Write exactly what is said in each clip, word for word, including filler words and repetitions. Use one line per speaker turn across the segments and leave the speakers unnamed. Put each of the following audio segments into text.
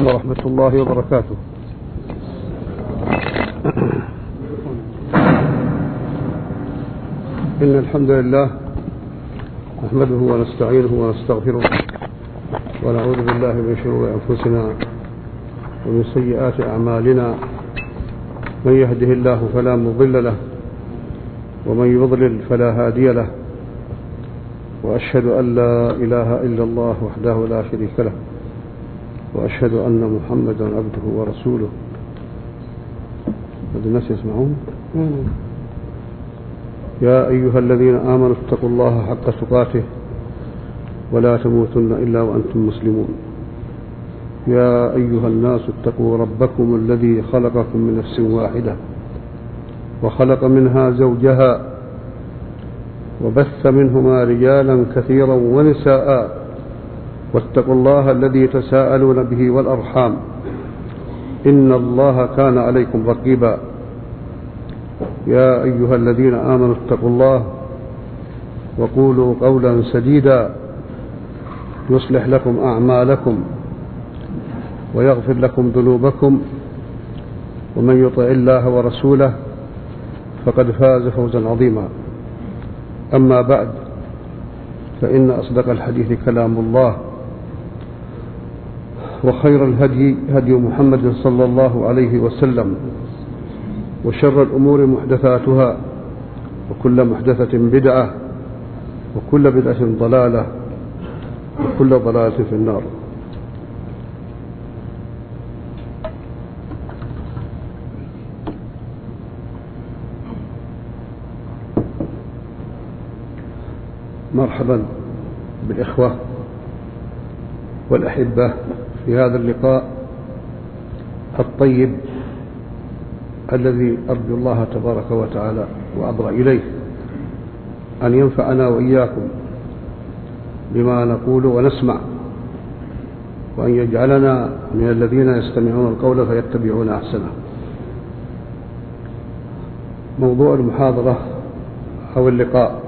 عليكم ورحمة الله وبركاته. إن الحمد لله نحمده ونستعينه ونستغفره ونعوذ بالله من شرور أنفسنا ومن سيئات أعمالنا، من يهده الله فلا مضل له ومن يضلل فلا هادي له، وأشهد أن لا إله إلا الله وحده لا شريك له، وأشهد أن محمدا عبده ورسوله. هذا الناس يسمعون؟ يا أيها الذين آمنوا اتقوا الله حق تقاته ولا تموتن إلا وأنتم مسلمون. يا أيها الناس اتقوا ربكم الذي خلقكم من نفس واحدة وخلق منها زوجها وبث منهما رجالا كثيرا ونساء، واتقوا الله الذي تساءلون به والأرحام إن الله كان عليكم رقيبا. يا أيها الذين آمنوا اتقوا الله وقولوا قولا سديدا يصلح لكم أعمالكم ويغفر لكم ذنوبكم، ومن يطع الله ورسوله فقد فاز فوزا عظيما. أما بعد، فإن أصدق الحديث كلام الله، وخير الهدي هدي محمد صلى الله عليه وسلم، وشر الأمور محدثاتها، وكل محدثة بدعة، وكل بدعة ضلالة، وكل ضلالة في النار. مرحبا بالإخوة والأحبة في هذا اللقاء الطيب الذي أرجو الله تبارك وتعالى وأضرع إليه أن ينفعنا وإياكم بما نقول ونسمع، وأن يجعلنا من الذين يستمعون القول فيتبعون أحسنه. موضوع المحاضرة أو اللقاء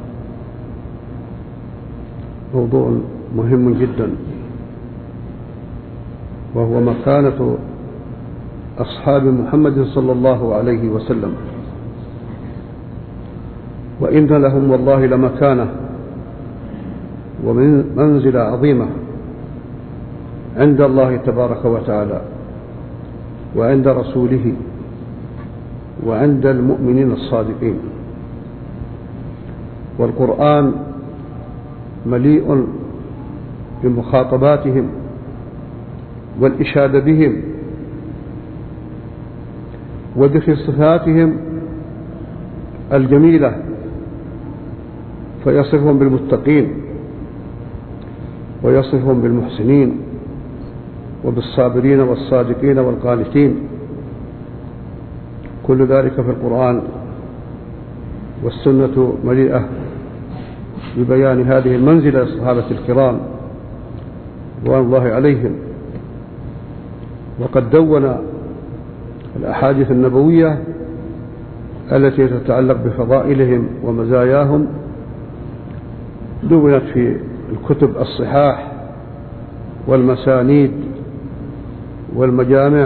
موضوع مهم جدا، وهو مكانة أصحاب محمد صلى الله عليه وسلم، وإن لهم والله لمكانة ومن منزلة عظيمة عند الله تبارك وتعالى وعند رسوله وعند المؤمنين الصادقين. والقرآن مليء بمخاطباتهم والإشادة بهم وذكر صفاتهم الجميلة، فيصفهم بالمتقين ويصفهم بالمحسنين وبالصابرين والصادقين والقانتين. كل ذلك في القرآن، والسنة مليئة ببيان هذه المنزلة للصحابة الكرام رضوان الله عليهم. وقد دون الأحاديث النبوية التي تتعلق بفضائلهم ومزاياهم، دونت في الكتب الصحاح والمسانيد والمجامع،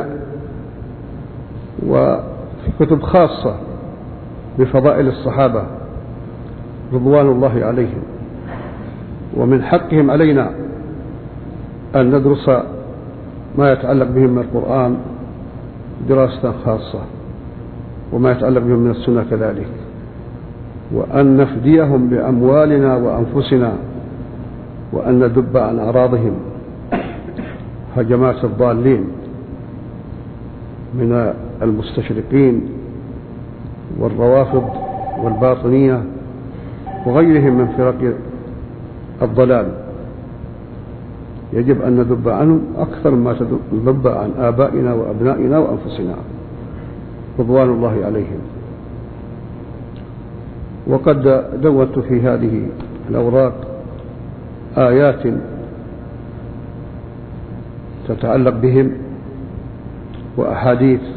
وفي كتب خاصة بفضائل الصحابة رضوان الله عليهم. ومن حقهم علينا أن ندرس ما يتعلق بهم من القرآن دراسة خاصة، وما يتعلق بهم من السنة كذلك، وأن نفديهم بأموالنا وأنفسنا، وأن ندب عن أعراضهم هجمات الضالين من المستشرقين والروافض والباطنية وغيرهم من فرق الضلال. يجب أن ندب عنهم أكثر ما ندب عن آبائنا وأبنائنا وأنفسنا رضوان الله عليهم. وقد دونت في هذه الأوراق آيات تتعلق بهم وأحاديث،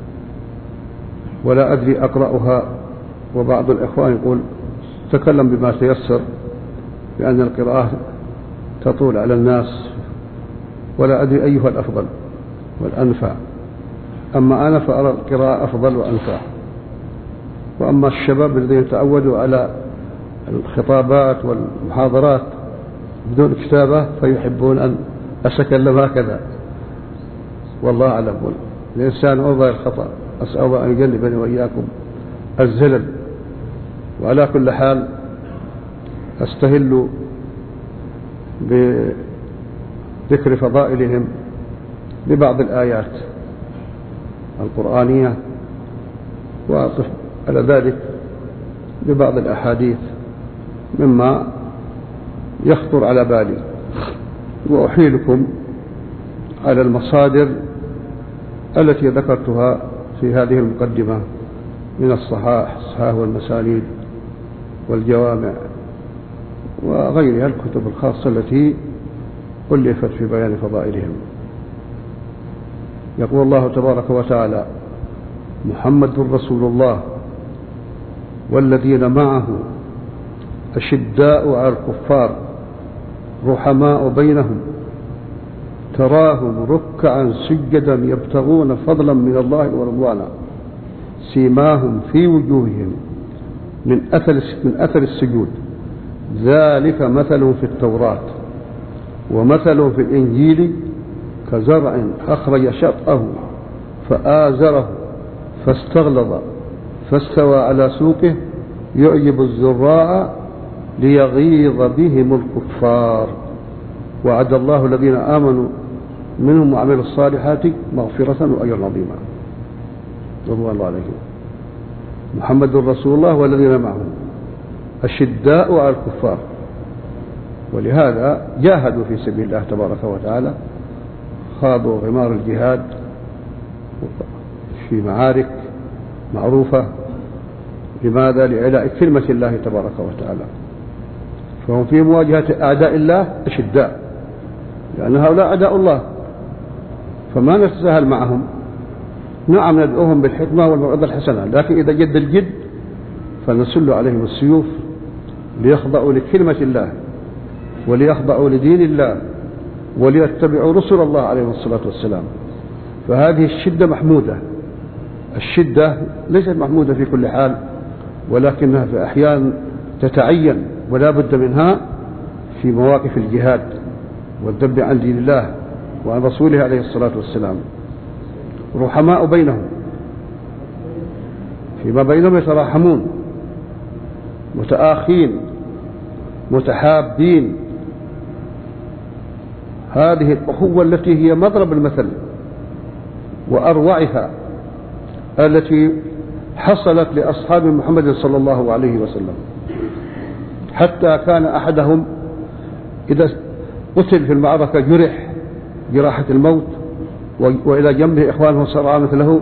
ولا أدري أقرأها، وبعض الإخوان يقول تكلم بما تيسر، لأن القراءة تطول على الناس ولا أدري أيها الأفضل والأنفع. أما أنا فأرى القراءة أفضل وأنفع. وأما الشباب الذين تعودوا على الخطابات والمحاضرات بدون كتابة فيحبون أن أتكلم هكذا، والله أعلم. الإنسان عرضة للخطأ، أسأل الله أن يجنبني وإياكم الزلل. وعلى كل حال أستهل بذكر فضائلهم ببعض الآيات القرآنية، وأطف على ذلك ببعض الأحاديث مما يخطر على بالي، وأحيلكم على المصادر التي ذكرتها في هذه المقدمة من الصحاح الصحاح والمسانيد والجوامع وغيرها الكتب الخاصة التي ألفت في بيان فضائلهم. يقول الله تبارك وتعالى: محمد رسول الله والذين معه أشداء على الكفار رحماء بينهم تراهم ركعا سجدا يبتغون فضلا من الله ورضوانا سيماهم في وجوههم من أثر من أثر السجود ذلك مثلهم في التوراة ومثلهم في الإنجيل كزرع أخرج شطأه فآزره فاستغلظ فاستوى على سوقه يعجب الزراع ليغيظ بهم الكفار وعد الله الذين آمنوا منهم وعملوا الصالحات مغفرة وأجرا عظيما. رضوان الله عليهم. محمد رسول الله والذين معه أشداء على الكفار، ولهذا جاهدوا في سبيل الله تبارك وتعالى، خاضوا غمار الجهاد في معارك معروفة. لماذا؟ لإعلاء كلمة الله تبارك وتعالى. فهم في مواجهة أعداء الله أشداء، لأن هؤلاء أعداء الله، فما نتساهل معهم. نعم ندعوهم بالحكمة والموعظة الحسنة، لكن إذا جد الجد فنسل عليهم السيوف ليخضعوا لكلمة الله وليخضعوا لدين الله وليتبعوا رسل الله عليه الصلاة والسلام. فهذه الشدة محمودة. الشدة ليست محمودة في كل حال، ولكنها في أحيان تتعين ولا بد منها في مواقف الجهاد والذب عن دين الله وعن رسوله عليه الصلاة والسلام. رحماء بينهم، فيما بينهم يتراحمون، متآخين متحابين. هذه الأخوة التي هي مضرب المثل وأروعها التي حصلت لأصحاب محمد صلى الله عليه وسلم، حتى كان أحدهم إذا قتل في المعركة جرح جراحة الموت وإلى جنبه إخوانه صرعى مثله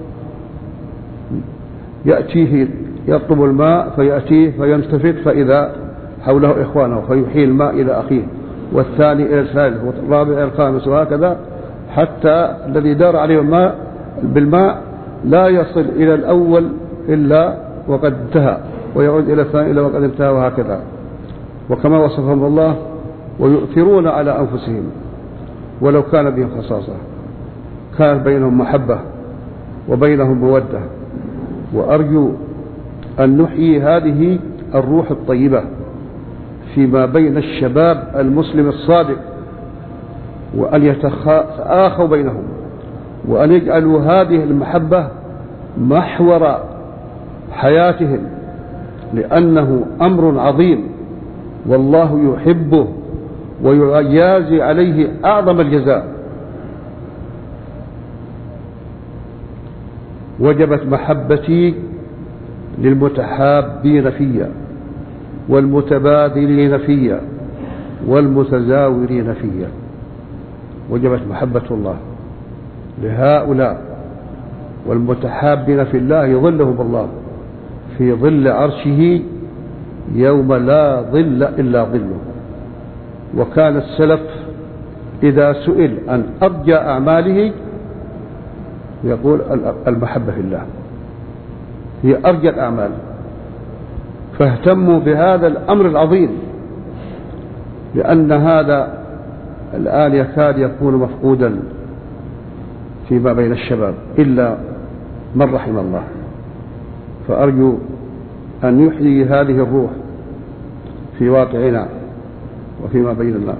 يأتيه يطلب الماء فيأتيه فينتفت فإذا حوله إخوانه فيحيل الماء إلى أخيه، والثاني إلى الثالث والرابع إلى الخامس، وهكذا حتى الذي دار عليه الماء بالماء لا يصل إلى الأول إلا وقد انتهى، ويعود إلى الثاني إلا وقد انتهى، وهكذا. وكما وصفهم الله: ويؤثرون على أنفسهم ولو كان بهم خصاصة. كان بينهم محبة وبينهم مودة. وأرجو أن نحيي هذه الروح الطيبة فيما بين الشباب المسلم الصادق، وأن يتآخوا بينهم، وأن يجعلوا هذه المحبة محور حياتهم، لأنه أمر عظيم والله يحبه ويجازي عليه أعظم الجزاء. وجبت محبتي للمتحابين فيا والمتبادلين فيا والمتزاورين فيا. وجبت محبة الله لهؤلاء والمتحابين في الله يظلهم الله في ظل عرشه يوم لا ظل إلا ظله. وكان السلف إذا سئل عن أرجى أعماله يقول المحبة في الله هي أرجى الأعمال، فاهتموا بهذا الأمر العظيم، لأن هذا الآن يكاد يكون مفقودا فيما بين الشباب إلا من رحم الله. فأرجو أن يحيي هذه الروح في واقعنا وفيما بيننا.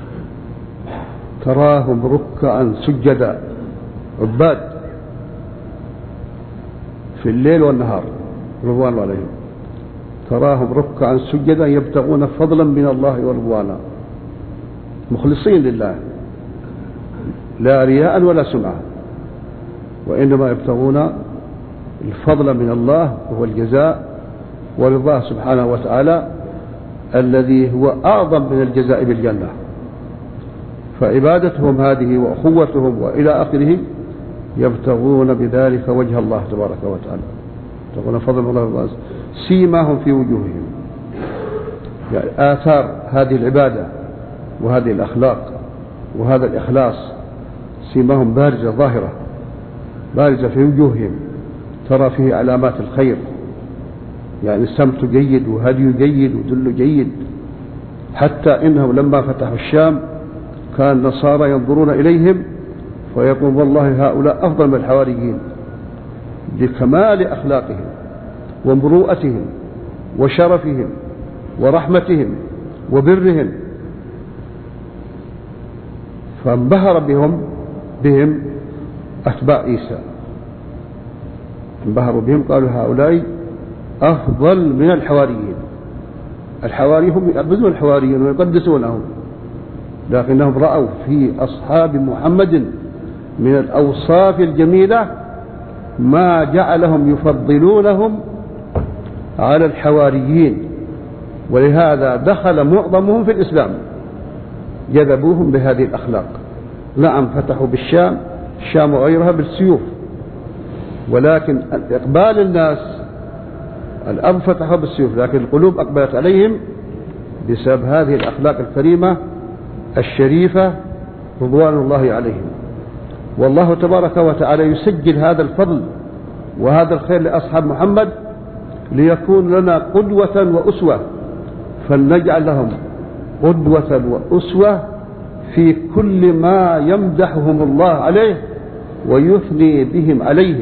تراهم ركعا سجدا عباد في الليل والنهار رضوان الله عليهم، تراهم ركعا سجدا يبتغون فضلا من الله ورضوانا، مخلصين لله لا رياء ولا سمعة، وإنما يبتغون الفضل من الله وهو الجزاء ورضاه سبحانه وتعالى الذي هو أعظم من الجزاء بالجنة. فعبادتهم هذه وأخوتهم وإلى آخره يبتغون بذلك وجه الله تبارك وتعالى، يبتغون فضل الله ورضاه. سيماهم في وجوههم، يعني آثار هذه العبادة وهذه الأخلاق وهذا الإخلاص سيماهم بارزة ظاهرة بارزة في وجوههم، ترى فيه علامات الخير، يعني السمت جيد وهدي جيد ودل جيد، حتى إنهم لما فتحوا الشام كان النصارى ينظرون إليهم فيقول والله هؤلاء أفضل من الحواريين بكمال أخلاقهم ومروءتهم وشرفهم ورحمتهم وبرهم. فانبهر بهم بهم أتباع عيسى، انبهروا بهم قالوا هؤلاء أفضل من الحواريين. الحواري هم يعبدون الحواريين ويقدسونهم، لكنهم رأوا في أصحاب محمد من الأوصاف الجميلة ما جعلهم يفضلونهم على الحواريين، ولهذا دخل معظمهم في الإسلام، جذبوهم بهذه الأخلاق. نعم فتحوا بالشام، الشام وغيرها بالسيوف، ولكن إقبال الناس الأرض فتحوا بالسيوف، لكن القلوب أقبلت عليهم بسبب هذه الأخلاق الكريمة الشريفة رضوان الله عليهم. والله تبارك وتعالى يسجل هذا الفضل وهذا الخير لأصحاب محمد ليكون لنا قدوة وأسوة، فلنجعل لهم قدوة وأسوة في كل ما يمدحهم الله عليه ويثني بهم عليهم.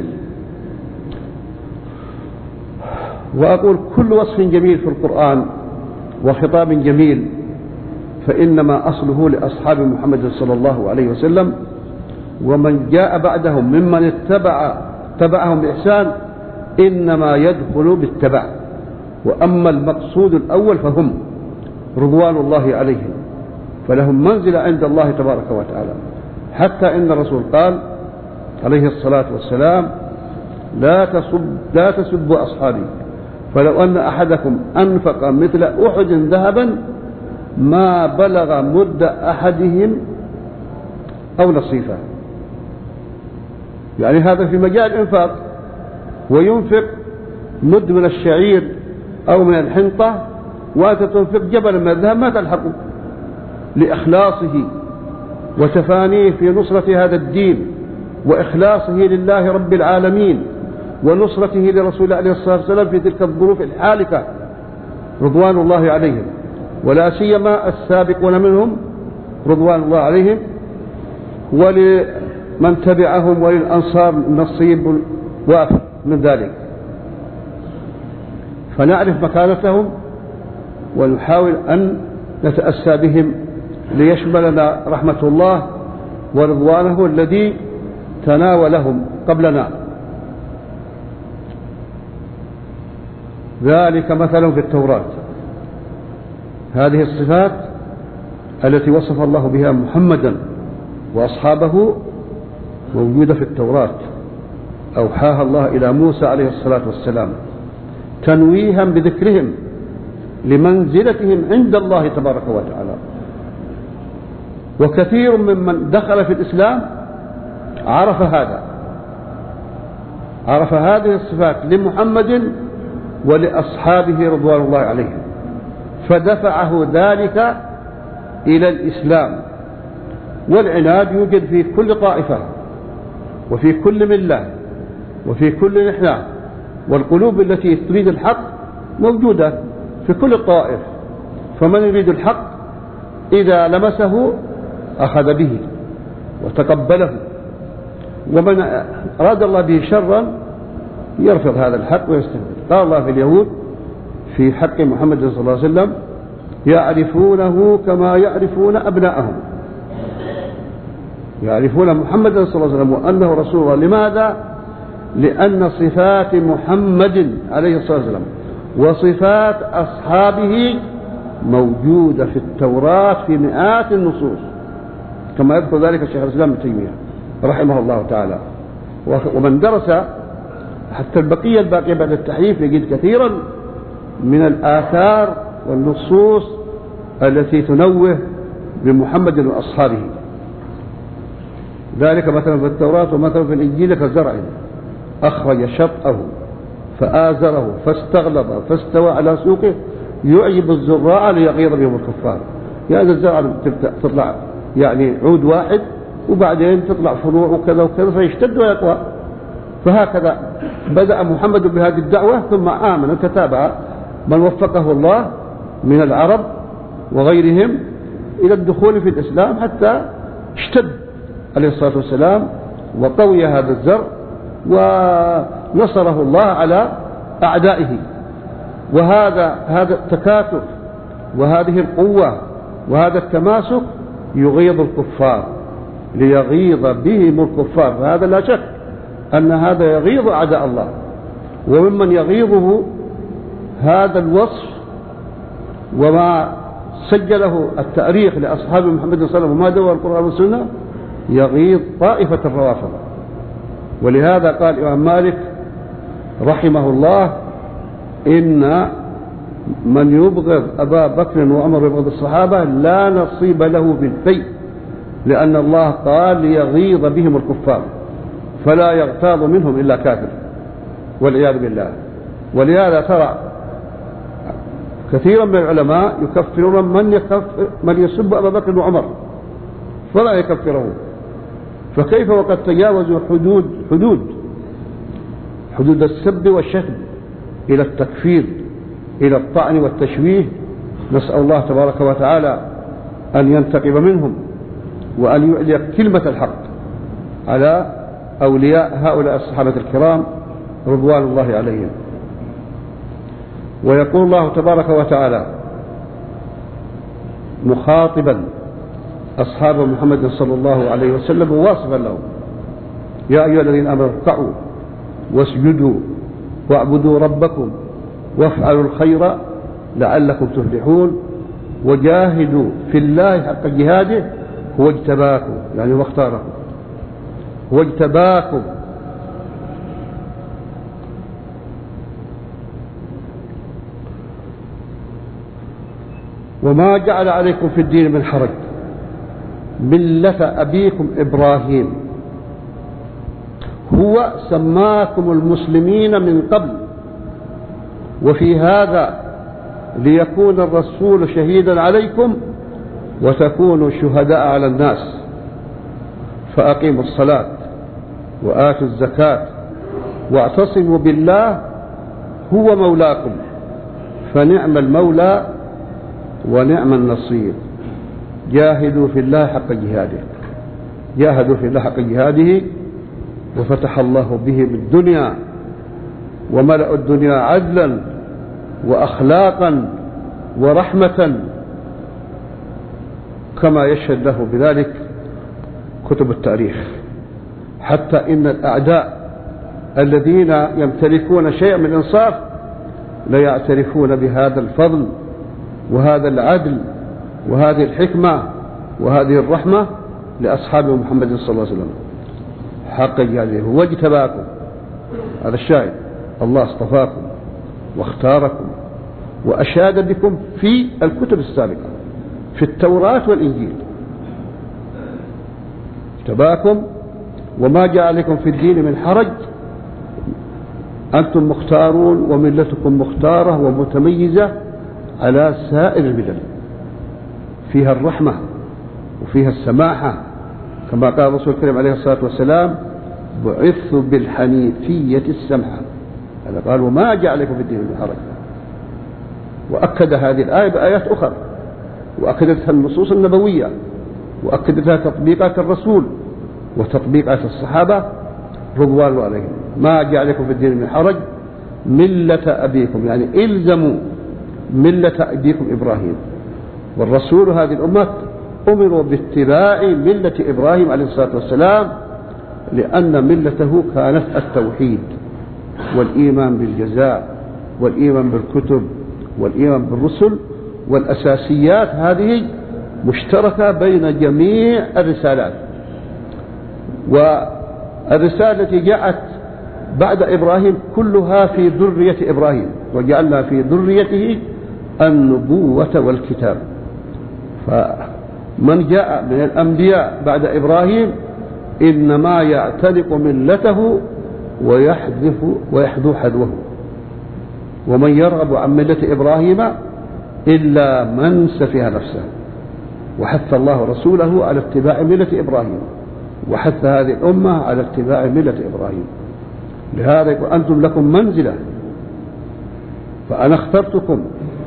وأقول كل وصف جميل في القرآن وخطاب جميل فإنما أصله لأصحاب محمد صلى الله عليه وسلم، ومن جاء بعدهم ممن اتبع تبعهم بإحسان إنما يدخل بالتبع. وأما المقصود الأول فهم رضوان الله عليهم، فلهم منزل عند الله تبارك وتعالى، حتى إن الرسول قال عليه الصلاة والسلام لا تسب لا تسبوا أصحابي، فلو أن أحدكم أنفق مثل أحد ذهبا ما بلغ مد أحدهم أو نصيفه. يعني هذا في مجال الإنفاق، وينفق مد من الشعير أو من الحنطة وأنت تنفق جبل من الذهب ما تلحقه، لإخلاصه وتفانيه في نصرة هذا الدين وإخلاصه لله رب العالمين ونصرته لرسول الله عليه الصلاة والسلام في تلك الظروف الحالكة رضوان الله عليهم، ولا سيما السابقون منهم رضوان الله عليهم، ولمن تبعهم وللأنصار نصيب وافر من ذلك. فنعرف مكانتهم ونحاول أن نتأسى بهم ليشملنا رحمة الله ورضوانه الذي تناولهم قبلنا. ذلك مثل في التوراة، هذه الصفات التي وصف الله بها محمدا وأصحابه موجودة في التوراة، أوحاها الله إلى موسى عليه الصلاة والسلام تنويها بذكرهم لمنزلتهم عند الله تبارك وتعالى. وكثير ممن دخل في الإسلام عرف هذا، عرف هذه الصفات لمحمد ولأصحابه رضوان الله عليهم، فدفعه ذلك إلى الإسلام. والعناد يوجد في كل طائفة وفي كل ملة وفي كل نحلة، والقلوب التي تريد الحق موجودة في كل الطائف. فمن يريد الحق إذا لمسه أخذ به وتقبله، ومن أراد الله به شرا يرفض هذا الحق ويستهزئ. قال الله في اليهود في حق محمد صلى الله عليه وسلم: يعرفونه كما يعرفون أبناءهم. يعرفون محمد صلى الله عليه وسلم وأنه رسول الله. لماذا؟ لأن صفات محمد عليه الصلاة والسلام وصفات أصحابه موجودة في التوراة في مئات النصوص، كما يذكر ذلك الشيخ الإسلام ابن تيمية رحمه الله تعالى. ومن درس حتى البقية الباقية بعد التحريف يجد كثيرا من الآثار والنصوص التي تنوه بمحمد وأصحابه. ذلك مثلا في التوراة ومثلا في الإنجيل كالزرع أخرج شطأه فآزره فاستغلظ فاستوى على سوقه يعجب الزراع ليغيظ بهم الكفار. يعني الزرع تطلع يعني عود واحد وبعدين تطلع فروع وكذا وكذا فيشتد ويقوى. فهكذا بدأ محمد بهذه الدعوة ثم آمن وتتابع من وفقه الله من العرب وغيرهم إلى الدخول في الإسلام حتى اشتد عليه الصلاة والسلام وقوي هذا الزرع ونصره الله على أعدائه. وهذا هذا التكاتف وهذه القوة وهذا التماسك يغيظ الكفار ليغيظ بهم الكفار. فهذا لا شك أن هذا يغيظ أعداء الله. وممن يغيظه هذا الوصف وما سجله التاريخ لأصحاب محمد صلى الله عليه وسلم وما دور القرآن والسنة يغيظ طائفة الروافض. ولهذا قال الإمام مالك رحمه الله: إن من يبغض أبا بكر وعمر ويبغض الصحابة لا نصيب له في الفيء، لأن الله قال ليغيظ بهم الكفار فلا يغتاظ منهم إلا كافر والعياذ بالله. ولهذا ترى كثيرا من العلماء يكفرون من يكفر من يسب أبا بكر وعمر فلا يكفره. فكيف وقد تجاوزوا حدود حدود حدود السب والشتم إلى التكفير إلى الطعن والتشويه. نسأل الله تبارك وتعالى أن ينتقم منهم وأن يعلي كلمة الحق على أولياء هؤلاء الصحابة الكرام رضوان الله عليهم. ويقول الله تبارك وتعالى مخاطبا أصحاب محمد صلى الله عليه وسلم واصفا لهم: يا أيها الذين آمنوا اركعوا واسجدوا واعبدوا ربكم وافعلوا الخير لعلكم تفلحون وجاهدوا في الله حق جهاده هو اجتباكم، يعني هو اختاركم، هو اجتباكم. وما جعل عليكم في الدين من حرج ملة أبيكم إبراهيم هو سماكم المسلمين من قبل وفي هذا ليكون الرسول شهيدا عليكم وتكونوا شهداء على الناس فأقيموا الصلاة وآتوا الزكاة واعتصموا بالله هو مولاكم فنعم المولى ونعم النصير. جاهدوا في الله حق جهاده. جاهدوا في الله حق جهاده وفتح الله بهم الدنيا وملأ الدنيا عدلا وأخلاقا ورحمة كما يشهد له بذلك كتب التاريخ. حتى إن الأعداء الذين يمتلكون شيء من الإنصاف لا يعترفون بهذا الفضل وهذا العدل وهذه الحكمة وهذه الرحمة لأصحاب محمد صلى الله عليه وسلم حق جهاده. هو اجتباكم، هذا الشاهد، الله اصطفاكم واختاركم وأشاد بكم في الكتب السابقة في التوراة والإنجيل. اجتباكم وما جاء عليكم في الدين من حرج، أنتم مختارون وملتكم مختارة ومتميزة على سائر الملل، فيها الرحمة وفيها السماحة كما قال الرسول الكريم عليه الصلاة والسلام: بعثت بالحنيفية السمحة. هذا قال وما جاء عليكم في الدين من حرج. وأكد هذه الآية بآيات أخرى وأكدتها النصوص النبوية وأكدت لها تطبيقات الرسول وتطبيقات الصحابة رضوان الله عليهم. ما جعلكم في الدين من حرج ملة أبيكم، يعني إلزموا ملة أبيكم إبراهيم. والرسول هذه الأمة أمروا باتباع ملة إبراهيم عليه الصلاة والسلام، لأن ملته كانت التوحيد والإيمان بالجزاء والإيمان بالكتب والإيمان بالرسل، والأساسيات هذه مشتركة بين جميع الرسالات. والرسالة التي جاءت بعد إبراهيم كلها في ذرية إبراهيم، وجعلنا في ذريته النبوة والكتاب. فمن جاء من الأنبياء بعد إبراهيم إنما يعتنق ملته ويحذف ويحذو حذوه. ومن يرغب عن ملة إبراهيم إلا من سفه نفسه. وحث الله رسوله على اتباع ملة إبراهيم، وحث هذه الأمة على اتباع ملة إبراهيم. لهذا يقول أنتم لكم منزلة، فأنا اخترتكم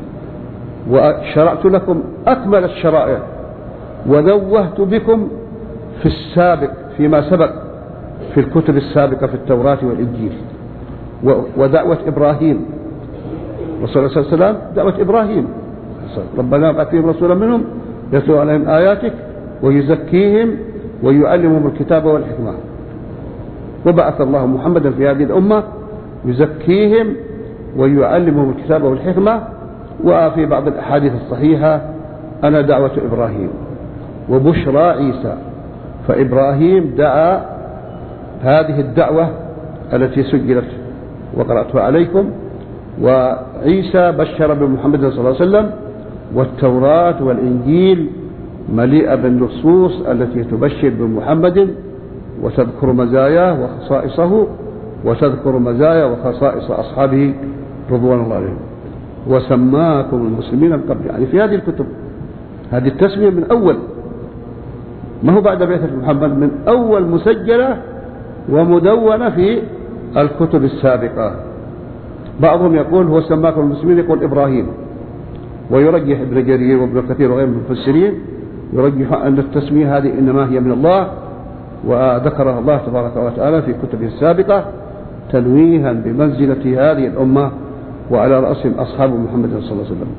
وشرعت لكم أكمل الشرائع، وذوهت بكم في السابق فيما سبق في الكتب السابقة في التوراة والإنجيل. ودعوة إبراهيم رسول الله صلى الله عليه وسلم دعوة إبراهيم، ربنا ابعث فيهم رسولا منهم يتلو عليهم آياتك ويزكيهم ويعلمهم الكتاب والحكمة. وبعث الله محمدا في هذه الأمة يزكيهم ويعلمهم الكتاب والحكمة. وفي بعض الأحاديث الصحيحة أنا دعوة إبراهيم وبشرى عيسى. فإبراهيم دعا هذه الدعوة التي سجلت وقرأتها عليكم، وعيسى بشر بمحمد صلى الله عليه وسلم، والتوراة والإنجيل مليئة بالنصوص التي تبشر بمحمد وتذكر مزاياه وخصائصه وتذكر مزايا وخصائص أصحابه رضوان الله عليهم. وسماكم المسلمين من قبل، يعني في هذه الكتب هذه التسمية من أول، ما هو بعد بعثة محمد، من أول مسجلة ومدونة في الكتب السابقة. بعضهم يقول هو سماكم المسلمين، يقول إبراهيم، ويرجح ابن جرير وابن كثير وغير المفسرين يرجح أن التسمية هذه إنما هي من الله، وذكرها الله تبارك وتعالى في كتبه السابقة تنويها بمنزلة هذه الأمة، وعلى رأسهم أصحاب محمد صلى الله عليه وسلم.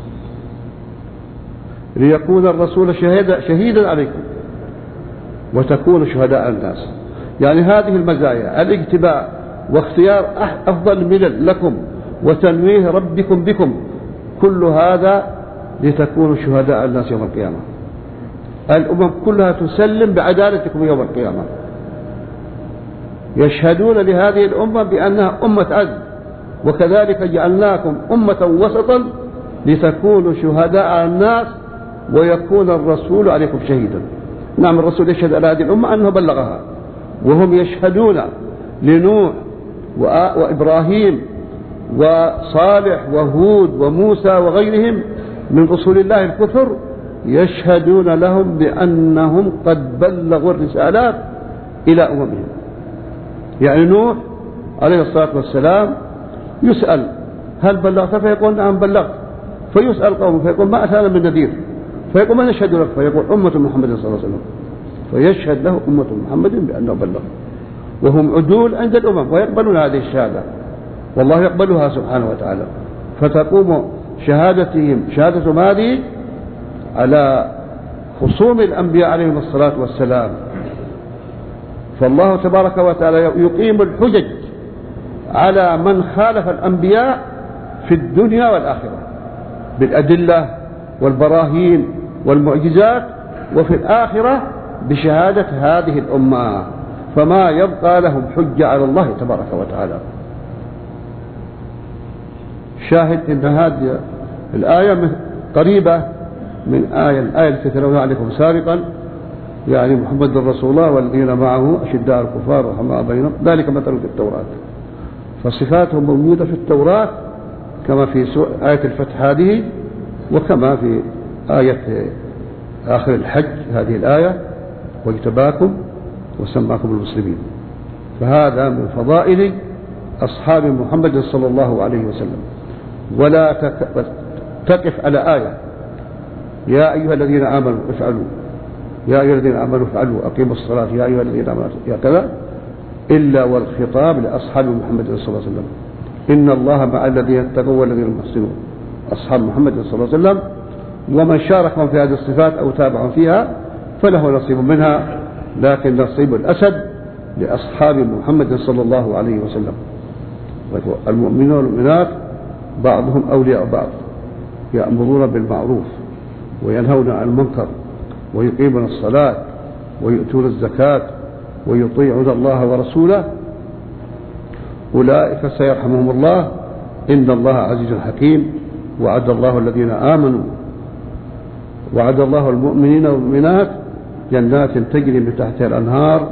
ليكون الرسول شهيدا, شهيدا عليكم وتكونوا شهداء الناس. يعني هذه المزايا، الاجتباء واختيار أفضل الملل لكم وتنويه ربكم بكم، كل هذا لتكونوا شهداء الناس يوم القيامة. الأمم كلها تسلم بعدالتكم يوم القيامة، يشهدون لهذه الأمة بأنها أمة عدل، وكذلك جعلناكم أمة وسطا لتكونوا شهداء على الناس ويكون الرسول عليكم شهيدا. نعم، الرسول يشهد على هذه الأمة أنه بلغها، وهم يشهدون لنوح وإبراهيم وصالح وهود وموسى وغيرهم من رسول الله الكثر، يشهدون لهم بأنهم قد بلغوا الرسالات إلى أممهم. يعني نوح عليه الصلاة والسلام يسأل هل بلغت؟ فيقول نعم بلغت. فيسأل قومه فيقول ما أتانا من نذير، فيقول من يشهد لك؟ فيقول أمة محمد صلى الله عليه وسلم، فيشهد له أمة محمد بأنه بلغ. وهم عدول عند الأمم ويقبلون هذه الشهادة، والله يقبلها سبحانه وتعالى. فتقوم شهادتهم شهادتهم هذه على خصوم الأنبياء عليهم الصلاة والسلام. فالله تبارك وتعالى يقيم الحجج على من خالف الأنبياء في الدنيا والآخرة بالأدلة والبراهين والمعجزات، وفي الآخرة بشهادة هذه الأمة، فما يبقى لهم حجة على الله تبارك وتعالى. شاهد إن هذه الآية قريبة من آية الآية التي تلونها عليكم سابقا، يعني محمد رسول الله والذين معه أشداء الكفار رحماء بينهم ذلك مثل في التوراة. فصفاتهم موجودة في التوراة كما في آية الفتح هذه، وكما في آية آخر الحج هذه الآية واجتباكم وسماكم المسلمين. فهذا من فضائل أصحاب محمد صلى الله عليه وسلم. ولا تقف على آية يا أيها الذين آمنوا افعلوا يا أيها الذين آمنوا افعلوا أقيموا الصلاة يا أيها الذين آمنوا يا كذا، إلا والخطاب لأصحاب محمد صلى الله عليه وسلم. إن الله مع الذين اتقوا والذين هم محسنون، أصحاب محمد صلى الله عليه وسلم، ومن شاركهم في هذه الصفات أو تابعهم فيها فله نصيب منها، لكن نصيب الأسد لأصحاب محمد صلى الله عليه وسلم. المؤمنون والمؤمنات بعضهم أولياء بعض، يأمرون بالمعروف وينهون عن المنكر ويقيمون الصلاة ويؤتون الزكاة ويطيعون الله ورسوله، أولئك سيرحمهم الله، إن الله عزيز حكيم. وعد الله الذين آمنوا وعد الله المؤمنين والمؤمنات جنات تجري من تحتها الأنهار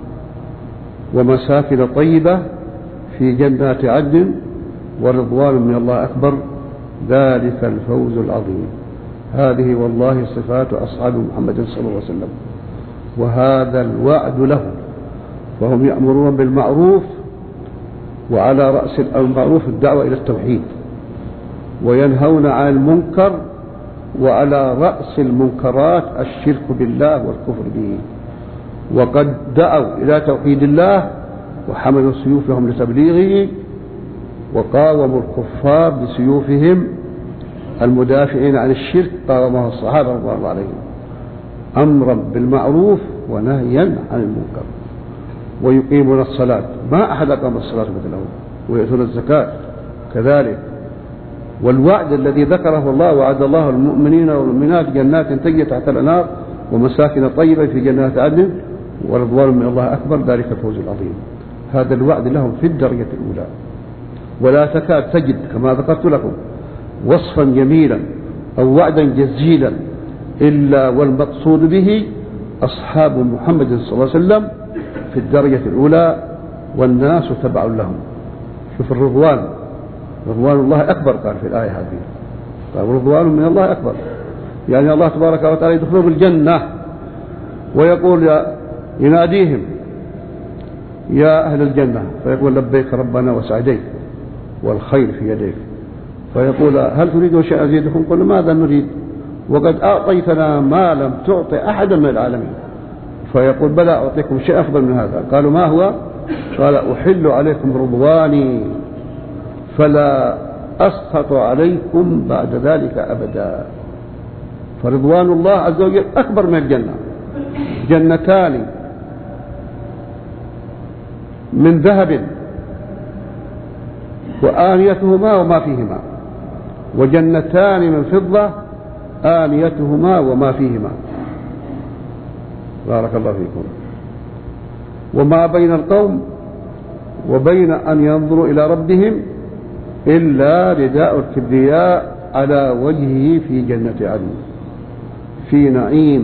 ومساكن طيبة في جنات عدن ورضوان من الله أكبر، ذلك الفوز العظيم. هذه والله صفات أصحاب محمد صلى الله عليه وسلم، وهذا الوعد لهم، وهم يأمرون بالمعروف، وعلى رأس المعروف الدعوة إلى التوحيد، وينهون عن المنكر، وعلى رأس المنكرات الشرك بالله والكفر به. وقد دعوا إلى توحيد الله وحملوا سيوفهم لتبليغه، وقاوموا الكفار بسيوفهم المدافعين عن الشرك، قاومه الصحابة رضي الله عليهم، أمرا بالمعروف ونهيا عن المنكر. ويقيمون الصلاة، ما أحد أقام الصلاة مثلهم، ويؤتون الزكاة كذلك. والوعد الذي ذكره الله، وعد الله المؤمنين والمؤمنات جنات تجري تحت الأنهار ومساكن طيبة في جنات عدن ورضوان من الله أكبر، ذلك الفوز العظيم. هذا الوعد لهم في الدرجة الأولى، ولا تكاد تجد كما ذكرت لكم وصفا جميلا أو وعدا جزيلا إلا والمقصود به أصحاب محمد صلى الله عليه وسلم في الدرجة الأولى، والناس تبع لهم. شوف الرضوان، رضوان الله أكبر قال في الآية هذه، قال رضوان من الله أكبر، يعني الله تبارك وتعالى يدخلهم الجنة ويقول يا يناديهم يا أهل الجنة، فيقول لبيك ربنا وسعديك والخير في يديك، فيقول هل تريدون شيئا أزيدكم؟ قل ماذا نريد وقد أعطيتنا ما لم تعطي أحدا من العالمين. فيقول بلى أعطيكم شيء أفضل من هذا. قالوا ما هو؟ قال أحل عليكم رضواني فلا أسخط عليكم بعد ذلك أبدا. فرضوان الله عز وجل أكبر من الجنة، جنتان من ذهب وآنيتهما وما فيهما، وجنتان من فضة آنيتهما وما فيهما. بارك الله فيكم. وما بين القوم وبين أن ينظروا إلى ربهم إلا رداء الكبرياء على وجهه في جنة عدن في نعيم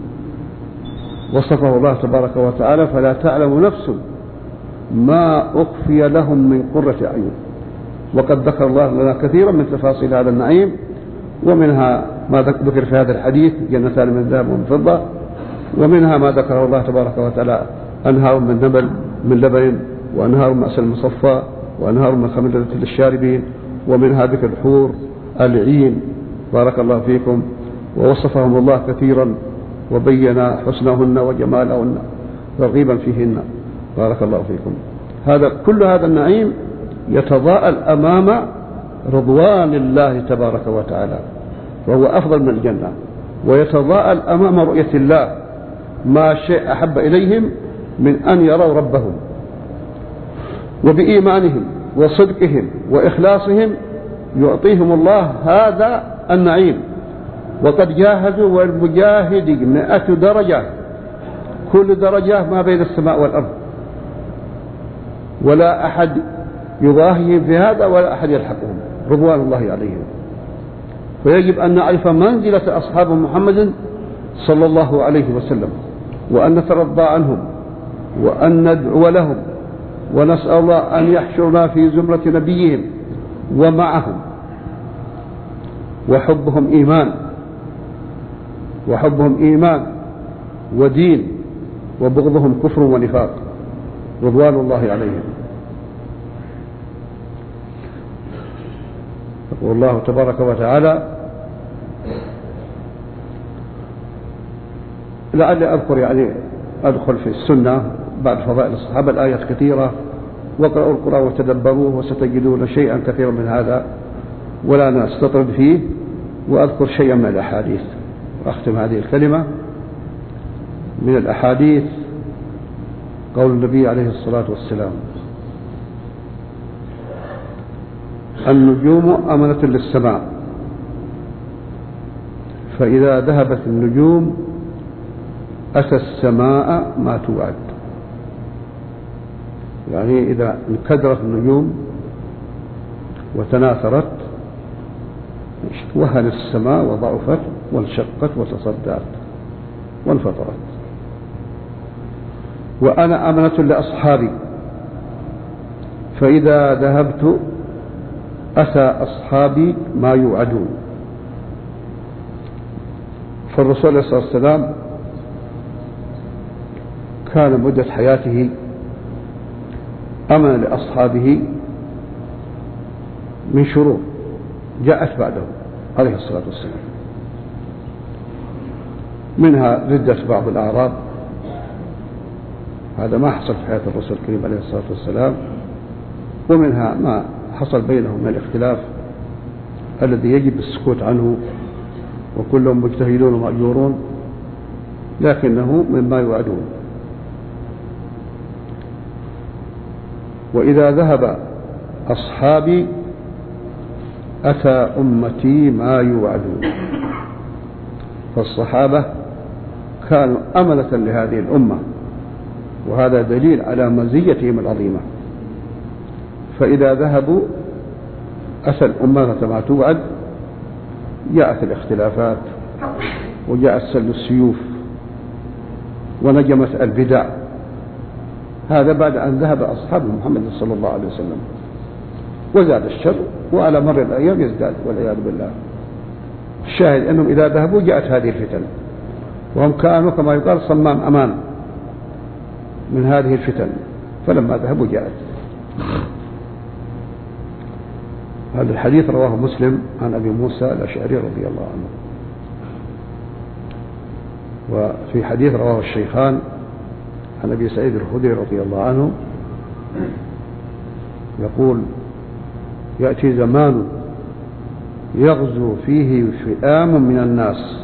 وصفه الله تبارك وتعالى، فلا تعلم نفس ما أخفي لهم من قرة أعين. وقد ذكر الله لنا كثيرا من تفاصيل هذا النعيم، ومنها ما ذكر في هذا الحديث جنتان من ذهب ومن فضة، ومنها ما ذكره الله تبارك وتعالى أنهار من نبل من لبن وأنهار من عسل مصفى وأنهار من خمر لذة للشاربين، ومنها ذكر الحور العين. بارك الله فيكم. ووصفهم الله كثيرا وبين حسنهن وجمالهن رغيبا فيهن. بارك الله فيكم. هذا كل هذا النعيم يتضاءل أمام رضوان الله تبارك وتعالى، وهو أفضل من الجنة، ويتضاءل أمام رؤية الله، ما شيء أحب إليهم من أن يروا ربهم، وبإيمانهم وصدقهم وإخلاصهم يعطيهم الله هذا النعيم. وقد جاهدوا، والمجاهد مئة درجة، كل درجة ما بين السماء والأرض، ولا أحد يضاهيهم في هذا ولا أحد يلحقهم، رضوان الله عليهم. فيجب أن نعرف منزلة أصحاب محمد صلى الله عليه وسلم، وأن نترضى عنهم، وأن ندعو لهم، ونسأل الله أن يحشرنا في زمرة نبيهم ومعهم. وحبهم إيمان وحبهم إيمان ودين، وبغضهم كفر ونفاق، رضوان الله عليهم. والله تبارك وتعالى لعلي أذكر يعني أدخل في السنة بعد فضائل الصحابة الآيات كثيرة، واقرأوا القرآن وتدبروه وستجدون شيئا كثيرا من هذا ولا نستطرد فيه، وأذكر شيئا من الأحاديث وأختم هذه الكلمة. من الأحاديث قول النبي عليه الصلاة والسلام: النجوم أمنة للسماء، فإذا ذهبت النجوم أتى السماء ما توعد. يعني إذا انكدرت النجوم وتناثرت وهل السماء وضعفت وانشقت وتصدعت وانفطرت. وأنا أمنة لأصحابي، فإذا ذهبت أتى أصحابي ما يوعدون. فالرسول عليه الصلاة والسلام كان مدة حياته أمن لأصحابه من شرور جاءت بعده عليه الصلاة والسلام، منها ردة بعض الأعراب، هذا ما حصل في حياة الرسول الكريم عليه الصلاة والسلام، ومنها ما حصل بينهم من الاختلاف الذي يجب السكوت عنه، وكلهم مجتهدون ومأجورون، لكنه مما يوعدون. وإذا ذهب أصحابي أتى أمتي ما يوعدون. فالصحابة كانوا أملة لهذه الأمة، وهذا دليل على مزيتهم العظيمة. فإذا ذهبوا أتى الأمة ما توعد، جاءت الاختلافات وجاءت سل السيوف ونجمت البدع، هذا بعد أن ذهب أصحاب محمد صلى الله عليه وسلم، وزاد الشر، وعلى مر الأيام يزداد والعياذ بالله. الشاهد أنهم إذا ذهبوا جاءت هذه الفتن، وهم كانوا كما يقال صمام أمان من هذه الفتن، فلما ذهبوا جاءت. هذا الحديث رواه مسلم عن أبي موسى الأشعري رضي الله عنه. وفي حديث رواه الشيخان عن أبي سعيد الخدري رضي الله عنه يقول: يأتي زمان يغزو فيه فئام من الناس،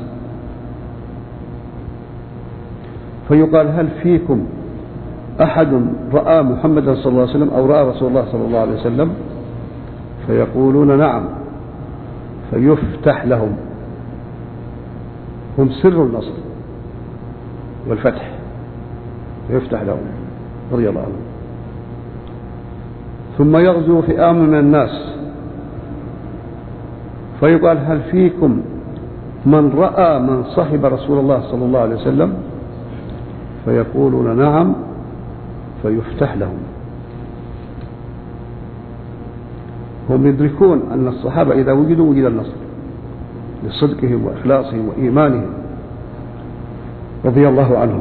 فيقال: هل فيكم أحد رأى محمدا صلى الله عليه وسلم أو رأى رسول الله صلى الله عليه وسلم؟ فيقولون: نعم. فيفتح لهم، هم سر النصر والفتح، فيفتح لهم رضي الله عنه. ثم يغزو فئام من الناس، فيقال: هل فيكم من رأى من صحب رسول الله صلى الله عليه وسلم؟ فيقولون: نعم. فيفتح لهم. هم يدركون أن الصحابة إذا وجدوا وجد النصر لصدقهم وإخلاصهم وإيمانهم رضي الله عنهم،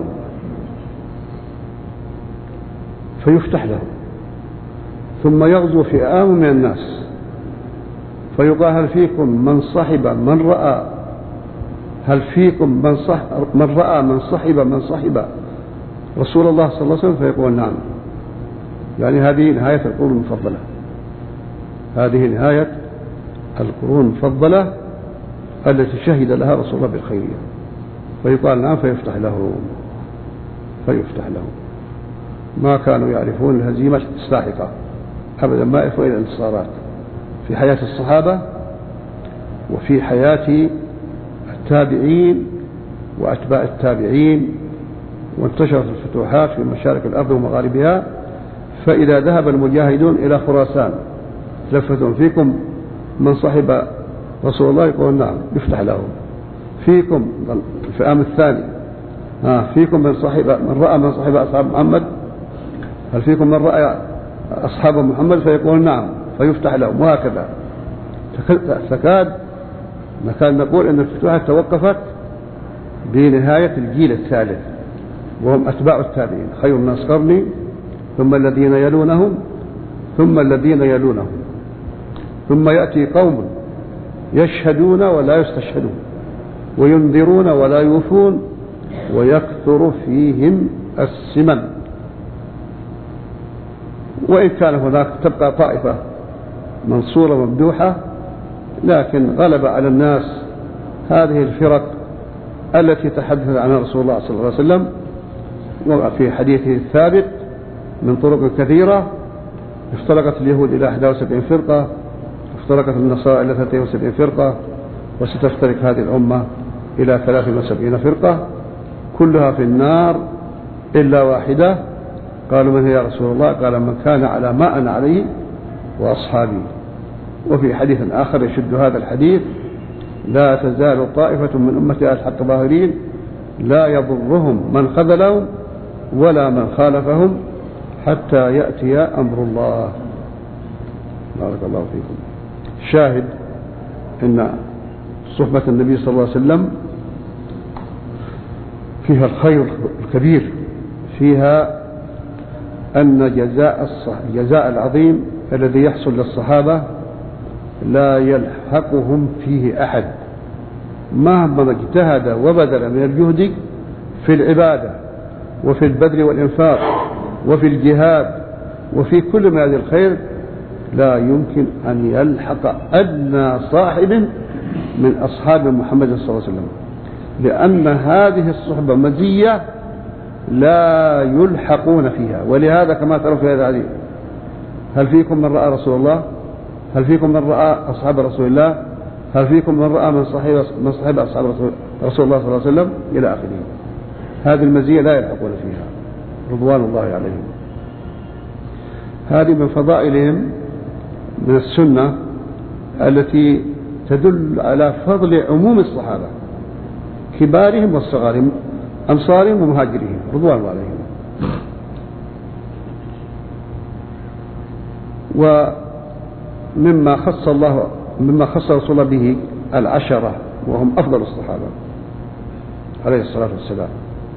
فيفتح لهم. ثم يغزو فئام من الناس، فيقال: هل فيكم من صحب من رأى هل فيكم من, صح من رأى من صحب من صحب رسول الله صلى الله عليه وسلم؟ فيقول: نعم. يعني هذه نهاية القرون المفضلة، هذه نهاية القرون المفضلة التي شهد لها رسول الله بالخيرية. فيقال: نعم. فيفتح لهم فيفتح لهم ما كانوا يعرفون الهزيمة الساحقة أبدا، ما يعرفون إلى الانتصارات في حياة الصحابة وفي حياة التابعين وأتباع التابعين، وانتشرت الفتوحات في مشارق الأرض ومغاربها. فإذا ذهب المجاهدون إلى خراسان لفتهم: فيكم من صحب رسول الله؟ يقول: نعم. يفتح لهم. فيكم الفئام الثاني: ها فيكم من صحب من رأى من صحب أصحاب محمد؟ هل فيكم من رأى أصحاب محمد؟ فيقول: نعم. فيفتح لهم. وهكذا تكاد نكاد نقول أن الفتوحات توقفت بنهاية الجيل الثالث، وهم أتباع التابعين: خير الناس قرني، ثم الذين يلونهم، ثم الذين يلونهم، ثم يأتي قوم يشهدون ولا يستشهدون، وينذرون ولا يوفون، ويكثر فيهم السمن. وإن كان هناك تبقى طائفة منصورة ممدوحة، لكن غلب على الناس هذه الفرق التي تحدث عنها رسول الله صلى الله عليه وسلم وفي حديثه الثابت من طرق كثيرة. افترقت اليهود إلى إحدى وسبعين فرقة، افترقت النصارى إلى ثلاثين وسبعين فرقة، وستفترق هذه الأمة إلى ثلاثين وسبعين فرقة كلها في النار إلا واحدة. قالوا من هي يا رسول الله؟ قال من كان على ما أنا عليه وأصحابي. وفي حديث آخر يشد هذا الحديث: لا تزال طائفة من أمتي على الحق ظاهرين لا يضرهم من خذلهم ولا من خالفهم حتى يأتي أمر الله. بارك الله فيكم. شاهد إن صحبة النبي صلى الله عليه وسلم فيها الخير الكبير، فيها أن جزاء الجزاء العظيم الذي يحصل للصحابة لا يلحقهم فيه أحد مهما اجتهد وبذل من الجهد في العبادة وفي البذل والإنفاق وفي الجهاد وفي كل ما هذه الخير، لا يمكن أن يلحق أدنى صاحب من أصحاب محمد صلى الله عليه وسلم، لأن هذه الصحبة مزية لا يلحقون فيها. ولهذا كما ترون في هذا الحديث: هل فيكم من رأى رسول الله؟ هل فيكم من رأى أصحاب رسول الله؟ هل فيكم من رأى من صحيح من صحيح أصحاب رسول الله صلى الله عليه وسلم؟ إلى آخره. هذه المزية لا يلحقون فيها رضوان الله عليهم. هذه من فضائلهم من السنة التي تدل على فضل عموم الصحابة كبارهم والصغارهم، أنصارهم ومهاجرهم رضوان الله عليهم. ومما خص الله مما خص رسول الله به العشرة وهم أفضل الصحابة عليه الصلاة والسلام.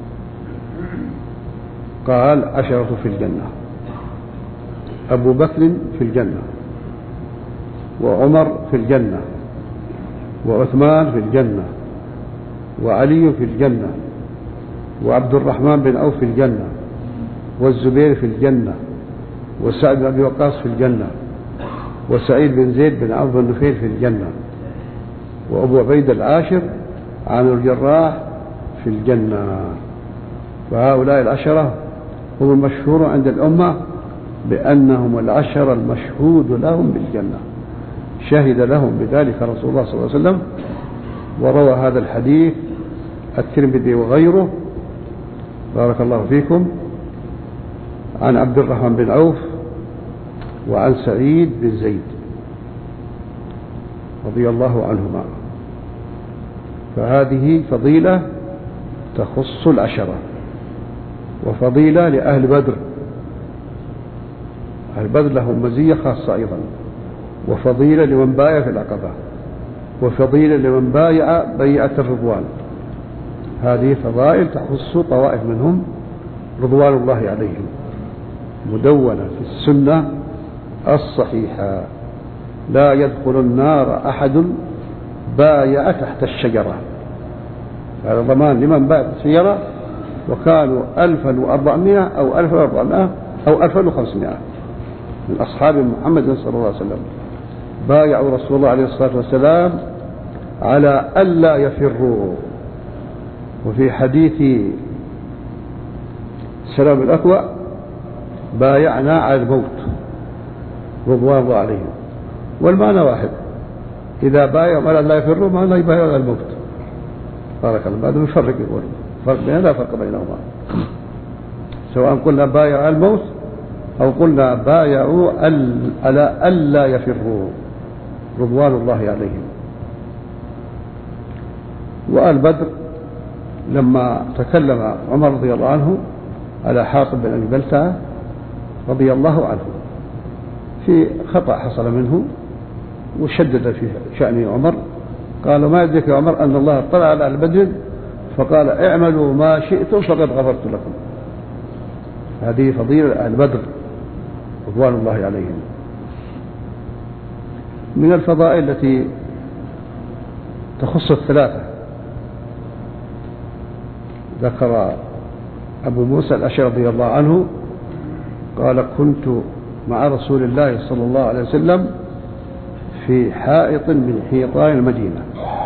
قال: عشرة في الجنة: أبو بكر في الجنة، وعمر في الجنة، وعثمان في الجنة، وعلي في الجنة، وعبد الرحمن بن عوف في الجنة، والزبير في الجنة، وسعد بن أبي وقاص في الجنة، وسعيد بن زيد بن عوف بن نفيل في الجنة، وأبو عبيدة العاشر عامر الجراح في الجنة. فهؤلاء العشرة هم المشهور عند الأمة بأنهم العشرة المشهود لهم بالجنة، شهد لهم بذلك رسول الله صلى الله عليه وسلم. وروى هذا الحديث الترمذي وغيره بارك الله فيكم عن عبد الرحمن بن عوف وعن سعيد بن زيد رضي الله عنهما. فهذه فضيلة تخص العشرة، وفضيلة لأهل بدر. أهل بدر لهم مزية خاصة أيضا، وفضيلة لمن بايع في العقبة، وفضيلة لمن بايع بيعة الرضوان. هذه فضائل تخص طوائف منهم رضوان الله عليهم، مدونة في السنة الصحيحة: لا يدخل النار أحد بايع تحت الشجرة. هذا ضمان لمن بايع الشجرة، وكانوا ألفا وأربعمائة أو ألفا وأربعمائة أو ألفا وخمسمائة من أصحاب محمد صلى الله عليه وسلم بايعوا رسول الله عليه الصلاة والسلام على ألا يفروا. وفي حديث سلام الأكوع: بايعنا على الموت رضوان الله عليهم. والمعنى واحد: إذا بايعوا على لا يفروا ما لا يبايعوا على الموت. بارك الله. بعد يفرق يقول فرق بين لا فرق بينهما، سواء قلنا بايعوا على الموت أو قلنا بايعوا على ألا يفروا رضوان الله عليهم. وآل بدر لما تكلم عمر رضي الله عنه على حاطب بن أبي بلتعة رضي الله عنه في خطأ حصل منه، وشدد في شأن عمر، قال: ما يدرك يا عمر أن الله اطلع على أهل بدر فقال: اعملوا ما شئتم فقد غفرت لكم. هذه فضيلة أهل بدر رضوان الله عليهم. من الفضائل التي تخص الثلاثة ذكر أبو موسى الأشعري رضي الله عنه قال كنت مع رسول الله صلى الله عليه وسلم في حائط من حيطان المدينة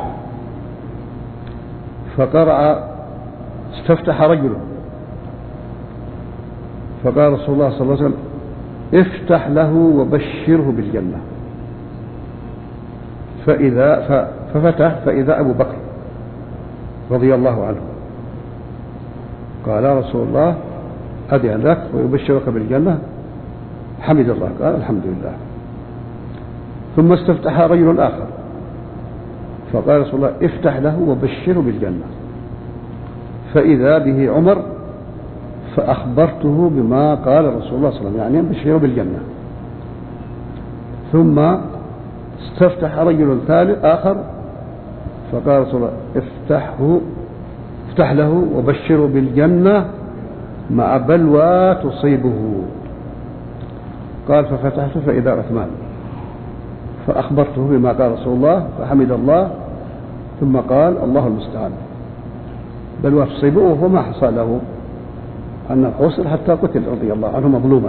فقرأ استفتح رجل فقال رسول الله صلى الله عليه وسلم افتح له وبشره بالجنة فإذا ففتح فإذا أبو بكر رضي الله عنه قال رسول الله أذن لك ويبشرك بالجنة حمد الله قال الحمد لله ثم استفتح رجل آخر فقال رسول الله افتح له وبشره بالجنة فإذا به عمر فأخبرته بما قال رسول الله صلى الله عليه وسلم يعني بشره بالجنة ثم استفتح رجل ثالث آخر فقال رسول الله افتحه افتح له وبشره بالجنة مع بلوى تصيبه قال ففتحت فإذا عثمان فأخبرته بما قال رسول الله فحمد الله ثم قال الله المستعان بلوى تصيبه وهو ما حصل له أنه حصل حتى قتل رضي الله عنه مظلوما.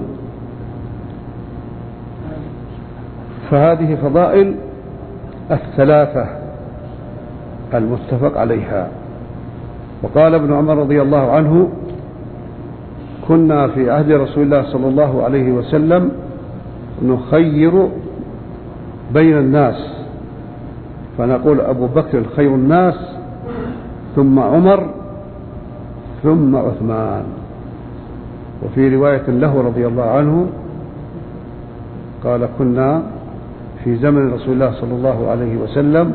فهذه فضائل الثلاثة المتفق عليها. وقال ابن عمر رضي الله عنه كنا في عهد رسول الله صلى الله عليه وسلم نخير بين الناس فنقول أبو بكر خير الناس ثم عمر ثم عثمان. وفي رواية له رضي الله عنه قال كنا في زمن رسول الله صلى الله عليه وسلم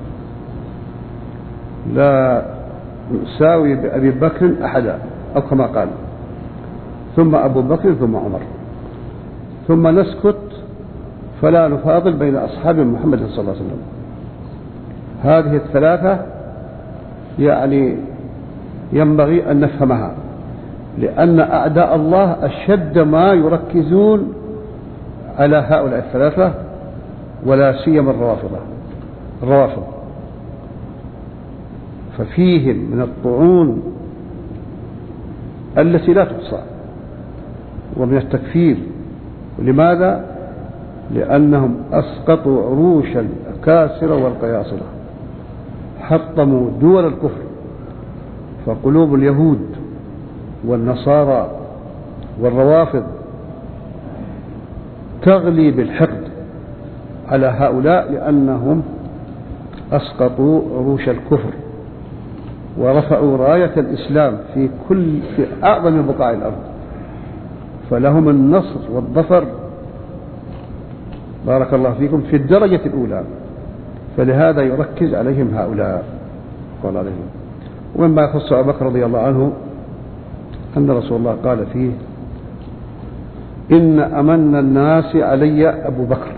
لا نساوي بأبي بكر أحدا أو كما قال ثم أبو بكر ثم عمر ثم نسكت فلا نفاضل بين أصحاب محمد صلى الله عليه وسلم. هذه الثلاثة يعني ينبغي أن نفهمها لأن أعداء الله أشد ما يركزون على هؤلاء الثلاثة ولا سيما الروافض الروافض ففيهم من الطعون التي لا تحصى ومن التكفير. لماذا؟ لأنهم أسقطوا عروش الأكاسرة والقياصرة حطموا دول الكفر فقلوب اليهود والنصارى والروافض تغلي بالحقد على هؤلاء لأنهم أسقطوا عروش الكفر ورفعوا راية الإسلام في كل في أعظم بقاع الأرض فلهم النصر والظفر بارك الله فيكم في الدرجة الأولى. فلهذا يركز عليهم هؤلاء قال عليهم. ومما يخص أبو بكر رضي الله عنه أن رسول الله قال فيه إن أمن الناس علي أبو بكر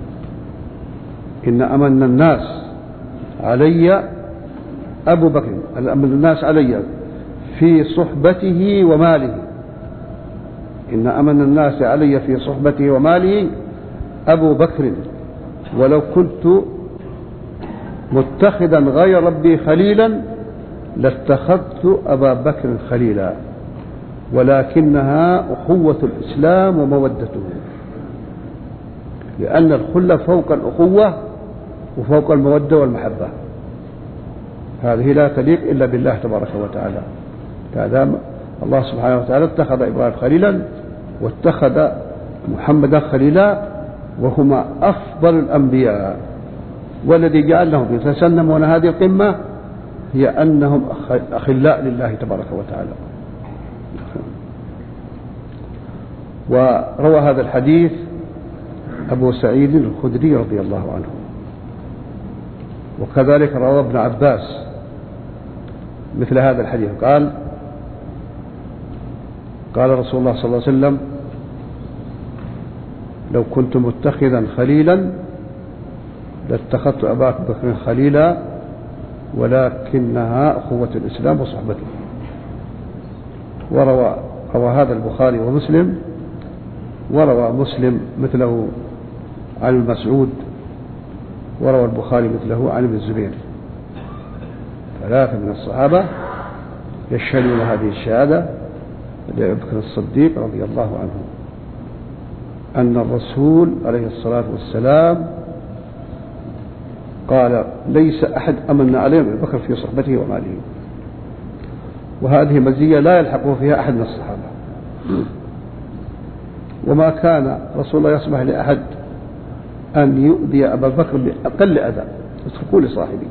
إن أمن الناس علي أبو بكر أمن الناس علي في صحبته وماله إن أمن الناس علي في صحبته وماله أبو بكر ولو كنت متخذا غير ربي خليلا لاتخذت أبا بكر خليلا ولكنها أخوة الإسلام ومودته لأن الخلة فوق الأخوة وفوق المودة والمحبة هذه لا تليق إلا بالله تبارك وتعالى. هذا الله سبحانه وتعالى اتخذ إبراهيم خليلا واتخذ محمدا خليلا وهما أفضل الأنبياء والذي جعلهم يتسنمون هذه القمة هي أنهم أخلاء لله تبارك وتعالى. وروى هذا الحديث أبو سعيد الخدري رضي الله عنه وكذلك روى ابن عباس مثل هذا الحديث قال قال رسول الله صلى الله عليه وسلم لو كنت متخذا خليلا لاتخذت أبا بكر خليلا ولكنها أخوة الإسلام وصحبته. وروى روى هذا البخاري ومسلم وروى مسلم مثله عن المسعود وروى البخاري مثله عن ابن الزبير ثلاثة من الصحابة يشهدون هذه الشهادة لأبي بكر الصديق رضي الله عنه أن الرسول عليه الصلاة والسلام قال ليس أحد أمن عليه أبي بكر في صحبته وماله، وهذه مزية لا يلحقه فيها أحد من الصحابة. وما كان رسول الله يسمح لأحد أن يؤذي أبا بكر بأقل أذى، اتركوا لصاحبه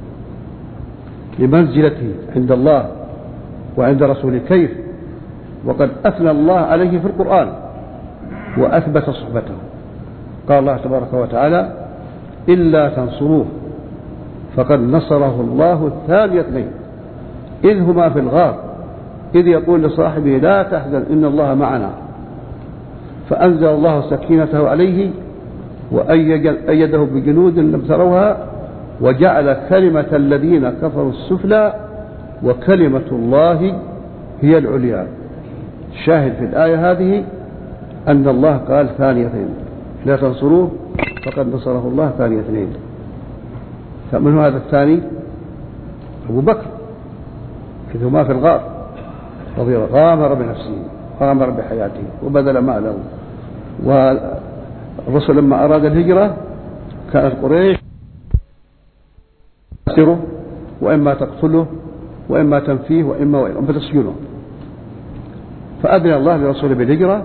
لمنزلته عند الله وعند رسوله. كيف وقد أثنى الله عليه في القرآن وأثبت صحبته؟ قال الله تبارك وتعالى إلا تنصروه فقد نصره الله ثاني اثنين إذ هما في الغار إذ يقول لصاحبه لا تحزن إن الله معنا، فأنزل الله سكينته عليه وأيده بجنود لم تروها وجعل كلمة الذين كفروا السفلى وكلمة الله هي العليا. شاهد في الآية هذه أن الله قال ثاني اثنين لا تنصروه فقد نصره الله ثاني اثنين. فمن هذا الثاني؟ أبو بكر إذ هما في الغار رضي الله غامر بنفسه غامر بحياته وبذل ماله. والرسول لما أراد الهجرة كانت قريش تأسره وإما تقتله وإما تنفيه وإما وإما تسجنه، فأذن الله لرسوله بالهجرة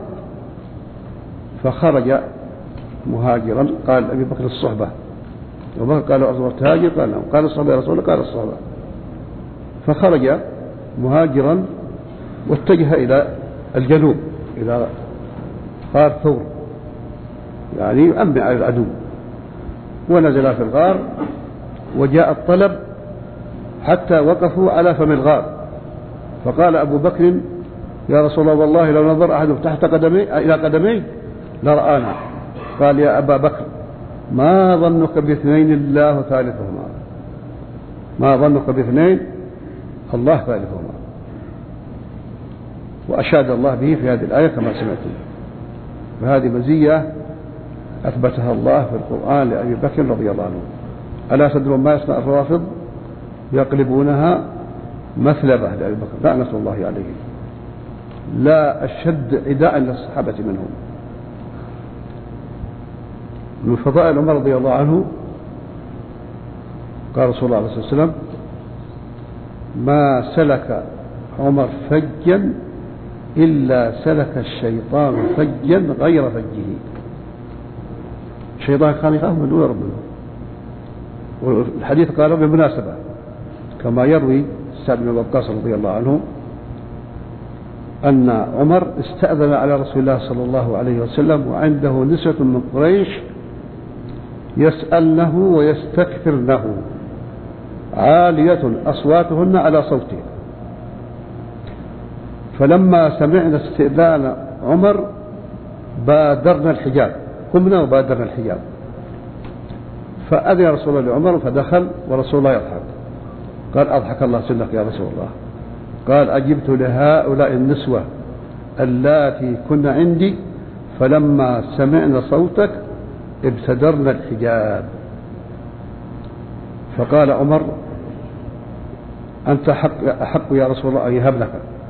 فخرج مهاجرا. قال أبي بكر الصحبة، أبو بكر قال أصبر تهاجر قال نعم، قال الصحبة يا رسول الله قال الصحبة. فخرج مهاجرا واتجه إلى الجنوب إلى غار ثور يعني يؤمن على العدو، ونزل في الغار وجاء الطلب حتى وقفوا على فم الغار. فقال أبو بكر يا رسول الله والله لو نظر أحد تحت قدمي إلى قدمي لرآنا. قال يا أبا بكر ما ظنك باثنين الله ثالثهما، ما ظنك باثنين الله ثالثهما. وأشاد الله به في هذه الآية كما سمعتم. فهذه مزية أثبتها الله في القرآن لأبي بكر رضي الله عنه. ألا تدرون ما يصنع الروافض؟ يقلبونها مثلبة لأبي بكر لعنة الله عليه. لا أشد عداء للصحابة منهم. من فضائل عمر رضي الله عنه قال رسول الله صلى الله عليه وسلم ما سلك عمر فجا إلا سلك الشيطان فجا غير فجه. الشيطان كان يخاف من دون ربنا. والحديث قال بالمناسبة كما يروي سعد بن وقاص رضي الله عنه أن عمر استأذن على رسول الله صلى الله عليه وسلم وعنده نسوة من قريش يسألنه ويستكثرنه عالية أصواتهن على صوته. فلما سمعنا استئذان عمر بادرنا الحجاب، قمنا وبادرنا الحجاب. فأذن رسول الله لعمر فدخل ورسول الله يضحك. قال أضحك الله سنك يا رسول الله. قال أجبت لهؤلاء النسوة اللاتي كن عندي فلما سمعنا صوتك ابتدرنا الحجاب. فقال عمر أنت حق أحق يا رسول الله أن يهب لك.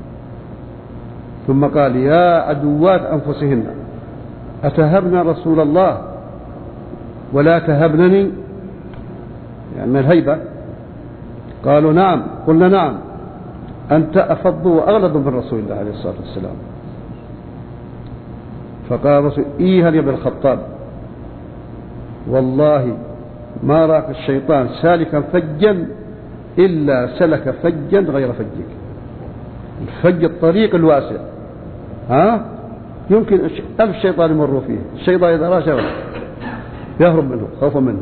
ثم قال يا عدوات أنفسهن أتهبن رسول الله ولا تهبنني، يعني الهيبة. قالوا نعم. قلنا نعم أنت أفض وأغلظ من رسول الله عليه الصلاة والسلام. فقال رسول إيها يا ابن الخطاب والله ما راك الشيطان سالكا فجا إلا سلك فجا غير فجك. الفج الطريق الواسع، ها يمكن ألف شيطان يمروا فيه. الشيطان إذا رأى شيئا يهرب منه خوفا منه.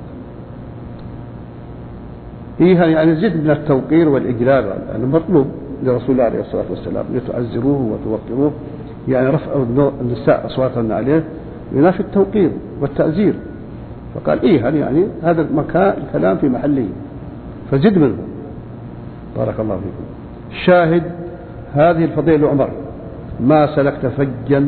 إيها يعني زد من التوقير والإجلال المطلوب لرسول الله عليه الصلاة والسلام لتعزروه وتوقروه، يعني رفع النساء أصواتهن عليه ينافي التوقير والتعزير. فقال إيها يعني هذا المكان الكلام في محله فزد منه. بارك الله فيكم. شاهد هذه الفضيلة عمر ما سلكت فجا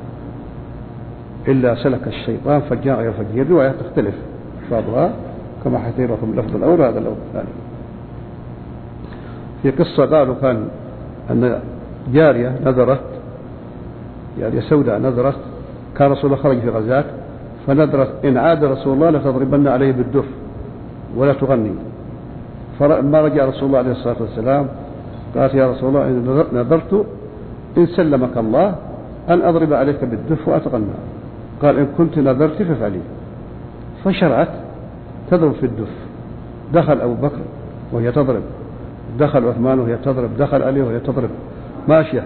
إلا سلك الشيطان فجا غير فجه. الرواية تختلف ألفاظها كما حكينا لكم اللفظ الأول هذا اللفظ الثاني. في قصة قالوا كان أن جارية نذرت، جارية سوداء نذرت، كان رسول الله خرج في غزاة فنذرت إن عاد رسول الله لتضربن عليه بالدف ولا تغني. فلما رجع رسول الله عليه الصلاة والسلام قالت يا رسول الله إن نذرت إن سلمك الله أن أضرب عليك بالدف وأتغنى. قال إن كنت نذرت فافعلي. فشرعت تضرب في الدف. دخل أبو بكر وهي تضرب، دخل عثمان وهي تضرب، دخل علي وهي تضرب ماشية.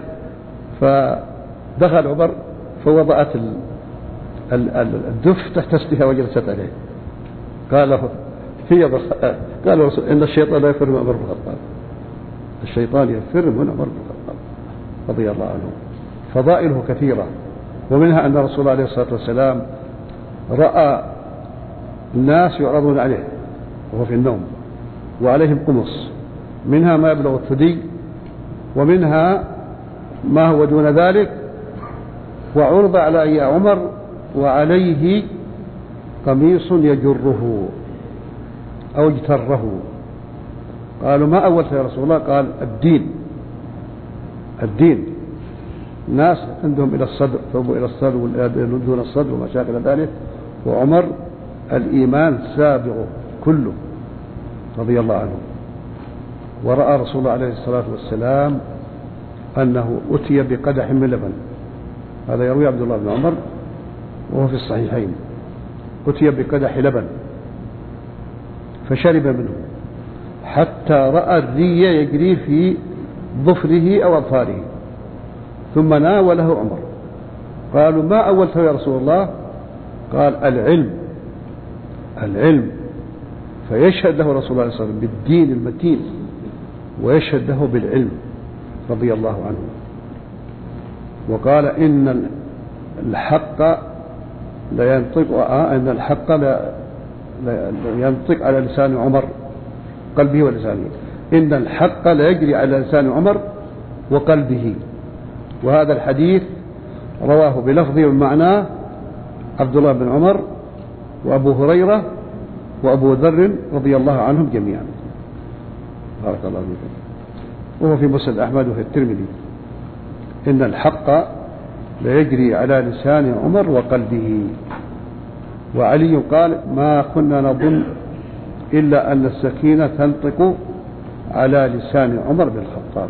فدخل عمر فوضعت الدف تحت سدها وجلست عليه. قال له هي قال رسول إن الشيطان لا يفر من عمر بن الخطاب، الشيطان يفر من عمر بن الخطاب رضي الله عنه. فضائله كثيرة، ومنها أن رسول الله عليه الصلاة والسلام رأى الناس يعرضون عليه وهو في النوم وعليهم قمص، منها ما يبلغ الثدي ومنها ما هو دون ذلك، وعرض على يا عمر وعليه قميص يجره أو اجتره. قالوا ما أولت يا رسول الله؟ قال الدين، الدين ناس عندهم إلى الصدر ثوبوا إلى الصدر دون الصدر وما شاكل ذلك، وعمر الإيمان سابغ كله رضي الله عنه. ورأى رسول الله عليه الصلاة والسلام أنه أتي بقدح من لبن، هذا يروي عبد الله بن عمر وهو في الصحيحين، أتي بقدح لبن فشرب منه حتى رأى الري يجري في ظفره أو أظفاره، ثم ناوله عمر. قالوا ما أولته يا رسول الله؟ قال العلم، العلم. فيشهد له رسول الله صلى الله عليه وسلم بالدين المتين ويشهد له بالعلم رضي الله عنه. وقال إن الحق لا ينطق آه إن الحق لا ينطق على لسان عمر قلبه ولسانه، إن الحق لا يجري على لسان عمر وقلبه. وهذا الحديث رواه بلفظه ومعناه عبد الله بن عمر وأبو هريرة وأبو ذر رضي الله عنهم جميعا. بارك الله فيكم. وهو في مسند أحمد وفي الترمذي إن الحق لا يجري على لسان عمر وقلبه. وعلي قال ما كنا نظن إلا أن السكينة تنطق على لسان عمر بن الخطاب.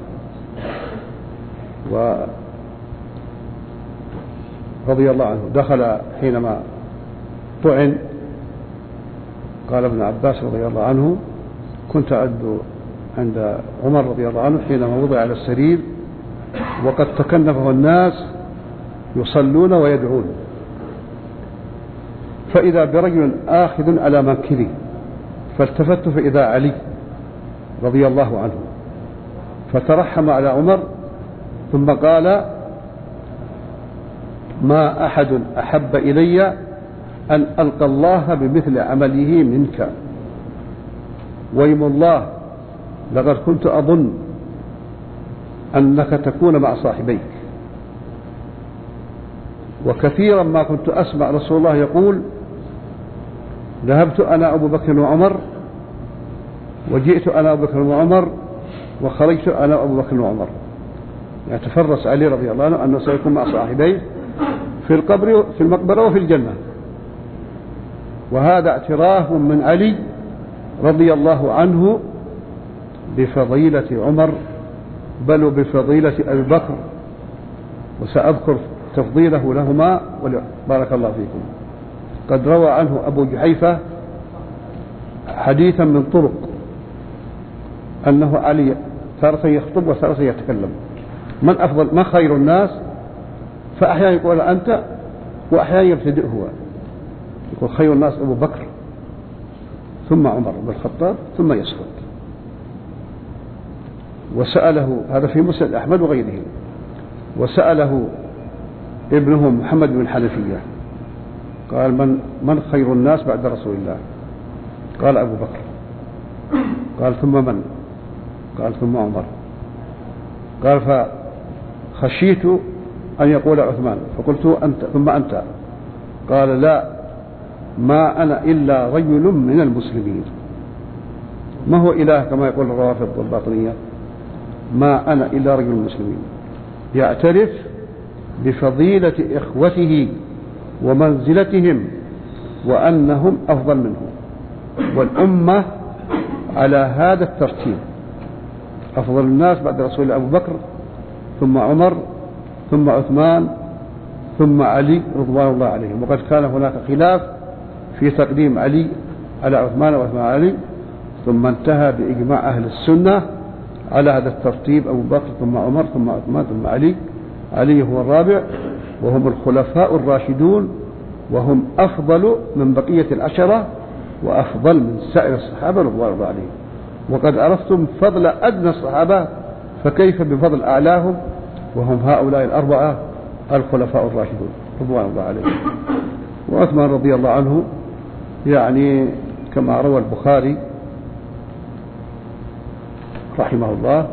ورضي الله عنه دخل حينما طعن، قال ابن عباس رضي الله عنه كنت أعد عند عمر رضي الله عنه حينما وضع على السرير وقد تكنفه الناس يصلون ويدعون، فإذا برجل آخذ على منكبي، فالتفت فإذا علي رضي الله عنه، فترحم على عمر ثم قال ما أحد أحب إلي أن ألقى الله بمثل عمله منك، ويم الله لقد كنت أظن أنك تكون مع صاحبيك. وكثيرا ما كنت أسمع رسول الله يقول ذهبت أنا أبو بكر وعمر وجئت أنا أبو بكر وعمر وخرجت أنا أبو بكر وعمر، يتفرس علي رضي الله عنه أنه سيكون مع صاحبيه في القبر في المقبرة وفي الجنة. وهذا اعتراف من علي رضي الله عنه بفضيلة عمر بل بفضيلة أبي بكر، وسأذكر تفضيله لهما بارك الله فيكم. قد روى عنه أبو جحيفة حديثا من طرق أنه علي تارة يخطب وتارة يتكلم من أفضل ما خير الناس، فأحيانا يقول أنت وأحيانا يبتدئ هو، يقول خير الناس أبو بكر ثم عمر بن الخطاب ثم يسكت. وسأله هذا في مسند أحمد وغيره، وسأله ابنه محمد بن حنفية قال من من خير الناس بعد رسول الله؟ قال أبو بكر. قال ثم من؟ قال ثم عمر. قال فخشيت أن يقول عثمان فقلت أنت ثم أنت. قال لا ما أنا إلا رجل من المسلمين. ما هو إله كما يقول الروافض والباطنية، ما أنا إلا رجل مسلمين، يعترف بفضيلة إخوته ومنزلتهم وأنهم أفضل منه، والأمة على هذا الترتيب: أفضل الناس بعد رسول الله أبو بكر، ثم عمر، ثم عثمان، ثم علي رضوان الله عليهم. وقد كان هناك خلاف في تقديم علي على عثمان وعثمان على علي، ثم انتهى بإجماع أهل السنة على هذا الترتيب: أبو بكر ثم عمر ثم عثمان ثم علي. علي هو الرابع، وهم الخلفاء الراشدون، وهم أفضل من بقية العشرة وأفضل من سائر الصحابة رضوان الله عليهم. وقد عرفتم فضل أدنى الصحابة، فكيف بفضل أعلاهم، وهم هؤلاء الأربعة الخلفاء الراشدون رضوان الله عليهم. وعثمان رضي الله عنه يعني كما روى البخاري رحمه الله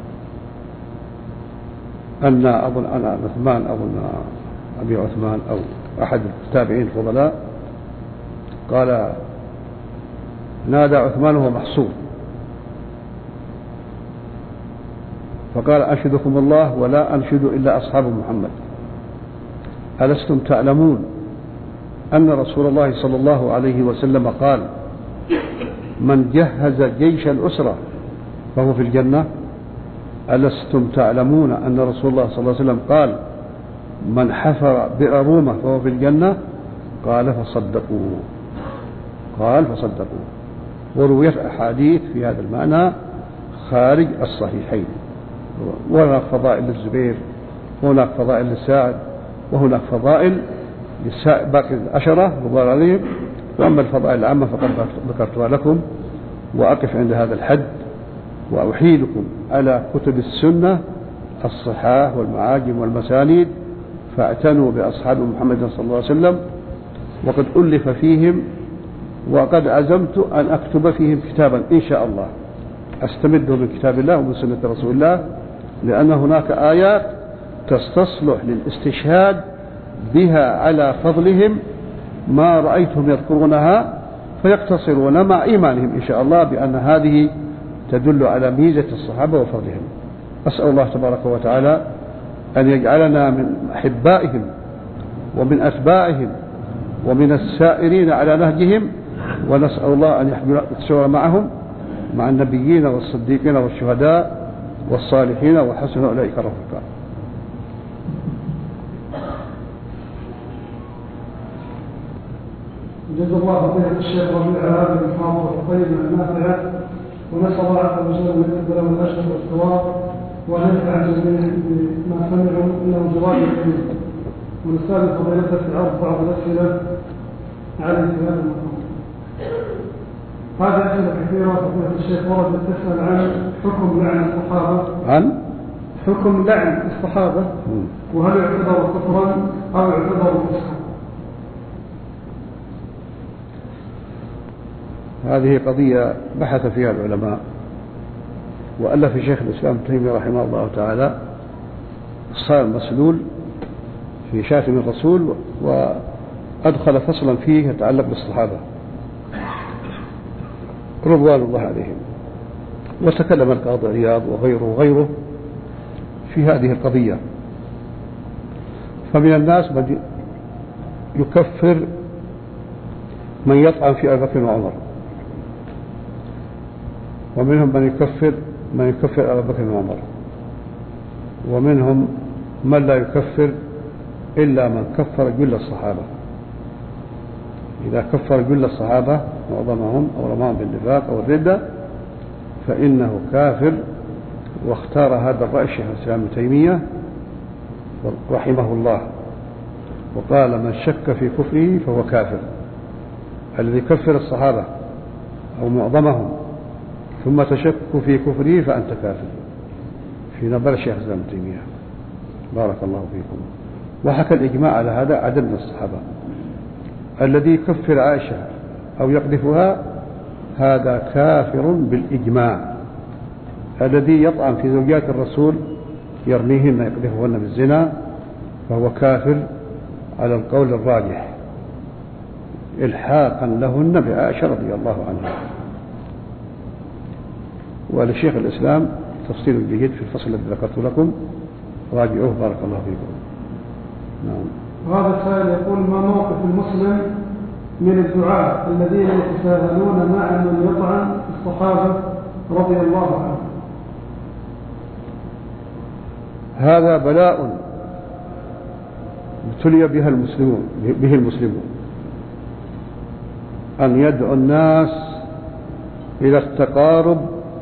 أن أظن أن عثمان أظن أبي عثمان أو أحد التابعين الفضلاء قال: نادى عثمان وهو محصور، فقال: أنشدكم الله ولا أنشد إلا أصحاب محمد، ألستم تعلمون أن رسول الله صلى الله عليه وسلم قال: من جهز جيش الأسرة فهو في الجنة؟ ألستم تعلمون أن رسول الله صلى الله عليه وسلم قال: من حفر بئر رومة فهو في الجنة؟ قال: فصدقوا قال فصدقوا ورويت أحاديث في هذا المعنى خارج الصحيحين. وهناك فضائل للزبير، وهناك فضائل للساعد، وهناك فضائل باقي العشرة رضوان عليهم. وأما الفضائل العامة فقد ذكرتها لكم، وأقف عند هذا الحد، وأحيلكم على كتب السنة الصحاح والمعاجم والمسانيد، فاعتنوا بأصحاب محمد صلى الله عليه وسلم، وقد ألف فيهم، وقد عزمت أن أكتب فيهم كتابا إن شاء الله أستمده من كتاب الله ومن سنة رسول الله، لأن هناك آيات تستصلح للاستشهاد بها على فضلهم ما رأيتهم يذكرونها، فيقتصرون مع إيمانهم إن شاء الله بأن هذه تدل على ميزة الصحابة وفضلهم. أسأل الله تبارك وتعالى أن يجعلنا من أحبائهم ومن أتباعهم ومن السائرين على نهجهم، ونسأل الله أن يحشرنا معهم مع النبيين والصديقين والشهداء والصالحين وحسن أولئك رفيقا.
جزا الله خير الشيخ ربيع هذه المحاضرة الطيبة النافعة، ونسأل الله عز وجل أن يقبل من الأجر والثواب، وأن ينفع الجميع بما سمعوا إنه جواب كريم. ونستأذن فضيلته في عرض بعض الأسئلة على في هذا المقام. هذه أسئلة كثيرة فضيلة الشيخ وردت تسأل عن حكم لعن الصحابة،
عن
حكم لعن الصحابة، وهل يعتبر كفرا أو يعتبر فسقا؟
هذه قضية بحث فيها العلماء، وألف شيخ الإسلام ابن تيمية رحمه الله تعالى الصائل المسلول في شاتم الرسول، وأدخل فصلا فيه يتعلق بالصحابة رضوان الله عليهم. وتكلم القاضي عياض وغيره وغيره في هذه القضية. فمن الناس من يكفر من يطعن في أبي بكر وعمر، ومنهم من يكفر من يكفر أبي بكر وعمر، ومنهم من لا يكفر إلا من كفر جل الصحابة. إذا كفر جل الصحابة معظمهم أو رماهم بالنفاق أو الردة فإنه كافر. واختار هذا الرأي الشيخ الإسلام ابن تيمية رحمه الله، وقال: من شك في كفره فهو كافر. الذي كفر الصحابة أو معظمهم ثم تشك في كفره فأنت كافر، في نظر الشيخ الإسلام ابن تيمية بارك الله فيكم. وحكى الإجماع على هذا عدد من الصحابة. الذي يكفر عائشة أو يقذفها هذا كافر بالإجماع. الذي يطعن في زوجات الرسول يرميهن يقذفهن بالزنا فهو كافر على القول الراجح إلحاقا لهن بعائشة رضي الله عنها. ولشيخ الإسلام تفصيل جيد في الفصل الذي ذكرت لكم، راجعوه بارك الله فيكم. نعم.
هذا السائل يقول: ما موقف المسلم من الدعاة الذين يتساهلون مع من يطعن الصحابة رضي الله عنهم؟
هذا بلاء ابتلي بها المسلمون به المسلمون، أن يدعو الناس إلى التقارب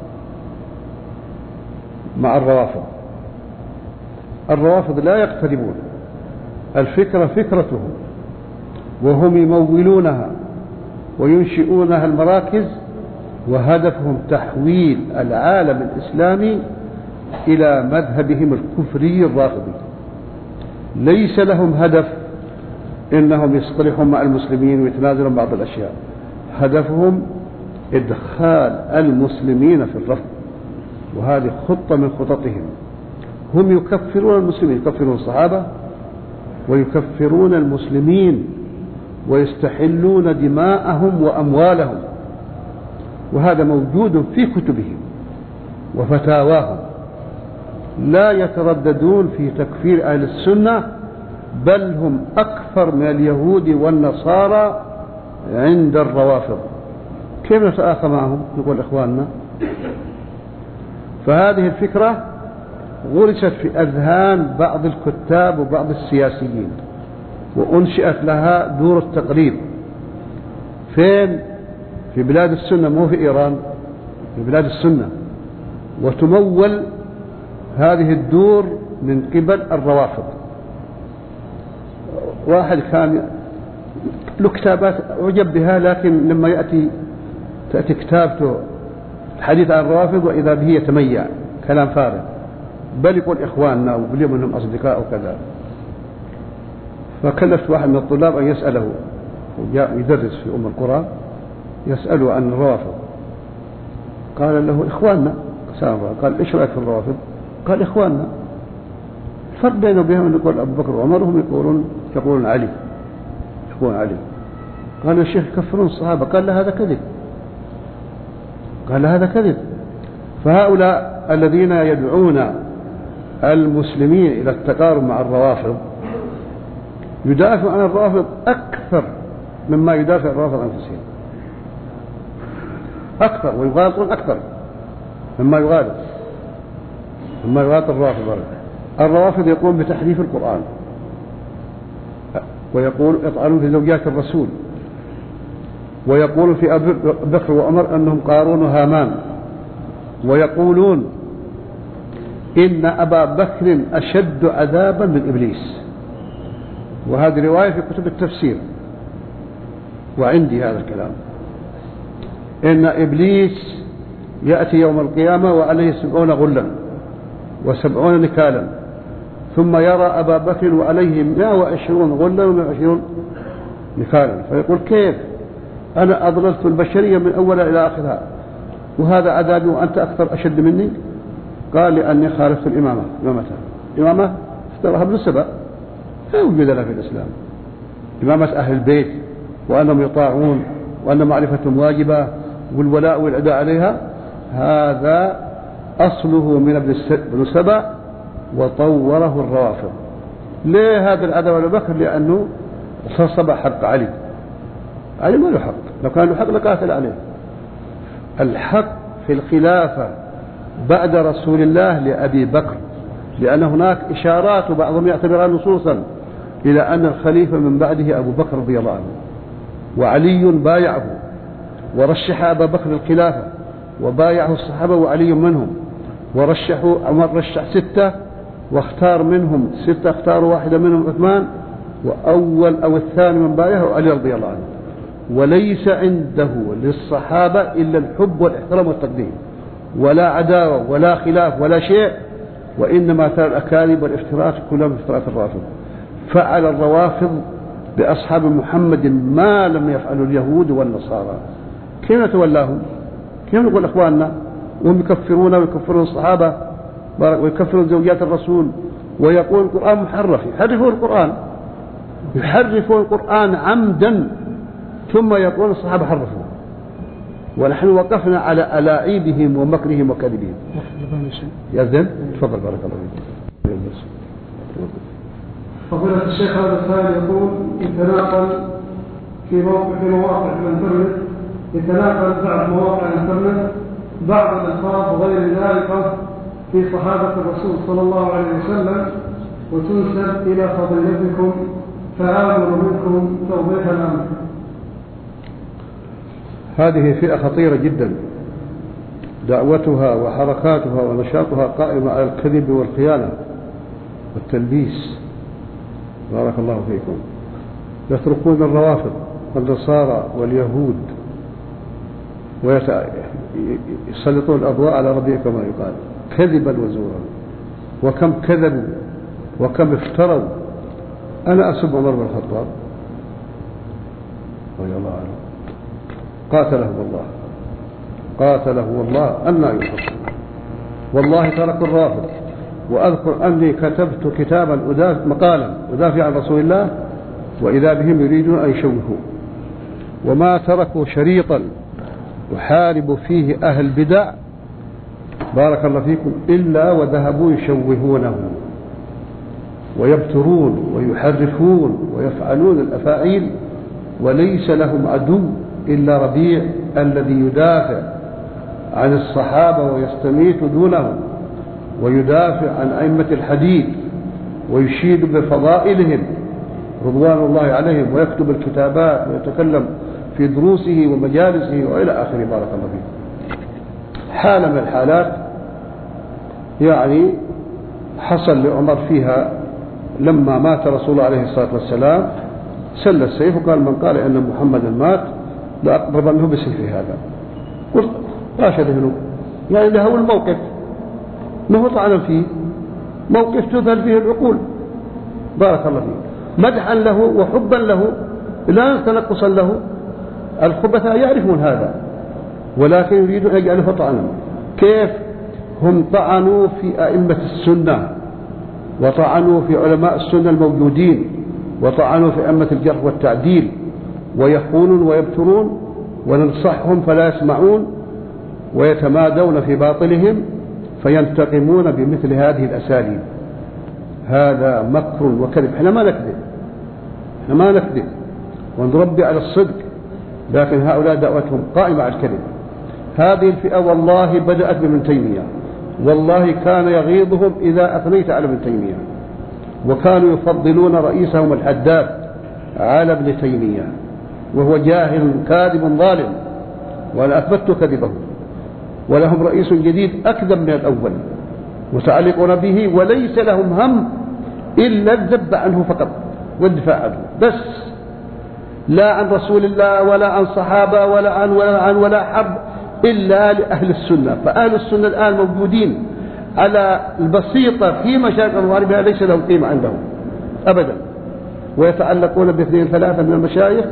مع الروافض. الروافض لا يقتربون، الفكرة فكرتهم، وهم يمولونها وينشئونها المراكز، وهدفهم تحويل العالم الإسلامي إلى مذهبهم الكفري الرافضي. ليس لهم هدف إنهم يصطلحون مع المسلمين ويتنازلون بعض الأشياء، هدفهم إدخال المسلمين في الرفض، وهذه خطة من خططهم. هم يكفرون المسلمين، يكفرون الصحابة ويكفرون المسلمين ويستحلون دماءهم وأموالهم، وهذا موجود في كتبهم وفتاواهم. لا يترددون في تكفير أهل السنة، بل هم أكثر من اليهود والنصارى عند الروافض. كيف نتآخى معهم؟ نقول إخواننا. فهذه الفكرة غرست في أذهان بعض الكتاب وبعض السياسيين، وأنشئت لها دور التقريب. فين؟ في بلاد السنة، مو في إيران، في بلاد السنة. وتمول هذه الدور من قبل الروافض. واحد كان له كتابات أعجب بها، لكن لما يأتي تأتي كتابته الحديث عن الروافض وإذا به يتميع، كلام فارغ، بل يقول إخواننا وبل منهم أصدقاء وكذا. فكلفت واحد من الطلاب أن يسأله، وجاء يدرس في أم القرى، يسأله عن الروافض. قال له إخواننا. قال إيش رأيك في الروافض؟ قال إخواننا. الفرق بينه وبينهم أن يقول أبو بكر وعمر، هم يقولون يقولون علي، يقولون علي. قال يا شيخ يكفرون الصحابة. قال لا هذا كذب، قال لا هذا كذب. فهؤلاء الذين يدعون المسلمين إلى التقارب مع الروافض يدافع عن الروافض أكثر مما يدافع الروافض أنفسهم، أكثر، ويغالطون أكثر مما يغالط مما يغالط الروافض. الروافض يقوم بتحريف القرآن، ويقول يطعنون في زوجات الرسول، ويقول في أبي بكر وعمر أنهم قارون وهامان، ويقولون إن أبا بكر أشد عذابا من إبليس. وهذه رواية في كتب التفسير، وعندي هذا الكلام. إن إبليس يأتي يوم القيامة وعليه سبعون غلا وسبعون نكالا، ثم يرى أبا بكر وعليه مئة وعشرون غلا ومئة وعشرون نكالا، فيقول كيف أنا أضللت البشرية من أولها إلى آخرها وهذا عذابي وأنت أكثر أشد مني؟ قال لأني خالفت الإمامة. إمامتها إمامة افتراها ابن سبأ، لا وجود لها في الإسلام. إمامة أهل البيت وأنهم يطاعون وأن معرفتهم واجبة والولاء والعداء عليها، هذا أصله من ابن سبأ وطوره الروافض. ليه هذا العداء على بكر؟ لأنه صبح حق علي. علي ما له حق، لو كان له حق لقاتل عليه. الحق في الخلافة بعد رسول الله لأبي بكر، لأن هناك إشارات وبعضهم يعتبرها نصوصا إلى أن الخليفة من بعده أبو بكر رضي الله عنه، وعلي بايعه ورشح أبا بكر الخلافة وبايعه الصحابة وعلي منهم، ورشحوا عمر رشح ستة واختار منهم ستة، اختاروا واحدة منهم عثمان، وأول أو الثاني من بايعه علي رضي الله عنه. وليس عنده للصحابة إلا الحب والاحترام والتقديم، ولا عداوة ولا خلاف ولا شيء، وإنما ترى الأكاذيب والافتراءات كلها من افتراءات الرافض. فعل الروافض بأصحاب محمد ما لم يفعلوا اليهود والنصارى. كيف نتولاهم؟ كيف نقول إخواننا وهم يكفرون ويكفرون الصحابة ويكفرون زوجات الرسول، ويقول القرآن محرف، يحرفون القرآن يحرفون القرآن عمدا، ثم يقول الصحابة حرفوا ونحن وقفنا على ألاعيبهم ومكرهم وكذبهم. يأذن؟ تفضل بارك الله فيك.
فضيلة الشيخ هذا السائل يقول يتناقل في موقع في مواقع الانترنت يتناقل بعض مواقع الانترنت بعض الألفاظ وغير ذلك في صحابة الرسول صلى الله عليه وسلم وتنسب إلى فضيلتكم فآمل منكم توضيح الأمر.
هذه فئة خطيرة جدا، دعوتها وحركاتها ونشاطها قائمة على الكذب والخيانة والتلبيس. بارك الله فيكم. يتركون الروافض والنصارى واليهود ويسلطون الأضواء على ربيع كما يقال كذبا وزورا. وكم كذبوا وكم افتروا. أنا أسب عمر بن الخطاب رضي الله عنه، قاتله الله قاتله الله أن يحصل. والله تركوا الرافض. وأذكر أني كتبت كتابا مقالا أدافع عن رسول الله وإذا بهم يريدون أن يشوهوا، وما تركوا شريطا يحارب فيه أهل البدع بارك الله فيكم إلا وذهبوا يشوهونه ويبترون ويحرفون ويفعلون الأفاعيل، وليس لهم عدو إلا ربيع الذي يدافع عن الصحابة ويستميت دونهم ويدافع عن أئمة الحديث ويشيد بفضائلهم رضوان الله عليهم ويكتب الكتابات ويتكلم في دروسه ومجالسه وإلى آخره بارك الله فيه. حالة من الحالات يعني حصل لعمر فيها لما مات رسول الله عليه الصلاة والسلام سل السيف وقال من قال إن محمدا مات لأقربنه بسيفه هذا. قلت راشده يعني له الموقف ما هو طعنا فيه، موقف تذهل فيه العقول بارك الله فيه، مدحا له وحبا له لا تنقصا له. الخبثاء يعرفون هذا ولكن يريدون أن يجعلوه طعنا. كيف؟ هم طعنوا في أئمة السنة وطعنوا في علماء السنة الموجودين وطعنوا في أئمة الجرح والتعديل ويخونون ويبترون وننصحهم فلا يسمعون ويتمادون في باطلهم فينتقمون بمثل هذه الأساليب. هذا مكر وكذب. احنا ما نكذب احنا ما نكذب ونربي على الصدق، لكن هؤلاء دعوتهم قائمة على الكذب. هذه الفئة والله بدأت بابن تيمية، والله كان يغيظهم إذا أثنيت على ابن تيمية، وكانوا يفضلون رئيسهم الحداد على ابن تيمية وهو جاهل كاذب ظالم، وأنا أثبت كذبه. ولهم رئيس جديد أكذب من الأول متعلقون به وليس لهم هم إلا الذب عنه فقط والدفاع عنه بس، لا عن رسول الله ولا عن صحابة ولا عن ولا عن ولا حرب إلا لأهل السنة. فأهل السنة الآن موجودين على البسيطة في مشارق المغرب ليس لهم قيمة عندهم أبدا، ويتعلقون باثنين ثلاثة من المشايخ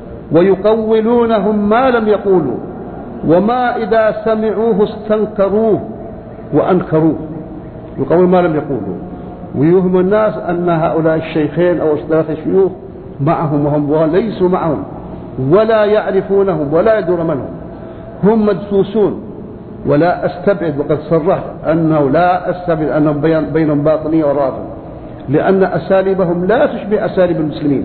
ويقولونهم ما لم يقولوا، وما إذا سمعوه استنكروه وأنكروه. يقولون ما لم يقولوا ويوهم الناس أن هؤلاء الشيخين أو ثلاثة شيوخ معهم وهم ليسوا معهم ولا يعرفونهم ولا يدرون من هم. هم مدسوسون. ولا أستبعد وقد صرحت أنه لا أستبعد أنهم بينهم باطنية ورافض، لأن أساليبهم لا تشبه أساليب المسلمين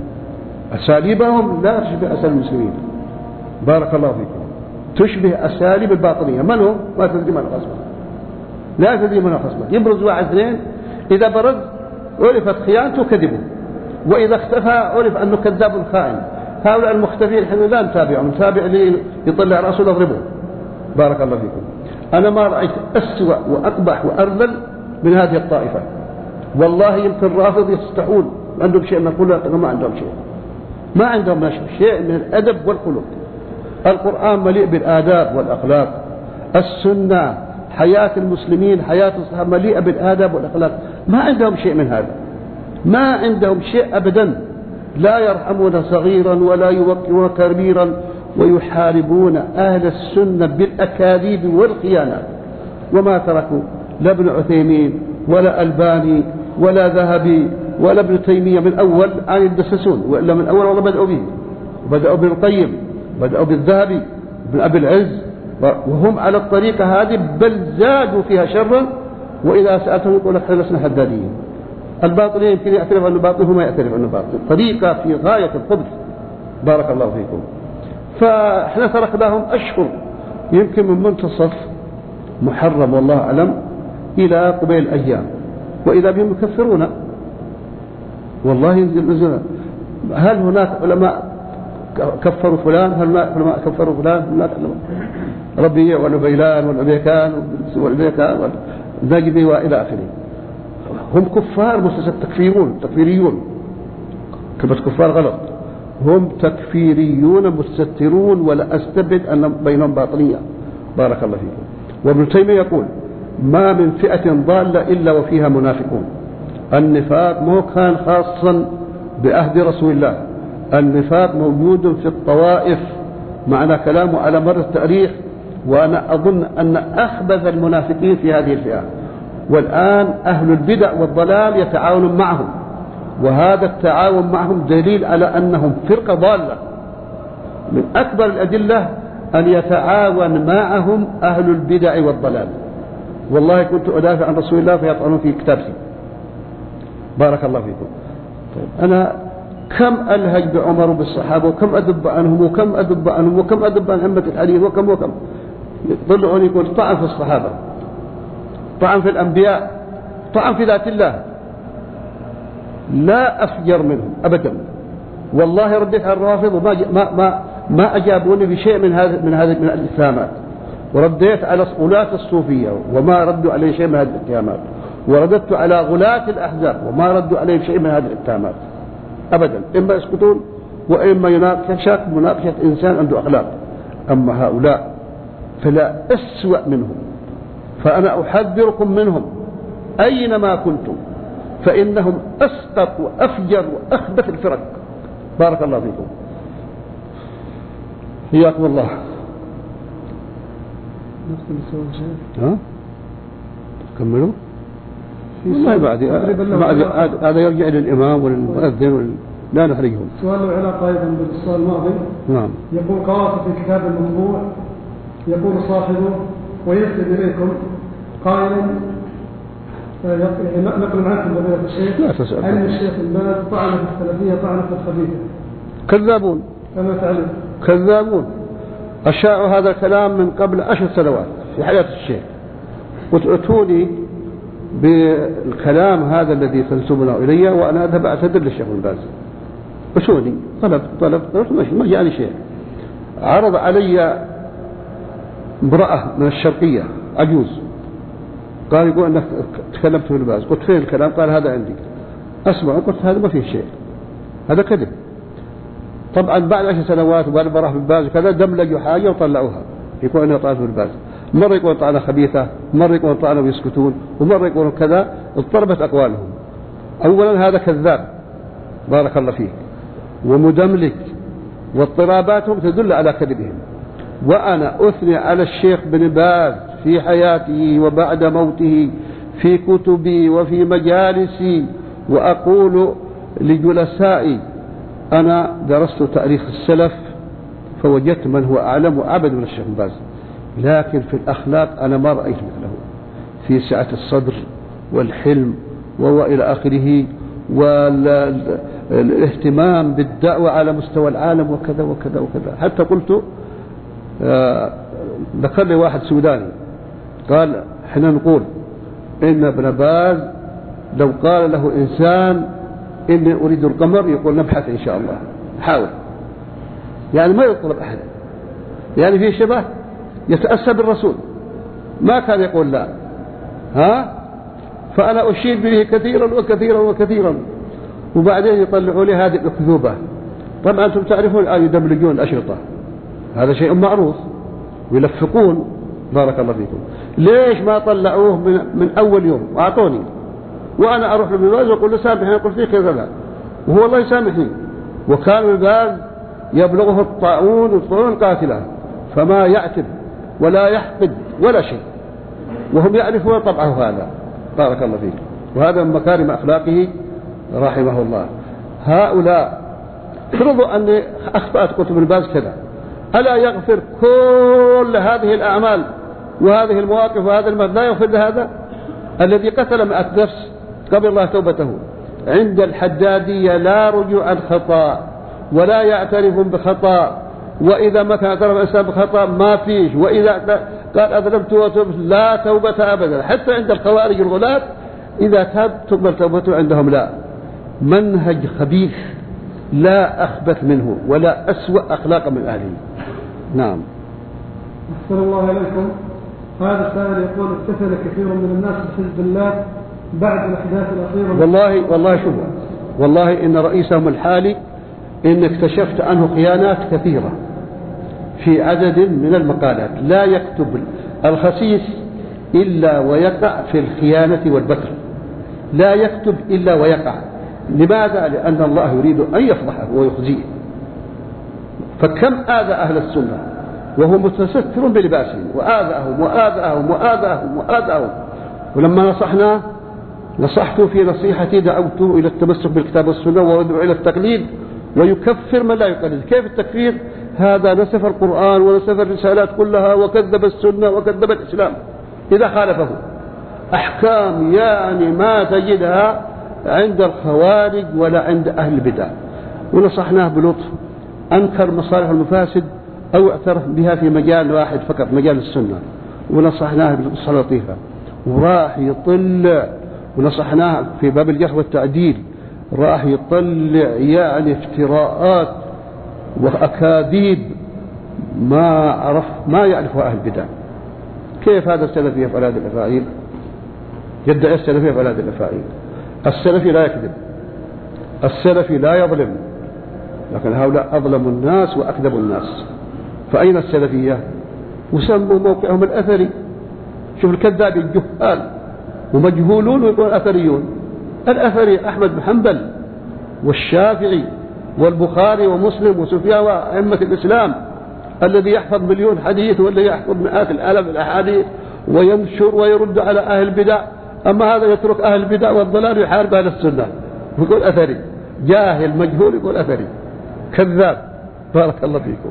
أساليبهم لا تشبه أساليب المسلمين بارك الله فيكم، تشبه أساليب الباطنية. من هو؟ ما تدري من خصمه لا تدري من خصمه. يبرز واحد اثنين، إذا برز عرفت خيانته كذبه، وإذا اختفى عرف أنه كذاب خائن. هؤلاء المختفين حين لا نتابعهم، نتابع اللي يطلع رأسه نضربه بارك الله فيكم. أنا ما رأيت أسوأ وأقبح وأرذل من هذه الطائفة. والله يمكن رافض يستحون عندهم شيء نقول ما عندهم شيء ما عندهم شيء من الأدب والخلق. القرآن مليء بالآداب والأخلاق، السنة حياة المسلمين حياة الصحابة مليئة بالآداب والأخلاق. ما عندهم شيء من هذا، ما عندهم شيء أبدا. لا يرحمون صغيرا ولا يوقرون كبيرا، ويحاربون أهل السنة بالأكاذيب والخيانات. وما تركوا لا ابن عثيمين ولا ألباني ولا ذهبي ولا ابن تيمية من أول عن يدسسون، وإلا من أول والله بدأوا به، بدأوا بالقيم، بدأوا بالذهبي، بن أبي العز، وهم على الطريقة هذه بل زادوا فيها شرا، وإذا سألتهم يقول لك احنا لسنا حداديين. الباطنية يمكن يعترف أنه باطل وما يعترف أنه باطل، طريقة في غاية الخبث. بارك الله فيكم. فاحنا تركناهم أشهر يمكن من منتصف محرم والله أعلم إلى قبيل أيام، وإذا بهم يكفرون. والله ينزل نزل. هل هناك علماء كفروا فلان؟ هل هناك علماء كفروا فلان؟ هناك ربيع والعبيلان والعبيكان والعبيكان والنجبي وإلى آخره. هم كفار مستتر تكفيرون تكفيريون، كلمة كفار غلط، هم تكفيريون مستترون، ولا أستبعد أن بينهم باطنية. بارك الله فيكم. وابن تيمية يقول ما من فئة ضالة إلا وفيها منافقون. النفاق مو كان خاصا بعهد رسول الله، النفاق موجود في الطوائف، معنى كلامه على مر التاريخ. وأنا أظن أن أخبث المنافقين في هذه الفئة، والآن أهل البدع والضلال يتعاونون معهم، وهذا التعاون معهم دليل على أنهم فرقة ضالة. من أكبر الأدلة أن يتعاون معهم أهل البدع والضلال. والله كنت أدافع عن رسول الله فيطعنون في كتابتي. بارك الله فيكم. طيب أنا كم ألهج بعمر وبالصحابة، وكم أدب عنهم وكم أدب عنهم وكم أدب عن أئمة الحديث وكم وكم. يطلعون يقول طعن في الصحابة، طعن في الأنبياء، طعن في ذات الله. لا أفجر منهم أبدا. والله رديت على الرافض وما ما ما ما أجابوني بشيء من هذا من هذه من الاتهامات، ورديت على غلاة الصوفية وما ردوا علي شيء من هذه الاتهامات، ورددت على غلاة الأحزاب وما ردوا علي شيء من هذه الاتهامات أبدا. إما يسكتون وإما يناقشك مناقشة إنسان عنده أخلاق. أما هؤلاء فلا أسوأ منهم، فأنا أحذركم منهم أينما كنتم، فإنهم أسقط وأفجر وأخبث الفرق. بارك الله فيكم. حياكم الله. ها كملوا والله بعد هذا يرجع للإمام والمؤذن وال... لا نحرجهم.
سؤال له علاقة أيضا بالسؤال الماضي.
نعم.
يقول قرأت في كتاب المطبوع يقول صاحبه ويكتب إليكم قائلا نقل معكم فضيلة الشيخ
لا تسأل
أن الشيخ الباز طعن في السلفية طعنة الخبيثة.
كذابون
كما تعلم.
كذابون. أشاعوا هذا الكلام من قبل عشر سنوات في حياة الشيخ، وتأتوني بالكلام هذا الذي تنسبونه إلي وأنا أذهب أعتذر للشيخ الباز. أتوني طلب طلب طلب ما جاءني شيء. عرض علي امرأة من الشرقية عجوز، قال يقول أنك تكلمت في الباز. قلت فين الكلام؟ قال هذا عندي. أسمع. قلت هذا ما فيه شيء، هذا كذب. طبعا بعد عشر سنوات وبعد ما راح في الباز كذا دملجوا حاجة وطلعوها، يقول أنه طعنت في الباز. مرة يقول طعنة خبيثة، مرة يقول طعنة ويسكتون، ومرة يقولون كذا. اضطربت أقوالهم. أولا هذا كذاب بارك الله فيك ومدملك، واضطراباتهم تدل على كذبهم. وأنا أثني على الشيخ بن باز في حياته وبعد موته في كتبي وفي مجالسي، وأقول لجلسائي أنا درست تاريخ السلف فوجدت من هو أعلم وأعبد من الشيخ بن باز، لكن في الأخلاق أنا ما رأيت مثله في سعة الصدر والحلم وإلى آخره، والاهتمام بالدعوة على مستوى العالم وكذا وكذا وكذا. حتى قلت ذكر لي واحد سوداني قال احنا نقول إن ابن باز لو قال له إنسان إني أريد القمر يقول نبحث إن شاء الله حاول، يعني ما يطلب أحد، يعني في شبه يتأسى بالرسول، ما كان يقول لا. ها فأنا أشيد به كثيرا وكثيرا وكثيرا، وبعدين يطلعوا لي هذه الأكذوبة. طبعا أنتم تعرفون الآن يدملجون الأشرطة، هذا شيء معروف، ويلفقون. بارك الله فيكم. ليش ما طلعوه من, من أول يوم وأعطوني، وأنا أروح للباز وأقول له سامحني، أقول فيه كذا لا، وهو الله يسامحني. وكان الباز يبلغه الطاعون والطاعون قاتلة، فما يعتب ولا يحقد ولا شيء، وهم يعرفون طبعه هذا. بارك الله فيك. وهذا من مكارم أخلاقه رحمه الله. هؤلاء فرضوا أني أخطأت قلت ابن باز كذا، ألا يغفر كل هذه الأعمال وهذه المواقف وهذا المال؟ لا يغفر هذا الذي قتل مئة نفس قبل الله توبته. عند الحدادية لا رجوع عن خطأ ولا يعترف بخطأ، وإذا ما كان اعترف الإنسان بخطأ ما فيش، وإذا قال أذنبت وتوبت لا توبة أبدا. حتى عند الخوارج الغلاة إذا تاب تقبل توبته، عندهم لا. منهج خبيث لا أخبث منه ولا أسوأ أخلاقا من أهله. نعم.
أحسن الله إليكم. هذا السائل يقول اتصل كثير من الناس بحزب الله بعد الأحداث الأخيرة.
والله والله شوفوا، والله إن رئيسهم الحالي إن اكتشفت عنه خيانات كثيرة في عدد من المقالات. لا يكتب الخسيس إلا ويقع في الخيانة والبتر، لا يكتب إلا ويقع. لماذا؟ لأن الله يريد أن يفضحه ويخزيه. فكم آذى أهل السنة وهو متستر بلباسهم، وآذاهم وآذاهم وآذاهم وآذاهم. ولما نصحناه نصحت في نصيحتي دعوته إلى التمسك بالكتاب والسنة وادعو إلى التقليد، ويكفر من لا يقلد. كيف التكفير؟ هذا نسف القرآن ونسف الرسالات كلها وكذب السنة وكذب الإسلام إذا خالفه. أحكام يعني ما تجدها عند الخوارج ولا عند أهل البدع. ونصحناه بلطف، أنكر مصالح المفاسد أو اعترف بها في مجال واحد فقط، مجال السنة، ونصحناه بالقصة اللطيفة وراح يطلع. ونصحناه في باب الجرح والتعديل راح يطلع يعني افتراءات وأكاذيب ما عرف ما يعرفها أهل البدع. كيف هذا السلفي يفعل هذه الأفاعيل؟ يدعي السلفي يفعل هذه الأفاعيل. السلفي لا يكذب، السلفي لا يظلم، لكن هؤلاء أظلموا الناس وأكذبوا الناس. فأين السلفية؟ وسموا موقعهم الأثري. شوف الكذاب الجهال ومجهولون ويقولون أثريون. الأثري أحمد بن حنبل والشافعي والبخاري ومسلم وسفيان وأئمة الإسلام، الذي يحفظ مليون حديث والذي يحفظ مئات الآلاف الأحاديث وينشر ويرد على أهل البدع. أما هذا يترك أهل البدع والضلال ويحارب أهل السنة ويقول أثري. جاهل مجهول يقول أثري، كذاب. بارك الله فيكم.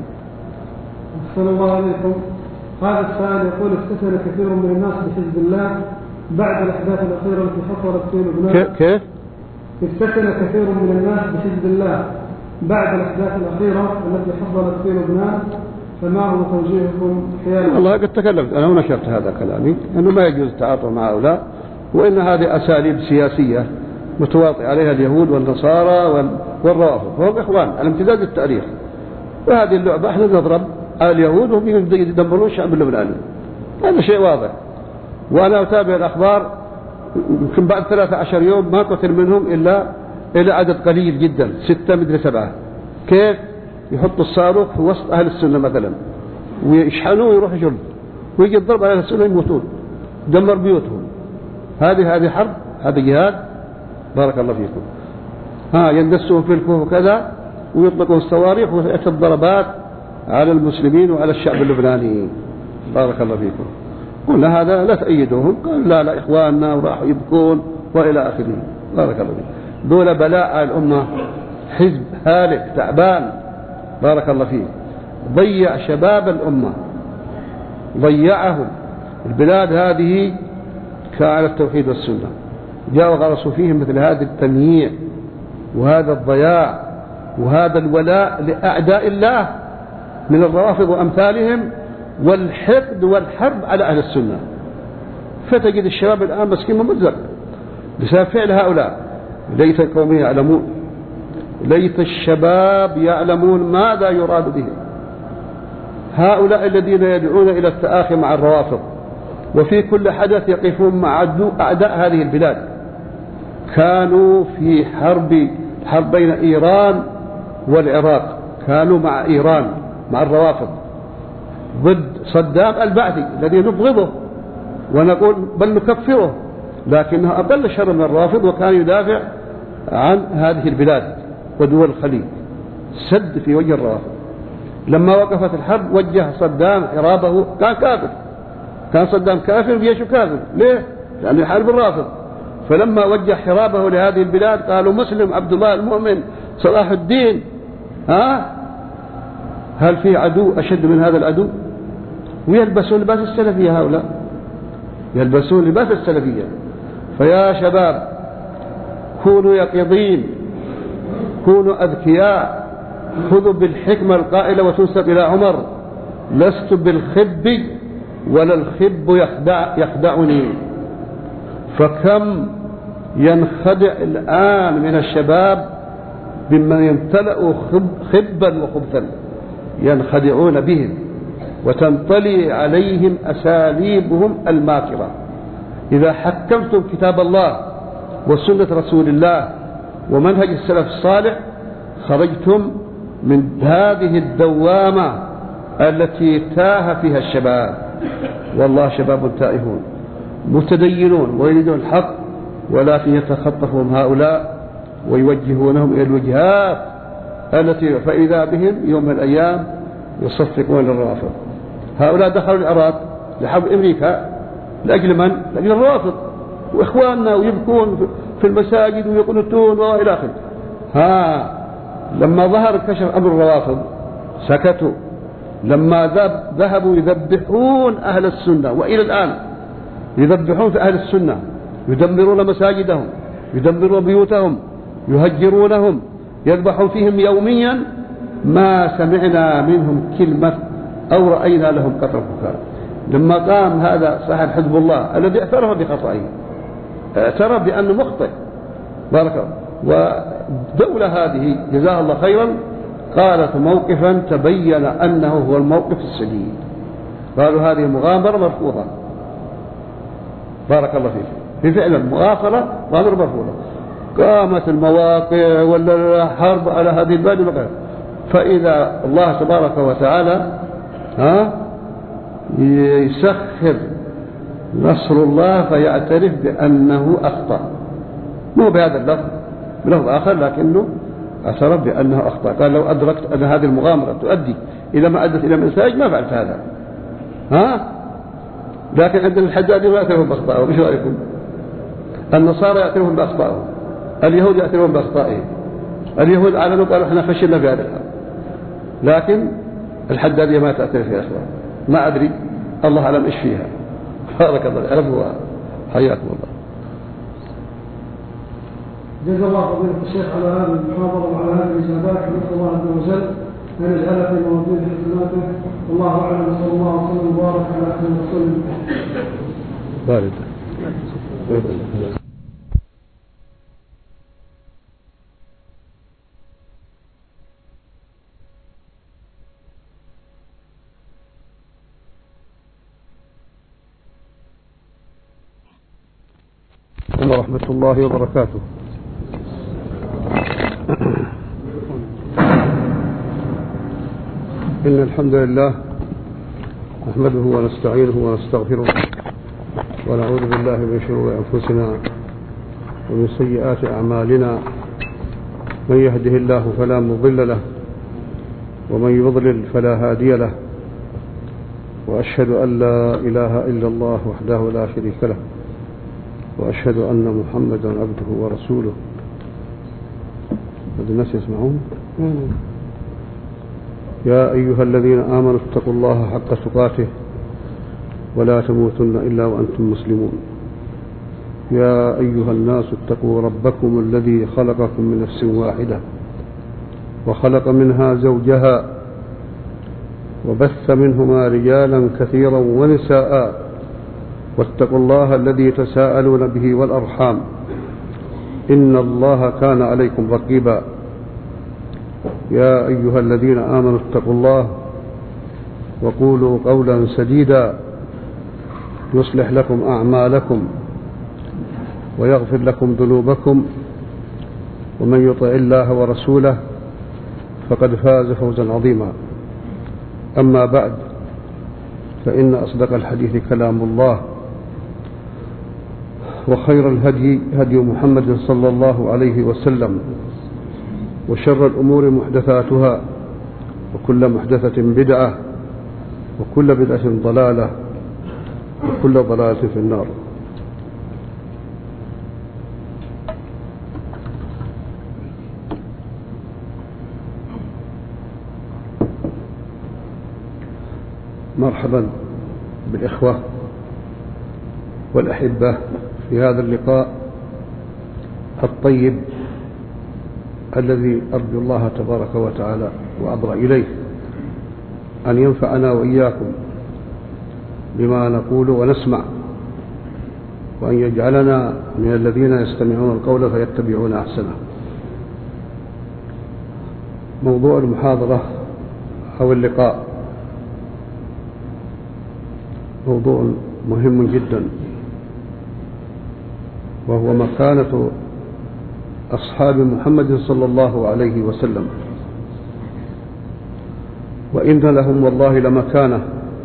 أحسن الله عليكم. هذا السائل يقول استثنى كثير من الناس بحزب الله بعد الأحداث الأخيرة التي حصلت في لبنان.
كيف؟
استثنى كثير من الناس بحزب الله بعد الأحداث الأخيرة التي حصلت في لبنان، فما هو توجيهكم حيال؟
والله قد تكلمت أنا ونشرت هذا كلامي أنه ما يجوز التعاطف مع هؤلاء، وإن هذه أساليب سياسية متواطئ عليها اليهود والنصارى والروافض وهم إخوان على امتداد التاريخ. وهذه اللعبة احنا نضرب على اليهود وهم يدمرون الشعب اللبناني. هذا شيء واضح. وأنا أتابع الأخبار يمكن بعد ثلاثة عشر يوم ما قتل منهم إلا إلى عدد قليل جدا، ستة مدري سبعة. كيف؟ يحط الصاروخ في وسط أهل السنة مثلا ويشحنوه ويروح يجرب ويجي الضرب على أهل السنة يموتون، دمر بيوتهم. هذه هذه حرب، هذا جهاد. بارك الله فيكم. ها يندسون في الكوف وكذا ويطلقون الصواريخ ويأتي الضربات على المسلمين وعلى الشعب اللبناني. بارك الله فيكم. قلنا هذا لا تأيدوهم، قال لا لا إخواننا وراحوا يبكون وإلى آخره. بارك الله فيكم. دول بلاء على الأمة، حزب هالك تعبان. بارك الله فيه. ضيع شباب الأمة، ضيعهم. البلاد هذه كان التوحيد والسنة، جاءوا غرسوا فيهم مثل هذا التمييع وهذا الضياع وهذا الولاء لأعداء الله من الروافض وأمثالهم والحقد والحرب على أهل السنة. فتجد الشباب الآن مسكين ممزق بسبب فعل هؤلاء. ليت القوم يعلمون، ليت الشباب يعلمون ماذا يراد به. هؤلاء الذين يدعون إلى التآخي مع الروافض وفي كل حدث يقفون مع أعداء هذه البلاد. كانوا في حرب حرب بين إيران والعراق، كانوا مع إيران مع الروافض ضد صدام البعثي الذي نبغضه ونقول بل نكفره، لكنه أقل شر من الرافض وكان يدافع عن هذه البلاد ودول الخليج. سد في وجه الرافض. لما وقفت الحرب وجه صدام حرابه، كان كافر، كان صدام كافر وجيشه كافر. ليه؟ لأنه يحارب الرافض. فلما وجه حرابه لهذه البلاد قالوا مسلم عبد الله المؤمن صلاح الدين ها هل في عدو أشد من هذا العدو؟ ويلبسون لباس السلفية، هؤلاء يلبسون لباس السلفية. فيا شباب كونوا يقظين، كونوا أذكياء، خذوا بالحكمة القائلة وتنسب إلى عمر: لست بالخب ولا الخب يخدع يخدعني. فكم ينخدع الآن من الشباب ممن يمتلئوا خبا وخبثا، ينخدعون بهم وتنطلي عليهم أساليبهم الماكرة. إذا حكمتم كتاب الله وسنة رسول الله ومنهج السلف الصالح خرجتم من هذه الدوامة التي تاه فيها الشباب. والله شباب تائهون متدينون ويريدون الحق، ولكن يتخطفهم هؤلاء ويوجهونهم إلى الوجهات التي فإذا بهم يوم من الأيام يصفقون للرافض. هؤلاء دخلوا العراق لحرب أمريكا لأجل من؟ لأجل الرافض، وإخواننا ويبكون في المساجد ويقنطون وإلى آخره. ها لما ظهر كشف أمر الروافض سكتوا. لما ذهبوا يذبحون أهل السنة، وإلى الآن يذبحون في أهل السنة، يدمرون مساجدهم، يدمرون بيوتهم، يهجرونهم، يذبحون فيهم يوميا، ما سمعنا منهم كلمة أو رأينا لهم قطر بكاء. لما قام هذا صاحب حزب الله الذي اعترف بخطئه، اعترف بأنه مخطئ، بارك الله، ودولة هذه جزاها الله خيرا قالت موقفا تبين أنه هو الموقف السديد. قالوا هذه مغامرة مرفوضة، بارك الله فيك، في فعلا مغامرة مغامرة مرفوضة. قامت المواقع ولا الحرب على هذه البلاد وغيرها، فإذا الله تبارك وتعالى ها يسخر نصر الله فيعترف بأنه أخطأ، مو بهذا اللفظ، بلفظ آخر، لكنه اعترف بأنه أخطأ. قال لو أدركت أن هذه المغامرة تؤدي إلى ما أدت إلى النتائج ما فعلت هذا. ها لكن عندنا الحجاج ما يعترفون بأخطائهم. ايش رأيكم؟ النصارى يعترفون بأخطائهم، اليهود يعترفون بأخطائهم. اليهود أعلنوا قالوا احنا فشلنا في هذا الحرب، لكن الحدادية ما تعترف يا أخوان. ما أدري، الله أعلم إيش فيها. بارك الله، عرفوا، حياكم الله.
جزا الله فضيلة الشيخ على هذه المحاضرة وعلى هذه الإجابات، ونسأل الله عز وجل أن يجعل في موازين حسناته. والله أعلم، صلى الله عليه وسلم وبارك على خير رسول
بارك. ورحمة الله وبركاته. إن الحمد لله نحمده ونستعينه ونستغفره ونعوذ بالله من شرور أنفسنا ومن سيئات أعمالنا. من يهده الله فلا مضل له ومن يضلل فلا هادي له، وأشهد أن لا إله إلا الله وحده لا شريك له، وأشهد أن محمدا عبده ورسوله. هذا الناس يسمعون. يا أيها الذين آمنوا اتقوا الله حق تقاته ولا تموتن إلا وأنتم مسلمون. يا أيها الناس اتقوا ربكم الذي خلقكم من نفس واحدة وخلق منها زوجها وبث منهما رجالا كثيرا ونساء، واتقوا الله الذي تساءلون به والأرحام، إن الله كان عليكم رقيبا. يا أيها الذين آمنوا اتقوا الله وقولوا قولا سديدا يصلح لكم أعمالكم ويغفر لكم ذنوبكم، ومن يطع الله ورسوله فقد فاز فوزا عظيما. أما بعد، فإن أصدق الحديث كلام الله، وخير الهدي هدي محمد صلى الله عليه وسلم، وشر الأمور محدثاتها، وكل محدثة بدعة، وكل بدعة ضلالة، وكل ضلالة في النار. مرحبا بالإخوة والأحبة في هذا اللقاء الطيب الذي أرجو الله تبارك وتعالى وأضرع إليه أن ينفعنا وإياكم بما نقول ونسمع، وأن يجعلنا من الذين يستمعون القول فيتبعون أحسنه. موضوع المحاضرة أو اللقاء موضوع مهم جدا، وهو مكانة أصحاب محمد صلى الله عليه وسلم، وإن لهم والله لمكانة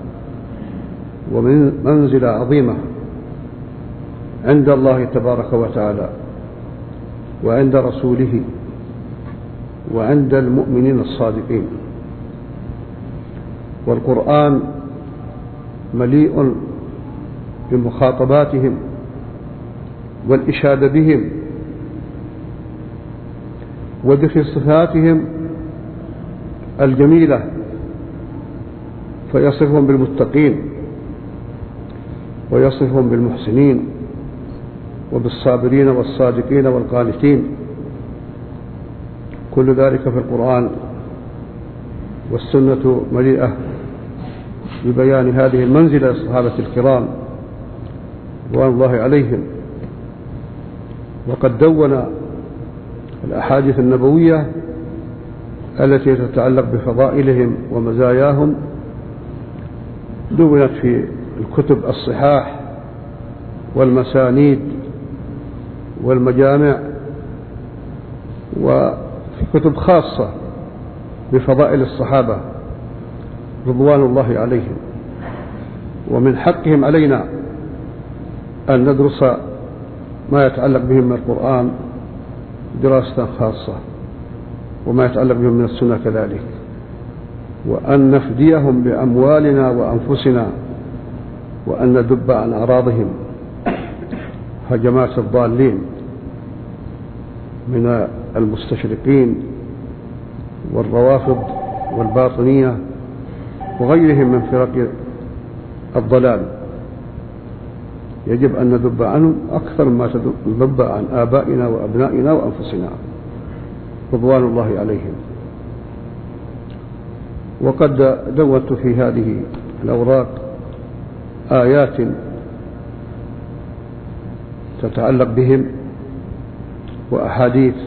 ومن منزلة عظيمة عند الله تبارك وتعالى وعند رسوله وعند المؤمنين الصادقين. والقرآن مليء بمخاطباتهم والإشادة بهم وذكر صفاتهم الجميلة، فيصفهم بالمتقين ويصفهم بالمحسنين وبالصابرين والصادقين والقانتين، كل ذلك في القرآن. والسنة مليئة ببيان هذه المنزلة للصحابة الكرام رضوان الله عليهم، وقد دون الأحاديث النبوية التي تتعلق بفضائلهم ومزاياهم دونت في الكتب الصحاح والمسانيد والمجامع، وفي كتب خاصة بفضائل الصحابة رضوان الله عليهم. ومن حقهم علينا أن ندرس ما يتعلق بهم من القرآن دراسة خاصة، وما يتعلق بهم من السنة كذلك، وأن نفديهم بأموالنا وأنفسنا، وأن ندب عن أعراضهم هجمات الضالين من المستشرقين والروافض والباطنية وغيرهم من فرق الضلال. يجب أن ندب عنهم أكثر ما ندب عن آبائنا وأبنائنا وأنفسنا رضوان الله عليهم. وقد دونت في هذه الأوراق آيات تتعلق بهم وأحاديث،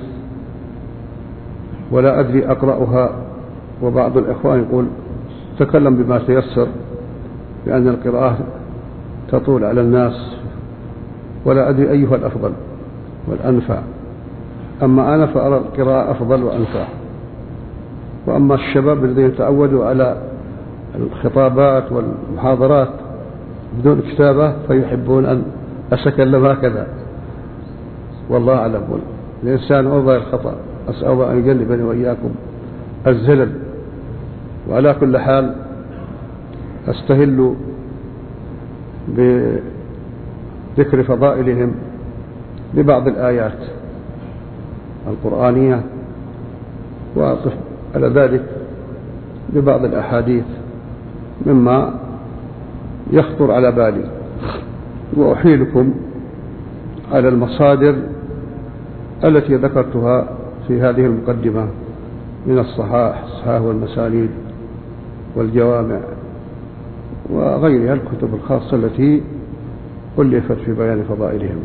ولا أدري أقرأها، وبعض الإخوان يقول تكلم بما تيسر لأن القراءة تطول على الناس، ولا أدري أيها الأفضل والأنفع. أما أنا فأرى القراءة أفضل وأنفع، وأما الشباب الذين تعودوا على الخطابات والمحاضرات بدون كتابة فيحبون أن أتكلم هكذا، والله أعلم. الإنسان عرضة للخطأ، أسأل الله أن يجنبني وإياكم الزلل. وعلى كل حال أستهل بذكر فضائلهم ببعض الآيات القرآنية، وأطف على ذلك ببعض الأحاديث مما يخطر على بالي، وأحيلكم على المصادر التي ذكرتها في هذه المقدمة من الصحاح الصحاح والمسانيد والجوامع وغيرها الكتب الخاصة التي ألفت في بيان فضائلهم.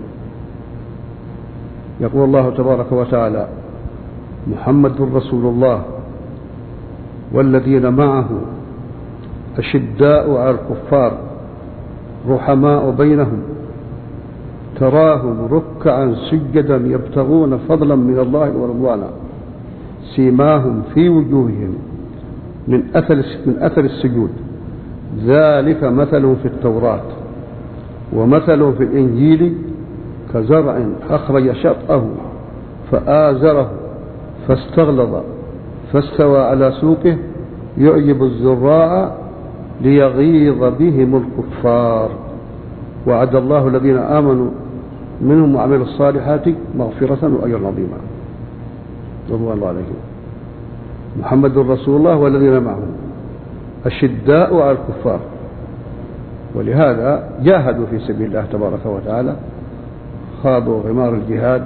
يقول الله تبارك وتعالى: محمد رسول الله والذين معه أشداء على الكفار رحماء بينهم تراهم ركعا سجدا يبتغون فضلا من الله ورضوانا سيماهم في وجوههم من أثر من أثر السجود ذلك مثل في التوراة ومثل في الإنجيل كزرع أخرج شطأه فآزره فاستغلظ فاستوى على سوقه يعجب الزراع ليغيظ بهم الكفار وعد الله الذين آمنوا منهم وعملوا الصالحات مغفرة وأجرا عظيما رضوان الله عليهم. محمد رسول الله والذين معه أشداء على الكفار، ولهذا جاهدوا في سبيل الله تبارك وتعالى، خاضوا غمار الجهاد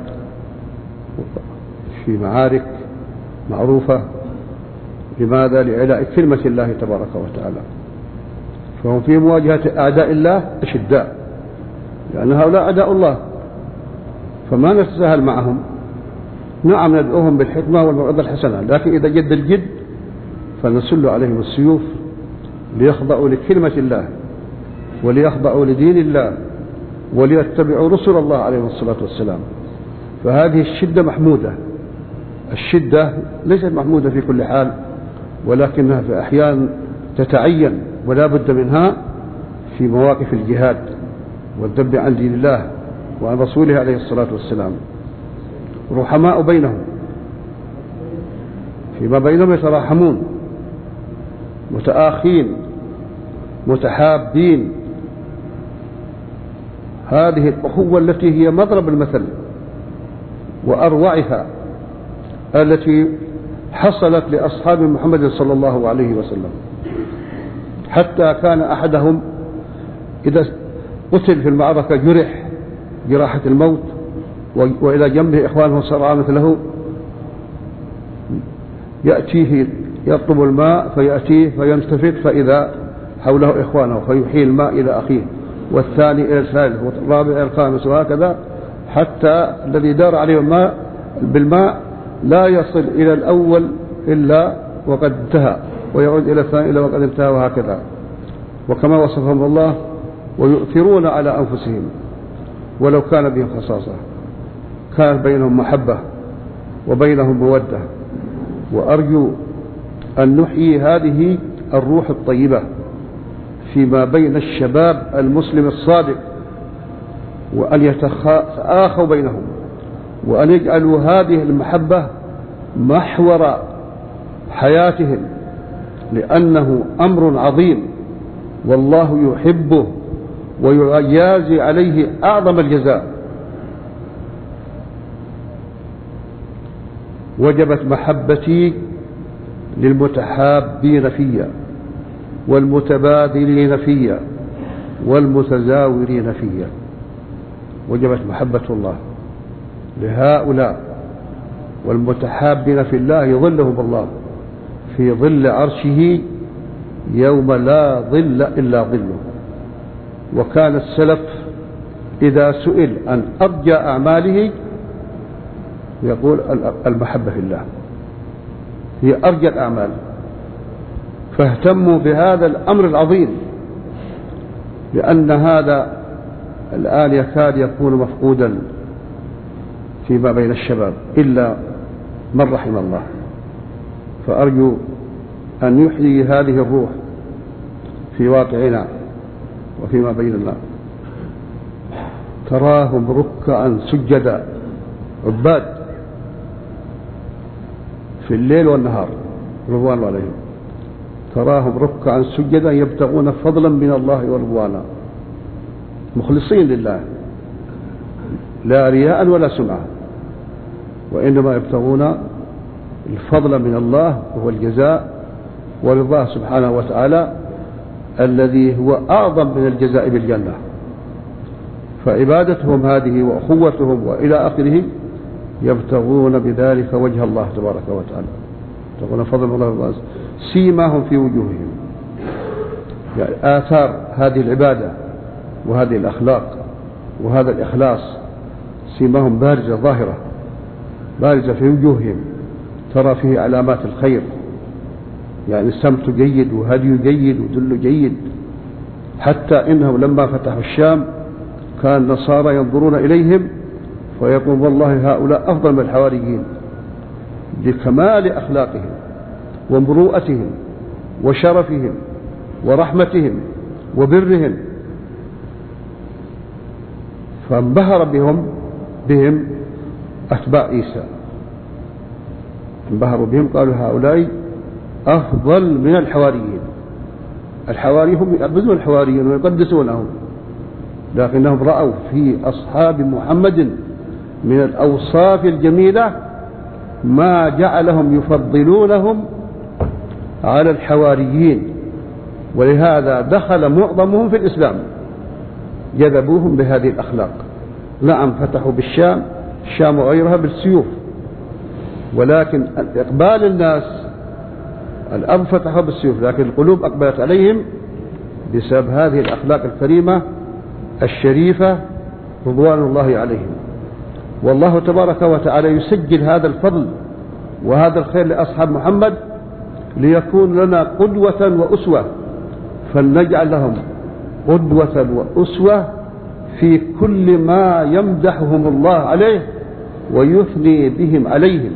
في معارك معروفة. لماذا؟ لإعلاء كلمة الله تبارك وتعالى. فهم في مواجهة أعداء الله أشداء، لأن هؤلاء أعداء الله، فما نتساهل معهم. نعم ندعوهم بالحكمة والموعظة الحسنة، لكن إذا جد الجد فنسل عليهم السيوف ليخضعوا لكلمة الله وليخضعوا لدين الله وليتبعوا رسل الله عليه الصلاة والسلام. فهذه الشدة محمودة. الشدة ليست محمودة في كل حال، ولكنها في أحيان تتعين ولا بد منها في مواقف الجهاد والذب عن دين الله وعن رسوله عليه الصلاة والسلام. رحماء بينهم، فيما بينهم يتراحمون، متآخين متحابين. هذه الأخوة التي هي مضرب المثل وأروعها التي حصلت لأصحاب محمد صلى الله عليه وسلم، حتى كان أحدهم إذا قتل في المعركة جرح جراحة الموت وإلى جنبه إخوانه صرعى مثله، يأتيه يطلب الماء فيأتيه فينتفت فإذا حوله إخوانه فيحيي الماء إلى أخيه، والثاني إلى الثالث والرابع إلى الخامس، وهكذا حتى الذي دار عليه الماء بالماء لا يصل إلى الأول إلا وقد انتهى، ويعود إلى الثاني إلا وقد انتهى، وهكذا. وكما وصفهم الله: ويؤثرون على أنفسهم ولو كان بهم خصاصة. كان بينهم محبة وبينهم مودة. وأرجو أن نحيي هذه الروح الطيبة فيما بين الشباب المسلم الصادق، وأن يتآخوا بينهم، وأن يجعلوا هذه المحبة محور حياتهم، لأنه أمر عظيم والله يحبه ويجازي عليه أعظم الجزاء. وجبت محبتي للمتحابين فيا والمتبادلين فيا والمتزاورين فيا. وجبت محبة الله لهؤلاء، والمتحابين في الله يظلهم الله في ظل عرشه يوم لا ظل إلا ظله. وكان السلف إذا سئل عن أرجى أعماله يقول المحبة في الله هي أرجى الأعمال، فاهتموا بهذا الأمر العظيم، لأن هذا الآن يكاد يكون مفقودا فيما بين الشباب إلا من رحم الله. فأرجو أن يحيي هذه الروح في واقعنا وفيما بيننا. تراهم ركعا سجدا عباد في الليل والنهار رضوان عليهم، تراهم ركعا سجدا يبتغون فضلا من الله ورضوانا، مخلصين لله لا رياء ولا سمعة، وإنما يبتغون الفضل من الله وهو الجزاء ورضاه سبحانه وتعالى الذي هو أعظم من الجزاء بالجنة. فعبادتهم هذه وأخوتهم وإلى آخره يبتغون بذلك وجه الله تبارك وتعالى، يبتغون فضل الله ورضاه. سيماهم في وجوههم، يعني آثار هذه العبادة وهذه الأخلاق وهذا الإخلاص سيماهم بارزة ظاهرة بارزة في وجوههم، ترى فيه علامات الخير، يعني السمت جيد وهدي جيد ودل جيد. حتى إنهم لما فتحوا الشام كان النصارى ينظرون إليهم فيقول والله هؤلاء أفضل من الحواريين لكمال أخلاقهم ومروءتهم وشرفهم ورحمتهم وبرهم. فانبهر بهم بهم أتباع عيسى، انبهروا بهم قالوا هؤلاء أفضل من الحواريين. الحواري هم يعبدون الحواريين ويقدسونهم، لكنهم رأوا في أصحاب محمد من الأوصاف الجميلة ما جعلهم يفضلونهم على الحواريين ولهذا دخل معظمهم في الإسلام، جذبوهم بهذه الأخلاق. نعم فتحوا بالشام، الشام وغيرها بالسيوف، ولكن إقبال الناس الأرض فتحوا بالسيوف، لكن القلوب أقبلت عليهم بسبب هذه الأخلاق الكريمة الشريفة رضوان الله عليهم. والله تبارك وتعالى يسجل هذا الفضل وهذا الخير لأصحاب محمد ليكون لنا قدوة وأسوة، فلنجعل لهم قدوة وأسوة في كل ما يمدحهم الله عليه ويثني بهم عليهم.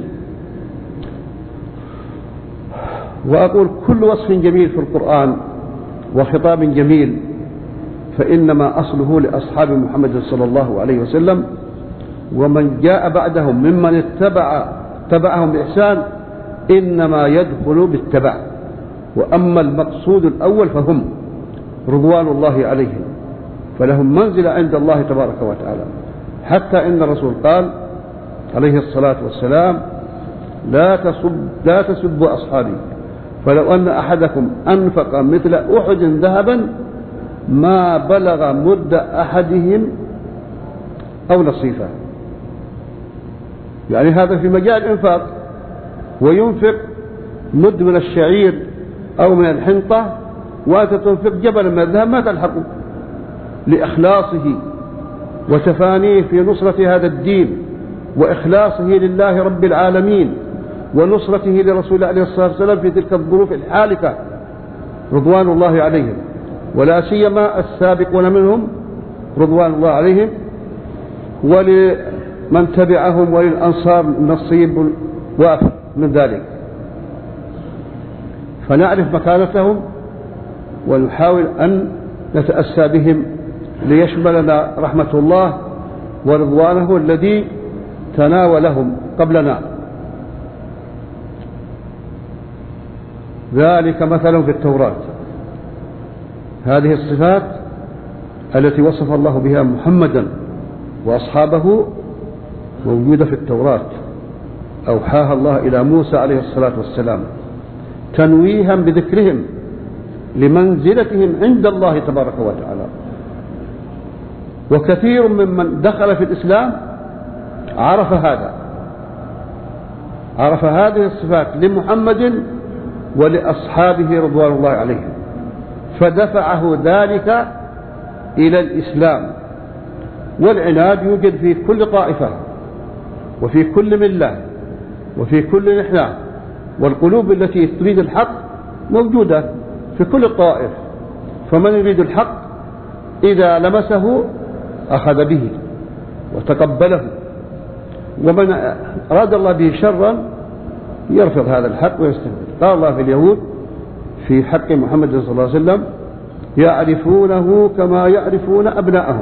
وأقول كل وصف جميل في القرآن وخطاب جميل فإنما أصله لأصحاب محمد صلى الله عليه وسلم، ومن جاء بعدهم ممن اتبع تبعهم بإحسان إنما يدخل بالتبع. وأما المقصود الأول فهم رضوان الله عليهم، فلهم منزلة عند الله تبارك وتعالى، حتى إن الرسول قال عليه الصلاة والسلام لا تسب لا تسبوا أصحابي، فلو أن أحدكم أنفق مثل أحد ذهبا ما بلغ مد أحدهم أو نصيفه. يعني هذا في مجال الإنفاق، وينفق مد من الشعير أو من الحنطة، وأنت تنفق جبل من الذهب ما تلحقه، لإخلاصه وتفانيه في نصرة هذا الدين وإخلاصه لله رب العالمين ونصرته لرسول عليه الصلاة والسلام في تلك الظروف الحالكة رضوان الله عليهم، ولا سيما السابقون منهم رضوان الله عليهم، ولمن تبعهم وللأنصار نصيب وافر من ذلك. فنعرف مكانتهم ونحاول أن نتأسى بهم ليشملنا رحمة الله ورضوانه الذي تناولهم قبلنا. ذلك مثل في التوراة، هذه الصفات التي وصف الله بها محمدا وأصحابه موجودة في التوراة، أوحاها الله إلى موسى عليه الصلاة والسلام تنويها بذكرهم لمنزلتهم عند الله تبارك وتعالى. وكثير ممن دخل في الإسلام عرف هذا، عرف هذه الصفات لمحمد ولأصحابه رضوان الله عليهم، فدفعه ذلك إلى الإسلام. والعناد يوجد في كل طائفة وفي كل ملة وفي كل نحلة، والقلوب التي تريد الحق موجودة في كل الطائف، فمن يريد الحق إذا لمسه أخذ به وتقبله، ومن أراد الله به شرا يرفض هذا الحق ويستهزئ. قال الله في اليهود في حق محمد صلى الله عليه وسلم يعرفونه كما يعرفون أبناءهم،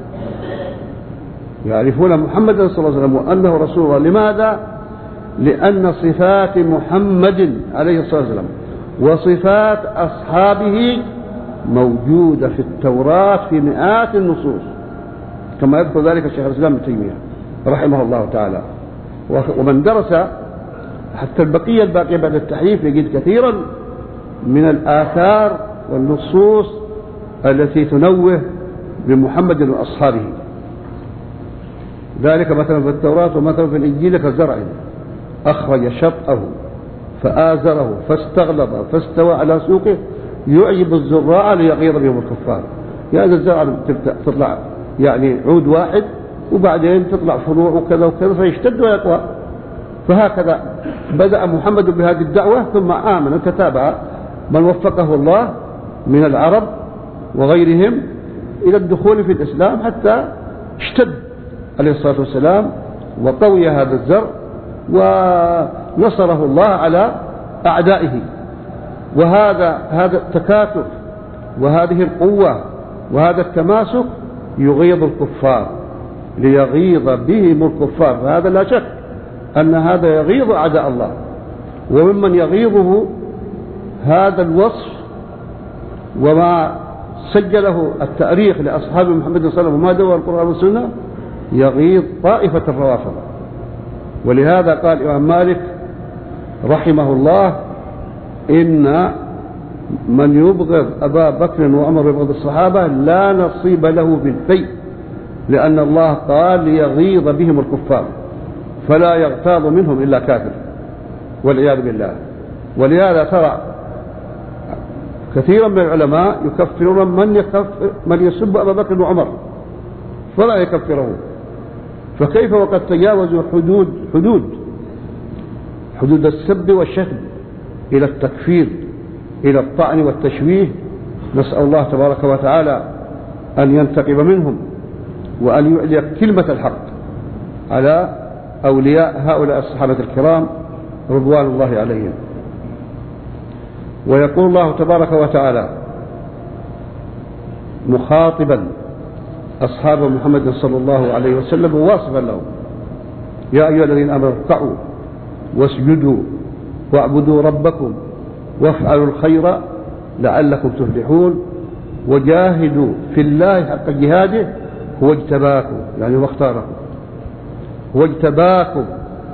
يعرفون محمد صلى الله عليه وسلم وأنه رسول الله. لماذا؟ لأن صفات محمد عليه الصلاة والسلام وصفات أصحابه موجودة في التوراة في مئات النصوص، كما يذكر ذلك الشيخ الإسلام ابن تيمية رحمه الله تعالى. ومن درس حتى البقية الباقية بعد التحريف يجد كثيرا من الآثار والنصوص التي تنوه بمحمد وأصحابه. ذلك مثلا في التوراة ومثلا في الإنجيل كالزرع أخرج شطأه فآزره فاستغلظ فاستوى على سوقه يعجب الزراع ليغيظ بهم الكفار. يعني الزرع تطلع يعني عود واحد وبعدين تطلع فروع وكذا وكذا فيشتد ويقوى. فهكذا بدأ محمد بهذه الدعوة، ثم آمن وتتابع من وفقه الله من العرب وغيرهم إلى الدخول في الإسلام، حتى اشتد عليه الصلاة والسلام وقوي هذا الزرع ونصره الله على أعدائه. وهذا هذا التكاتف وهذه القوة وهذا التماسك يغيظ الكفار ليغيظ بهم الكفار، فهذا لا شك أن هذا يغيظ أعداء الله. وممن يغيظه هذا الوصف وما سجله التاريخ لأصحاب محمد صلى الله عليه وسلم وما دور القرآن والسنة يغيظ طائفة الروافض. ولهذا قال الإمام مالك رحمه الله إن من يبغض أبا بكر وعمر يبغض الصحابة لا نصيب له في الفيء، لأن الله قال ليغيظ بهم الكفار فلا يغتاظ منهم إلا كافر والعياذ بالله. ولهذا ترى كثيرا من العلماء يكفرون من يكفر من يسب أبا بكر وعمر فلا يكفره، فكيف وقد تجاوزوا حدود حدود حدود السب والشتم إلى التكفير إلى الطعن والتشويه. نسأل الله تبارك وتعالى أن ينتقم منهم وأن يعلي كلمة الحق على أولياء هؤلاء الصحابة الكرام رضوان الله عليهم. ويقول الله تبارك وتعالى مخاطبا أصحاب محمد صلى الله عليه وسلم وواصفا لهم: يا أيها الذين آمنوا اركعوا واسجدوا واعبدوا ربكم وافعلوا الخير لعلكم تفلحون وجاهدوا في الله حق جهاده هو اجتباكم، يعني هو اختاركم، هو اجتباكم.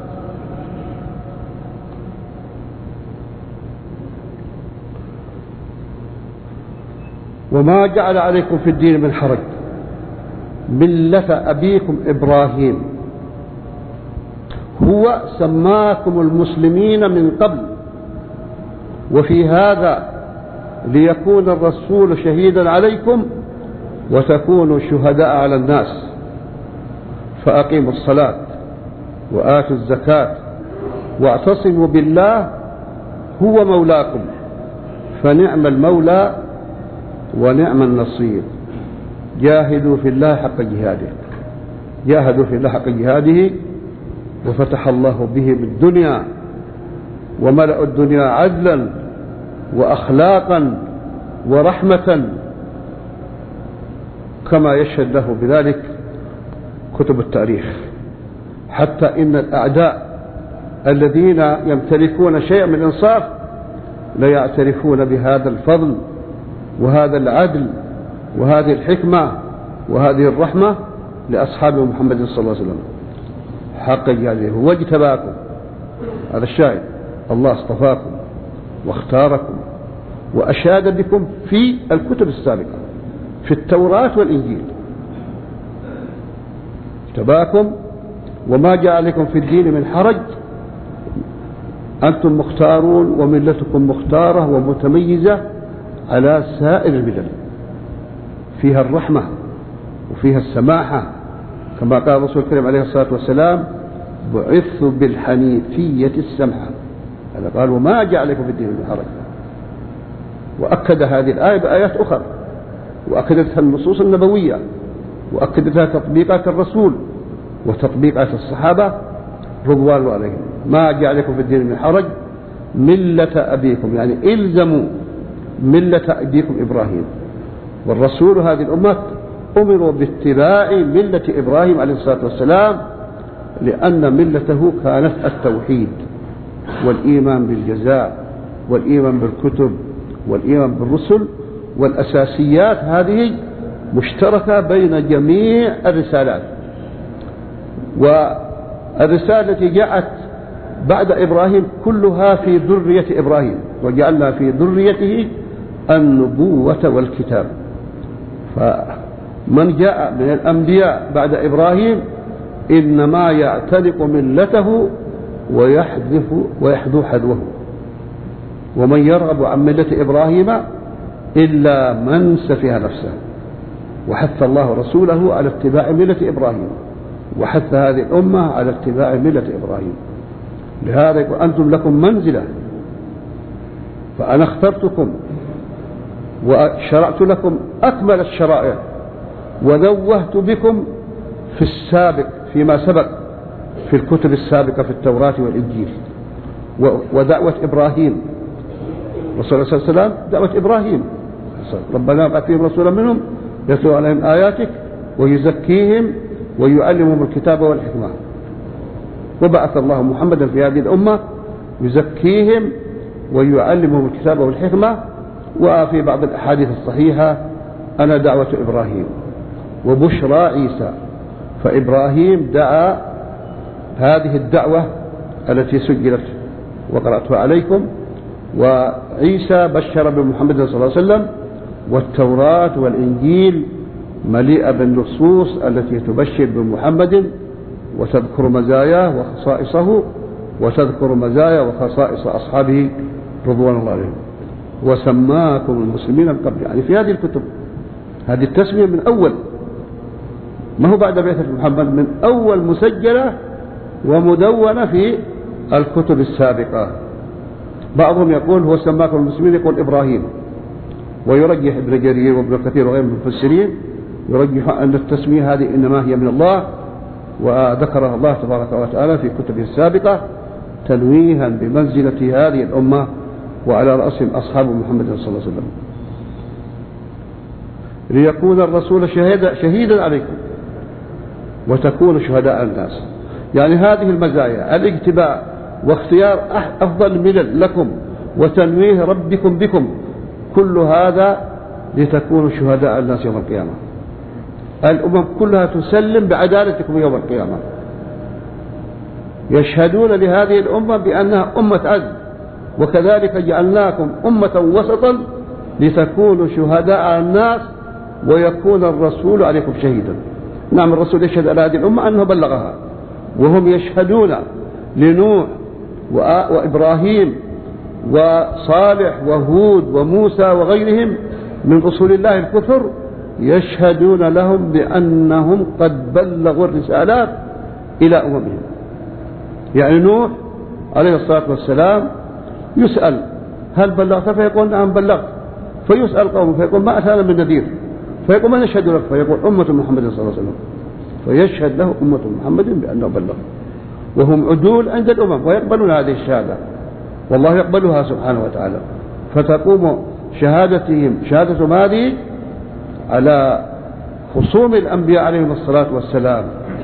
وما جعل عليكم في الدين من حرج ملة أبيكم إبراهيم هو سماكم المسلمين من قبل وفي هذا ليكون الرسول شهيدا عليكم وتكونوا شهداء على الناس فأقيموا الصلاة وآتوا الزكاة واعتصموا بالله هو مولاكم فنعم المولى ونعم النصير. جاهدوا في الله حق جهاده، جاهدوا في الله حق جهاده وفتح الله به بالدنيا وملأ الدنيا عدلا وأخلاقا ورحمة كما يشهد له بذلك كتب التاريخ. حتى إن الأعداء الذين يمتلكون شيئا من الإنصاف لا يعترفون بهذا الفضل وهذا العدل وهذه الحكمة وهذه الرحمة لأصحاب محمد صلى الله عليه وسلم حق جهاده. هو اجتباكم، هذا الشاهد، الله اصطفاكم واختاركم وأشاد بكم في الكتب السابقة في التوراة والإنجيل. اجتباكم وما جاء عليكم في الدين من حرج، أنتم مختارون وملتكم مختارة ومتميزة على سائر الملل، فيها الرحمة وفيها السماحة كما قال الرسول الكريم عليه الصلاة والسلام: بعثت بالحنيفية السمحة. هذا قال وما جاء عليكم في الدين من حرج. وأكد هذه الآية بآيات أخرى وأكدتها النصوص النبوية وأكدتها تطبيقات الرسول وتطبيقات الصحابة رضوان الله عليهم. ما جاء عليكم في الدين من حرج ملة أبيكم، يعني إلزموا ملة أبيكم إبراهيم. والرسول هذه الأمة أمروا باتباع ملة إبراهيم عليه الصلاة والسلام لأن ملته كانت التوحيد والإيمان بالجزاء والإيمان بالكتب والإيمان بالرسل، والأساسيات هذه مشتركة بين جميع الرسالات. والرسالة التي جاءت بعد إبراهيم كلها في ذرية إبراهيم، وجعلنا في ذريته النبوة والكتاب. فمن جاء من الأنبياء بعد إبراهيم إنما يعتنق ملته ويحذف ويحذو حذوه. ومن يرغب عن ملة إبراهيم إلا من سفه نفسه. وحث الله رسوله على اتباع ملة إبراهيم وحث هذه الأمة على اتباع ملة إبراهيم. لهذا يقول أنتم لكم منزلة، فأنا اخترتكم وشرعت لكم أكمل الشرائع ونوهت بكم في السابق فيما سبق في الكتب السابقة في التوراة والإنجيل. ودعوة إبراهيم رسول الله صلى الله عليه وسلم دعوة إبراهيم: ربنا ابعث فيهم رسولا منهم يتلو عليهم آياتك ويزكيهم ويعلمهم الكتاب والحكمة. وبعث الله محمدا في هذه الأمة يزكيهم ويعلمهم الكتاب والحكمة. وفي بعض الأحاديث الصحيحة أنا دعوة إبراهيم وبشرى عيسى. فإبراهيم دعا هذه الدعوة التي سجلت وقرأتها عليكم، عيسى بشر بمحمد صلى الله عليه وسلم، والتوراة والإنجيل مليئة بالنصوص التي تبشر بمحمد وتذكر مزاياه وخصائصه، وتذكر مزايا وخصائص أصحابه رضوان الله عليهم. وسماكم المسلمين من قبل، يعني في هذه الكتب، هذه التسمية من أول، ما هو بعد بعثة محمد، من أول مسجلة ومدونة في الكتب السابقة. بعضهم يقول هو سماكم المسلمين، يقول إبراهيم، ويرجح ابن جرير وابن كثير وغير المفسرين يرجح أن التسمية هذه إنما هي من الله، وذكرها الله تبارك وتعالى في كتبه السابقة تنويها بمنزلة هذه الأمة، وعلى رأسهم أصحاب محمد صلى الله عليه وسلم. ليكون الرسول شهيدا, شهيدا عليكم وتكون شهداء الناس. يعني هذه المزايا، الاجتباء واختيار أفضل الملل لكم وتنويه ربكم بكم، كل هذا لتكونوا شهداء الناس يوم القيامة. الأمم كلها تسلم بعدالتكم يوم القيامة، يشهدون لهذه الأمة بأنها أمة عدل، وكذلك جعلناكم أمة وسطا لتكونوا شهداء على الناس ويكون الرسول عليكم شهيدا. نعم، الرسول يشهد على هذه الأمة أنه بلغها، وهم يشهدون لنوح وإبراهيم وصالح وهود وموسى وغيرهم من رسول الله الكثر، يشهدون لهم بأنهم قد بلغوا الرسالات إلى أممهم. يعني نوح عليه الصلاة والسلام يسأل هل بلغت؟ فيقول نعم بلغت. فيسأل قوم فيقول ما أتانا من نذير، فيقول من يشهد لك؟ فيقول أمة محمد صلى الله عليه وسلم، فيشهد له أمة محمد بأنه بلغ، وهم عدول عند الأمم ويقبلون هذه الشهادة، والله يقبلها سبحانه وتعالى. فتقوم شهادتهم شهادتهم هذه على خصوم الأنبياء عليهم الصلاة والسلام.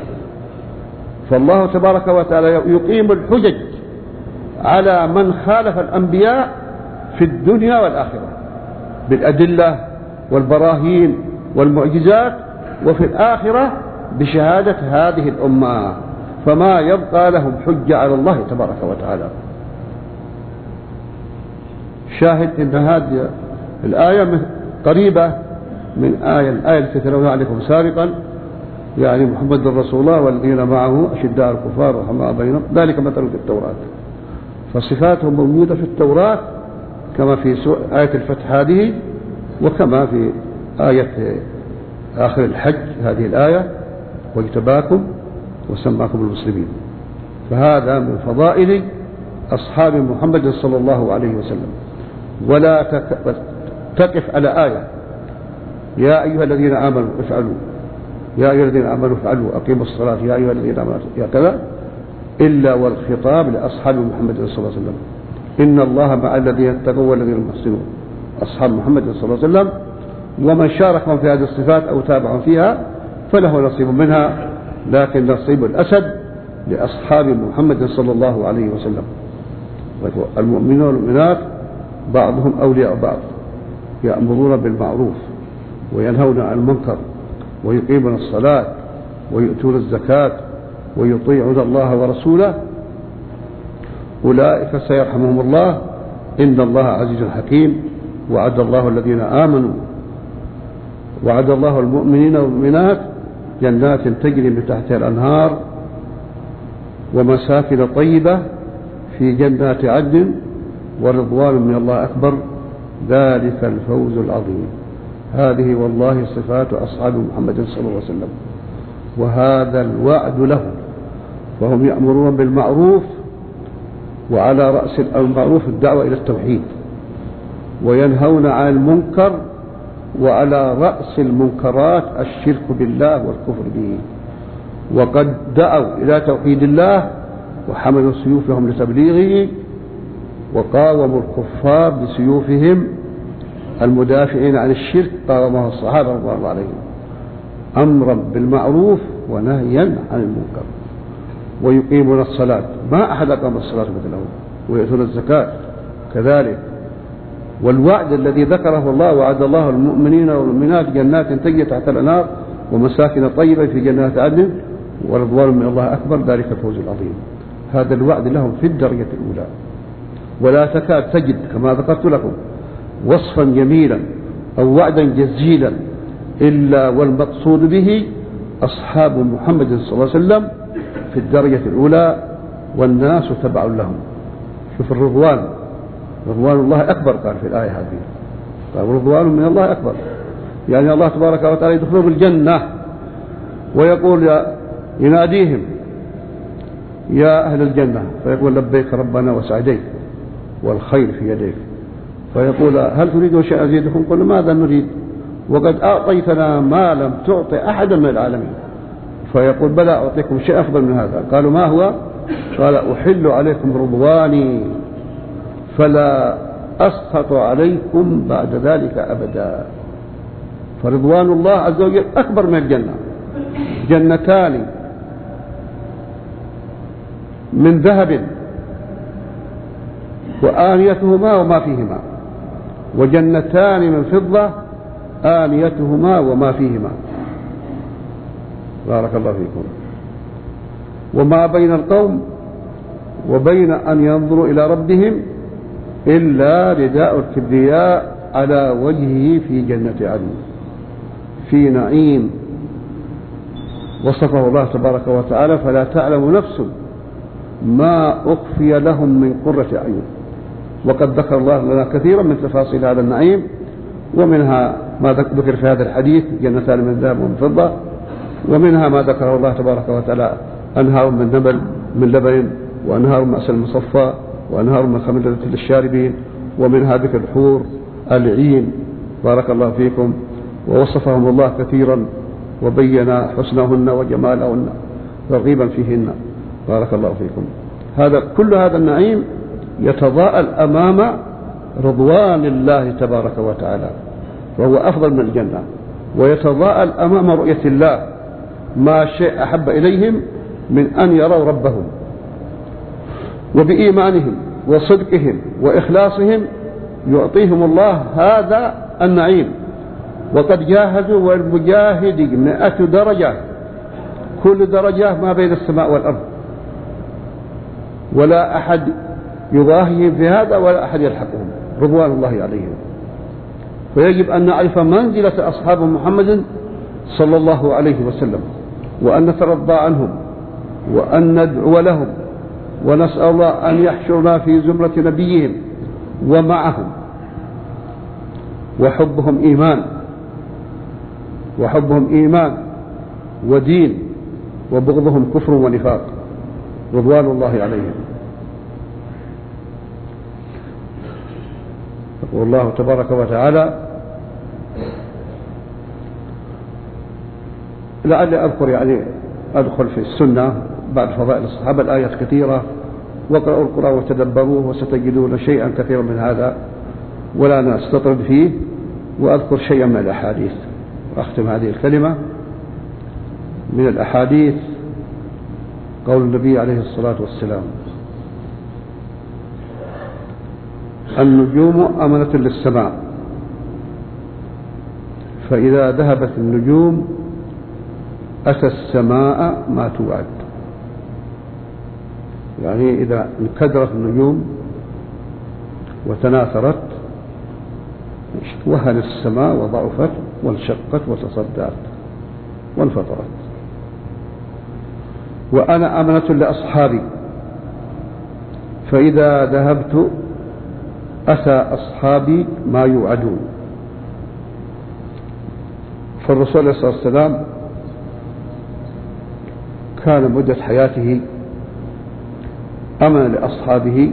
فالله تبارك وتعالى يقيم الحجج على من خالف الأنبياء في الدنيا والآخرة بالأدلة والبراهين والمعجزات، وفي الآخرة بشهادة هذه الأمة، فما يبقى لهم حجة على الله تبارك وتعالى. شاهد إن هذه الآية قريبة من آية الآية التي تلونها عليكم سابقا، يعني محمد رسول الله والذين معه أشداء الكفار رحماء بينهم، ذلك مثل في التوراة. فصفاتهم موجودة في التوراة كما في آية الفتح هذه، وكما في آية آخر الحج هذه الآية واجتباكم وسماكم المسلمين. فهذا من فضائل أصحاب محمد صلى الله عليه وسلم. ولا تقف على آية يا أيها الذين آمنوا افعلوا، يا أيها الذين آمنوا افعلوا أقيموا الصلاة، يا أيها الذين آمنوا يا كذا، إلا والخطاب لأصحاب محمد صلى الله عليه وسلم. إن الله مع الذين اتقوا والذين هم محسنون، أصحاب محمد صلى الله عليه وسلم. ومن شاركهم في هذه الصفات أو تابعهم فيها فله نصيب منها، لكن نصيب الأسد لأصحاب محمد صلى الله عليه وسلم. المؤمنون والمؤمنات بعضهم أولياء بعض، يأمرون بالمعروف وينهون عن المنكر ويقيمون الصلاة ويؤتون الزكاة ويطيعون الله ورسوله، أولئك سيرحمهم الله، إن الله عزيز حكيم. وعد الله الذين آمنوا وعد الله المؤمنين والمؤمنات جنات تجري من تحتها الأنهار ومساكن طيبة في جنات عدن ورضوان من الله أكبر، ذلك الفوز العظيم. هذه والله صفات أصحاب محمد صلى الله عليه وسلم، وهذا الوعد لهم. فهم يأمرون بالمعروف، وعلى رأس المعروف الدعوة إلى التوحيد، وينهون عن المنكر، وعلى رأس المنكرات الشرك بالله والكفر به. وقد دعوا إلى توحيد الله وحملوا سيوفهم لتبليغه، وقاوموا الكفار بسيوفهم المدافعين عن الشرك، قاومه الصحابة رضي الله عليهم، أمرا بالمعروف ونهيا عن المنكر. ويقيمون الصلاة، ما أحد أقام الصلاة مثلهم، ويؤتون الزكاة كذلك. والوعد الذي ذكره الله، وعد الله المؤمنين والمؤمنات جنات تجري تحت الأنهار ومساكن طيبة في جنات عدن ورضوان من الله أكبر، ذلك الفوز العظيم. هذا الوعد لهم في الدرجة الأولى. ولا تكاد تجد كما ذكرت لكم وصفا جميلا أو وعدا جزيلا إلا والمقصود به أصحاب محمد صلى الله عليه وسلم في الدرجة الأولى والناس تبع لهم. شوف الرضوان، رضوان الله أكبر قال في الآية هذه، قال رضوان من الله أكبر، يعني الله تبارك وتعالى يدخلهم الجنة ويقول يا يناديهم يا أهل الجنة، فيقول لبيك ربنا وسعديك والخير في يديك، فيقول هل تريدون شيئا أزيدكم؟ قل ماذا نريد وقد أعطيتنا ما لم تعطي أحدا من العالمين. فيقول بلى أعطيكم شيء أفضل من هذا. قالوا ما هو؟ قال أحل عليكم رضواني فلا أسخط عليكم بعد ذلك أبدا. فرضوان الله عز وجل أكبر من الجنة. جنتان من ذهب وآنيتهما وما فيهما، وجنتان من فضة آنيتهما وما فيهما. بارك الله فيكم. وما بين القوم وبين أن ينظروا إلى ربهم إلا رداء الكبرياء على وجهه في جنة عدن في نعيم وصفه الله تبارك وتعالى فلا تعلم نفس ما أخفي لهم من قرة أعين. وقد ذكر الله لنا كثيرا من تفاصيل هذا النعيم، ومنها ما ذكر في هذا الحديث جنتان من ذهب ومن فضة، ومنها ما ذكره الله تبارك وتعالى أنهار من نبل من لبن وأنهار من عسل مصفى وأنهار من خمر لذة للشاربين، ومنها ذكر الحور العين. بارك الله فيكم. ووصفهم الله كثيرا وبين حسنهن وجمالهن ترغيبا فيهن. بارك الله فيكم. هذا كل هذا النعيم يتضاءل أمام رضوان الله تبارك وتعالى، وهو أفضل من الجنة، ويتضاءل أمام رؤية الله ما شيء أحب إليهم من أن يروا ربهم. وبإيمانهم وصدقهم وإخلاصهم يعطيهم الله هذا النعيم. وقد جاهدوا والمجاهد مئة درجة، كل درجة ما بين السماء والأرض، ولا أحد يضاهيهم في هذا ولا أحد يلحقهم رضوان الله عليهم. فيجب أن نعرف منزلة أصحاب محمد صلى الله عليه وسلم، وأن نترضى عنهم، وأن ندعو لهم، ونسأل الله أن يحشرنا في زمرة نبيهم ومعهم. وحبهم إيمان وحبهم إيمان ودين، وبغضهم كفر ونفاق رضوان الله عليهم. يقول الله تبارك وتعالى لعلي أذكر يعني أدخل في السنة بعد فضائل الصحابة الآيات كثيرة، واقرأوا القرآن وتدبروه وستجدون شيئا كثيرا من هذا ولا نستطرد فيه، وأذكر شيئا من الأحاديث وأختم هذه الكلمة. من الأحاديث قول النبي عليه الصلاة والسلام النجوم أمنة للسماء، فإذا ذهبت النجوم أتى السماء ما توعد. يعني إذا انكدرت النجوم وتناثرت وهلت السماء وضعفت وانشقت وتصدعت وانفطرت. وأنا أمنة لأصحابي، فإذا ذهبت أتى أصحابي ما يوعدون. فالرسول عليه الصلاة والسلام كان مدة حياته أمن لأصحابه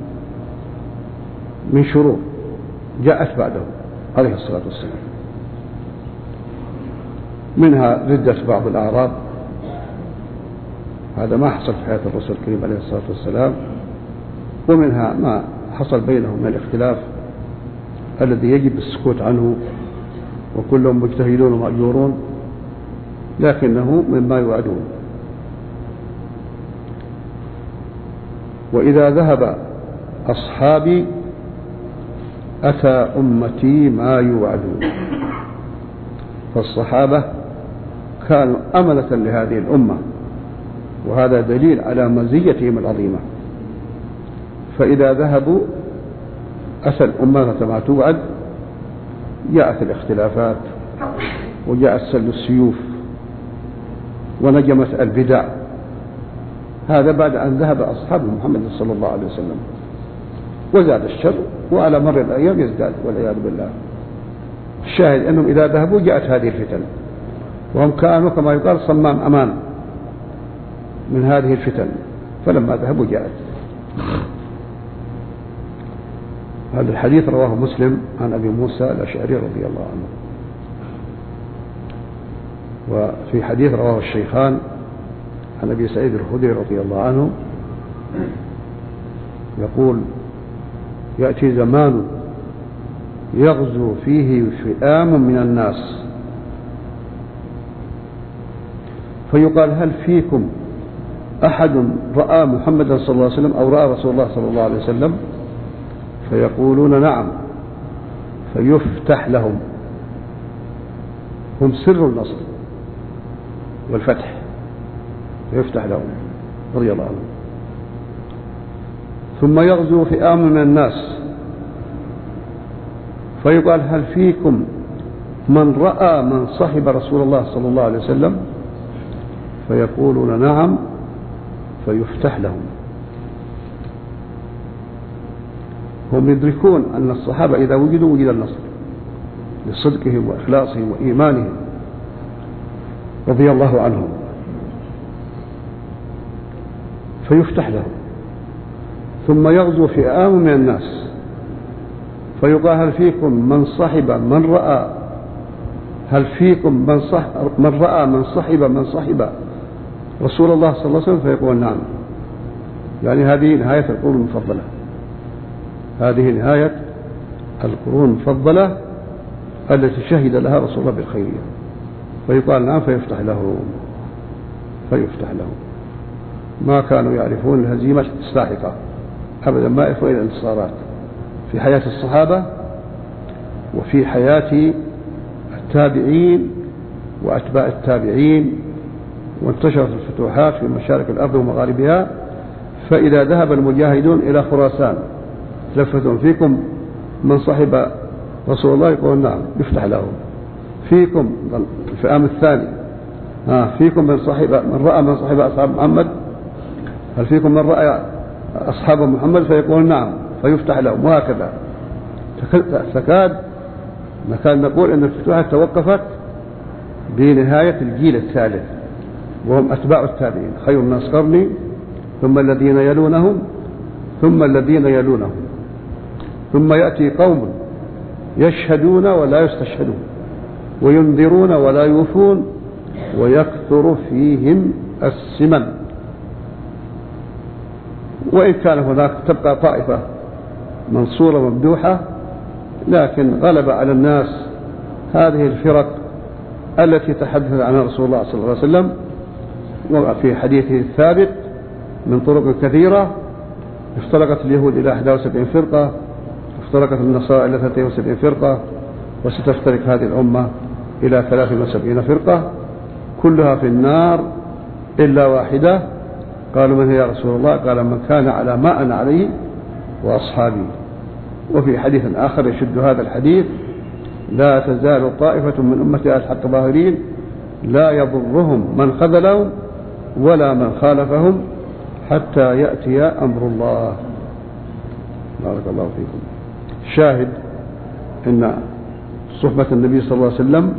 من شرور جاءت بعده عليه الصلاة والسلام، منها ردة بعض الأعراب، هذا ما حصل في حياة الرسول الكريم عليه الصلاة والسلام، ومنها ما حصل بينهم من الاختلاف الذي يجب السكوت عنه، وكلهم مجتهدون ومأجورون، لكنه مما يوعدون. وإذا ذهب أصحابي أتى أمتي ما يوعدون. فالصحابة كانوا أمنة لهذه الأمة، وهذا دليل على مزيتهم العظيمة. فإذا ذهبوا أتى الأمة كما توعد، جاءت الاختلافات وجاءت سل السيوف ونجمت البدع. هذا بعد أن ذهب أصحاب محمد صلى الله عليه وسلم، وزاد الشر، وعلى مر الأيام يزداد والعياذ بالله. الشاهد أنهم إذا ذهبوا جاءت هذه الفتن، وهم كانوا كما يقال صمام أمان من هذه الفتن، فلما ذهبوا جاءت. هذا الحديث رواه مسلم عن أبي موسى الأشعري رضي الله عنه. وفي حديث رواه الشيخان عن أبي سعيد الخدري رضي الله عنه يقول: يأتي زمان يغزو فيه فئام من الناس، فيقال: هل فيكم أحد رأى محمدا صلى الله عليه وسلم أو رأى رسول الله صلى الله عليه وسلم؟ فيقولون: نعم. فيفتح لهم، هم سر النصر والفتح، فيفتح لهم رضي الله عنهم. ثم يغزو فئام من الناس، فيقال: هل فيكم من رأى من صحب رسول الله صلى الله عليه وسلم؟ فيقولون: نعم. فيفتح لهم. هم يدركون أن الصحابة إذا وجدوا وجد النصر لصدقهم وإخلاصهم وإيمانهم رضي الله عنهم، فيفتح لهم. ثم يغزو فئام من الناس، فيقال: هل فيكم من صحب من رأى هل فيكم من, صح من رأى من صحب من صحب رسول الله صلى الله عليه وسلم؟ فيقول: نعم. يعني هذه نهاية القرون المفضلة، هذه نهاية القرون المفضلة التي شهد لها رسول الله بالخيرية. فيقال: نعم. فيفتح لهم فيفتح لهم ما كانوا يعرفون الهزيمة الساحقة أبدا، ما يعرفون إلى الانتصارات في حياة الصحابة وفي حياة التابعين وأتباع التابعين، وانتشرت الفتوحات في مشارق الأرض ومغاربها. فإذا ذهب المجاهدون إلى خراسان تلفتهم: فيكم من صحب رسول الله؟ يقول: نعم. يفتح لهم. فيكم الفئام الثاني: ها فيكم من صحب من رأى من صحب أصحاب محمد؟ هل فيكم من رأى أصحاب محمد؟ فيقول: نعم. فيفتح لهم. وهكذا تكاد نكاد نقول أن الفتوحات توقفت بنهاية الجيل الثالث، وهم أتباع التابعين: خير الناس قرني، ثم الذين يلونهم، ثم الذين يلونهم، ثم يأتي قوم يشهدون ولا يستشهدون، وينذرون ولا يوفون، ويكثر فيهم السمن. وإن كان هناك تبقى طائفة منصورة ممدوحة، لكن غلب على الناس هذه الفرق التي تحدث عنها رسول الله صلى الله عليه وسلم، وفي حديثه الثابت من طرق كثيرة: افترقت اليهود إلى إحدى وسبعين فرقة، افترقت النصارى إلى ثلاثة وسبعين فرقة، وستفترق هذه الأمة إلى ثلاثة وسبعين فرقة، كلها في النار إلا واحدة. قالوا: من هي يا رسول الله؟ قال: من كان على ما أنا عليه وأصحابي. وفي حديث آخر يشد هذا الحديث: لا تزال طائفة من أمتي على الحق ظاهرين، لا يضرهم من خذلهم ولا من خالفهم حتى يأتي أمر الله. بارك الله فيكم. شاهد إن صحبة النبي صلى الله عليه وسلم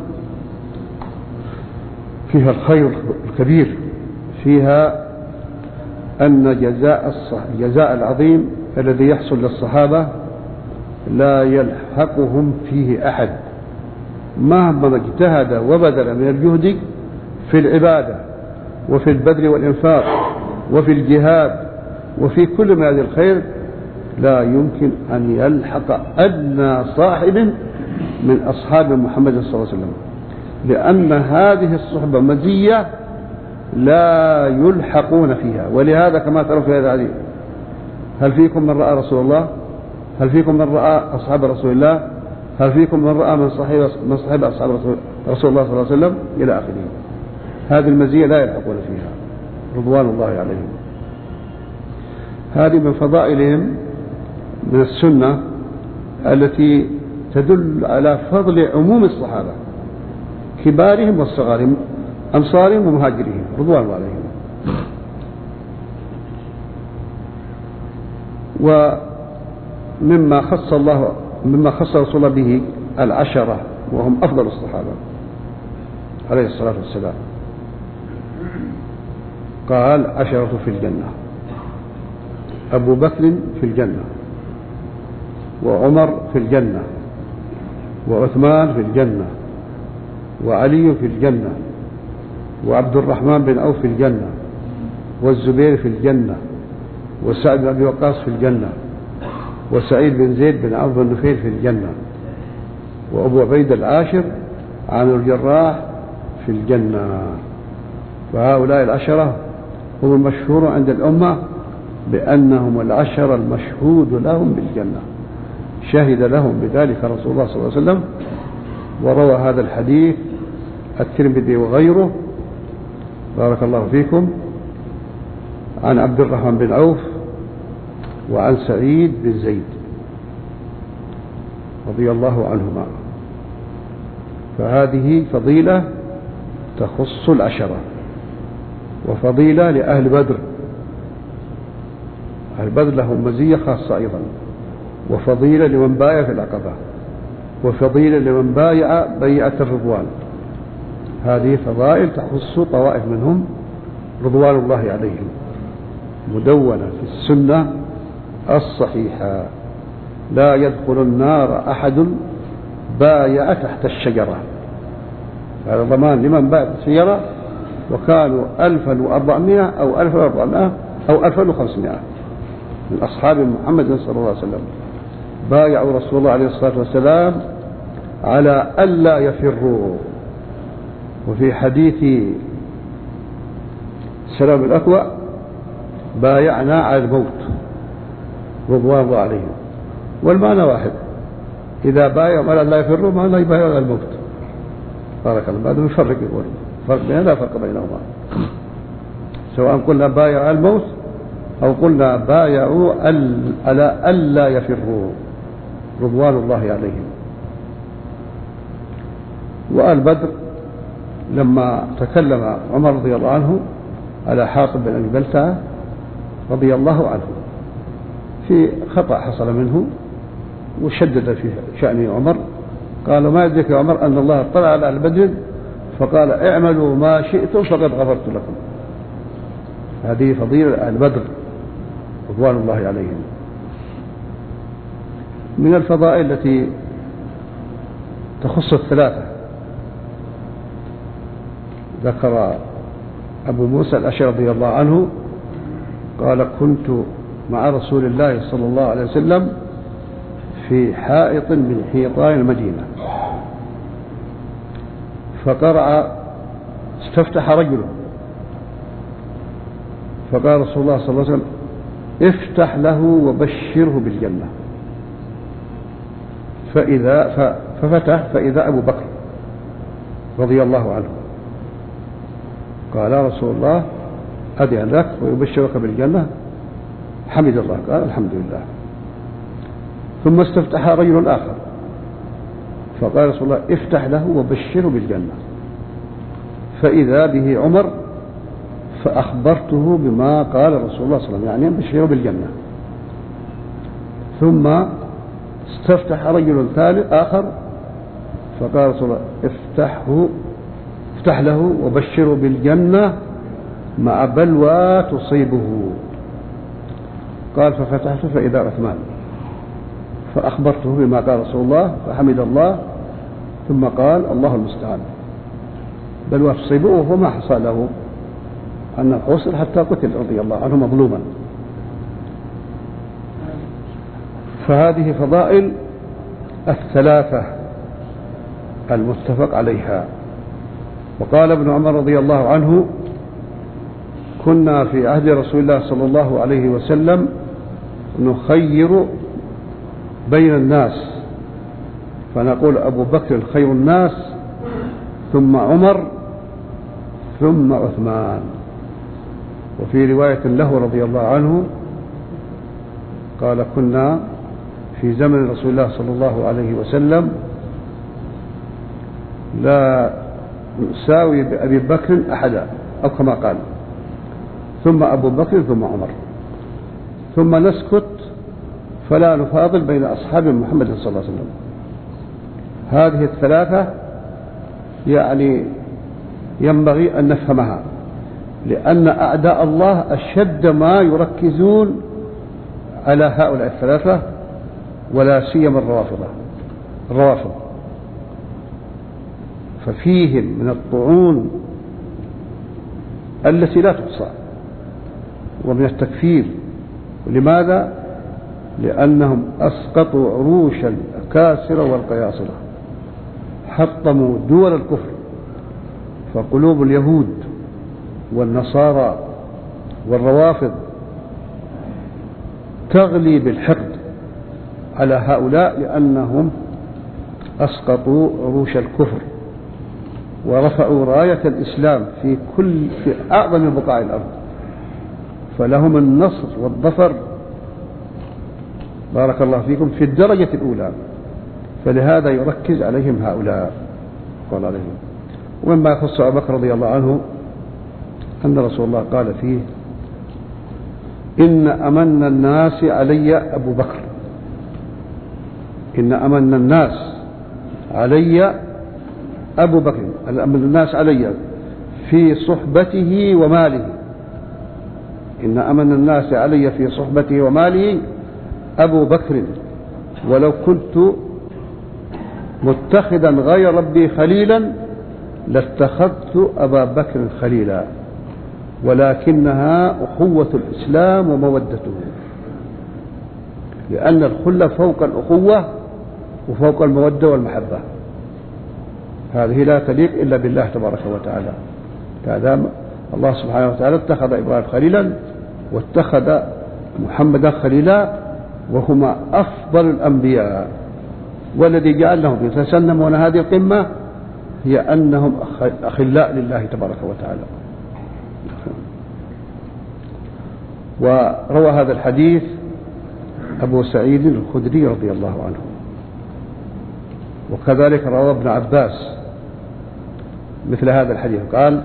فيها الخير الكبير، فيها أن جزاء الجزاء العظيم الذي يحصل للصحابة لا يلحقهم فيه أحد، مهما اجتهد وبذل من الجهد في العبادة وفي البذل والإنفاق وفي الجهاد وفي كل ما هذه الخير، لا يمكن أن يلحق أدنى صاحب من أصحاب محمد صلى الله عليه وسلم، لأن هذه الصحبة مزية لا يلحقون فيها. ولهذا كما ترى في هذا الحديث: هل فيكم من رأى رسول الله؟ هل فيكم من رأى أصحاب رسول الله؟ هل فيكم من رأى من صحب من صحب أصحاب رسول الله صلى الله عليه وسلم؟ إلى آخره. هذه المزية لا يلحقون فيها رضوان الله عليهم. هذه من فضائلهم من السنة التي تدل على فضل عموم الصحابة كبارهم والصغارهم أنصارهم ومهاجرهم رضوان الله عليهم. ومما خص الله مما خص رسول الله به العشرة وهم أفضل الصحابة عليه الصلاة والسلام. قال عشرة في الجنة: أبو بكر في الجنة، وعمر في الجنة، وعثمان في الجنة، وعلي في الجنة، وعبد الرحمن بن عوف في الجنة، والزبير في الجنة، وسعد بن أبي وقاص في الجنة، وسعيد بن زيد بن عوف بن نفيل في الجنة، وأبو عبيدة العاشر عامر الجراح في الجنة. فهؤلاء العشرة هم المشهور عند الأمة بأنهم العشرة المشهود لهم بالجنة، شهد لهم بذلك رسول الله صلى الله عليه وسلم. وروى هذا الحديث الترمذي وغيره بارك الله فيكم عن عبد الرحمن بن عوف وعن سعيد بن زيد رضي الله عنهما. فهذه فضيلة تخص العشرة، وفضيلة لأهل بدر. أهل بدر لهم مزية خاصة أيضا، وفضيلة لمن بايع في العقبة، وفضيلة لمن بايع بيعة الرضوان. هذه فضائل تخص طوائف منهم رضوان الله عليهم، مدونة في السنة الصحيحة: لا يدخل النار أحد بايع تحت الشجرة. هذا ضمان لمن بايع تحت الشجرة، وكانوا ألفا وأربعمائة أو ألفا وأربعمائة أو ألفا وخمسمائة من أصحاب محمد صلى الله عليه وسلم بايعوا رسول الله عليه الصلاة والسلام على ألا يفروا. وفي حديث سلام الأكوى: بايعنا على الموت رضوان الله عليهم. والمعنى واحد: إذا بايعوا على لا يفروا معنى يبايعوا على الموت. بارك الله. بعد نفرق يقول فرق بيننا، لا فرق بينهما، سواء قلنا بايعوا على الموت أو قلنا بايعوا على ألا يفروا رضوان الله عليهم. وآل بدر لما تكلم عمر رضي الله عنه على حاطب بن أبي بلتعة رضي الله عنه في خطأ حصل منه، وشدد في شأن عمر، قال: ما يدرك يا عمر أن الله اطلع على أهل بدر فقال: اعملوا ما شئتم فقد غفرت لكم. هذه فضيلة أهل بدر رضوان الله عليهم. من الفضائل التي تخص الثلاثة ذكر أبو موسى الأشعري رضي الله عنه قال: كنت مع رسول الله صلى الله عليه وسلم في حائط من حيطان المدينة، فقرأ استفتح رجل، فقال رسول الله صلى الله عليه وسلم: افتح له وبشره بالجنة. فإذا ففتح فإذا أبو بكر رضي الله عنه. قال رسول الله: أدعى لك ويبشرك بالجنة. حمد الله، قال: الحمد لله. ثم استفتح رجل آخر، فقال رسول الله: افتح له وبشره بالجنة. فإذا به عمر، فأخبرته بما قال رسول الله صلى الله عليه وسلم، يعني بشره بالجنة. ثم استفتح رجل ثالث آخر، فقال رسول الله: افتحه افتح له وبشره بالجنة مع بلوى تصيبه. قال: ففتحت فإذا عثمان، فأخبرته بما قال رسول الله، فحمد الله، ثم قال: الله المستعان. بلوى تصيبه وهو ما حصل له أنه حصل حتى قتل رضي الله عنه مظلوما. فهذه فضائل الثلاثة المتفق عليها. وقال ابن عمر رضي الله عنه: كنا في عهد رسول الله صلى الله عليه وسلم نخير بين الناس، فنقول: أبو بكر خير الناس، ثم عمر، ثم عثمان. وفي رواية له رضي الله عنه قال: كنا في زمن رسول الله صلى الله عليه وسلم لا نساوي بأبي بكر أحدا، أو كما قال، ثم أبو بكر ثم عمر، ثم نسكت فلا نفاضل بين أصحاب محمد صلى الله عليه وسلم. هذه الثلاثة يعني ينبغي أن نفهمها، لأن أعداء الله أشد ما يركزون على هؤلاء الثلاثة، ولا سيما الروافض الروافض ففيهم من الطعون التي لا تحصى، ومن التكفير. لماذا؟ لأنهم أسقطوا عروش الأكاسرة والقياصرة، حطموا دول الكفر، فقلوب اليهود والنصارى والروافض تغلي بالحقد على هؤلاء، لأنهم أسقطوا عروش الكفر ورفعوا راية الإسلام في كل في أعظم بقاع الأرض، فلهم النصر والظفر بارك الله فيكم في الدرجة الأولى. فلهذا يركز عليهم هؤلاء قال عليهم. ومما يخص أبو بكر رضي الله عنه أن رسول الله قال فيه: إن أمن الناس علي أبو بكر، إن أمن الناس علي أبو بكر، أمن الناس علي في صحبته وماله، إن أمن الناس علي في صحبته وماله أبو بكر، ولو كنت متخذا غير ربي خليلا لاتخذت أبا بكر خليلا، ولكنها أخوة الإسلام ومودته، لأن الخلة فوق الأخوة وفوق المودة والمحبة، هذه لا تليق إلا بالله تبارك وتعالى. هذا الله سبحانه وتعالى اتخذ إبراهيم خليلا واتخذ محمدا خليلا، وهما أفضل الأنبياء. والذي جعلهم يتسنمون هذه القمة هي أنهم أخلاء لله تبارك وتعالى. وروى هذا الحديث أبو سعيد الخدري رضي الله عنه، وكذلك روى ابن عباس مثل هذا الحديث، قال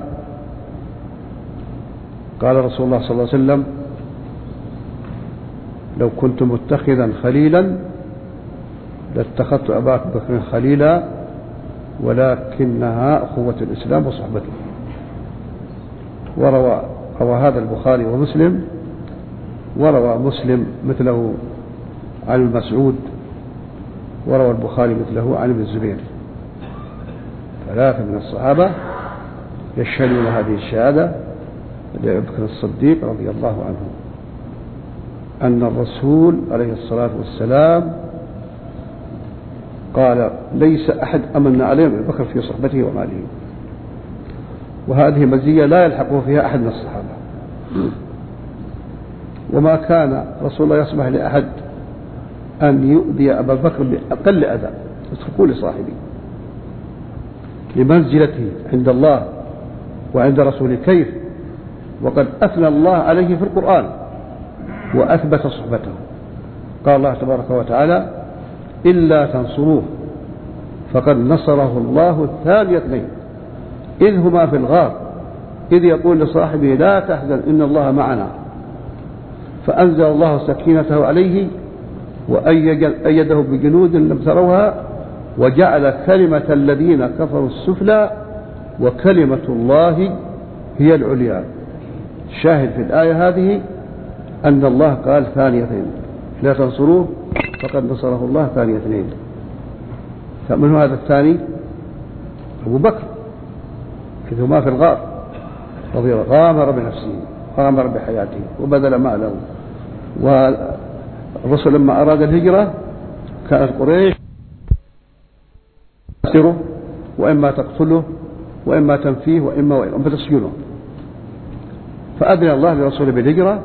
قال رسول الله صلى الله عليه وسلم: لو كنت متخذا خليلا لاتخذت أبا بكر خليلا، ولكنها أخوة الإسلام وصحبته. وروى روى هذا البخاري ومسلم، وروى مسلم مثله عن المسعود، وروى البخاري مثله عن ابن الزبير. ثلاثة من الصحابة يشهدون هذه الشهادة لأبي بكر الصديق رضي الله عنه أن الرسول عليه الصلاة والسلام قال: ليس أحد أمن عليه من بكر في صحبته وماله. وهذه مزية لا يلحقه فيها أحد من الصحابة، وما كان رسول الله يسمح لأحد أن يؤذي أبا بكر بأقل أذى، اتركوا لصاحبه لمنزلته عند الله وعند رسوله. كيف وقد أثنى الله عليه في القرآن وأثبت صحبته؟ قال الله تبارك وتعالى: إلا تنصروه فقد نصره الله ثاني اثنين إذ هما في الغار إذ يقول لصاحبه: لا تحزن إن الله معنا، فأنزل الله سكينته عليه وأيده بجنود لم تروها وجعل كلمة الذين كفروا السفلى وكلمة الله هي العليا. الشاهد في الآية هذه أن الله قال ثاني اثنين: لا تنصروه فقد نصره الله ثاني اثنين. فمن هذا الثاني؟ أبو بكر، إذ هما في الغار رضي الله غامر بنفسه غامر بحياته وبذل ماله. والرسول لما أراد الهجرة كانت قريش تأسره وإما تقتله وإما تنفيه وإما وإما تسجنه، فأذن الله لرسوله بالهجرة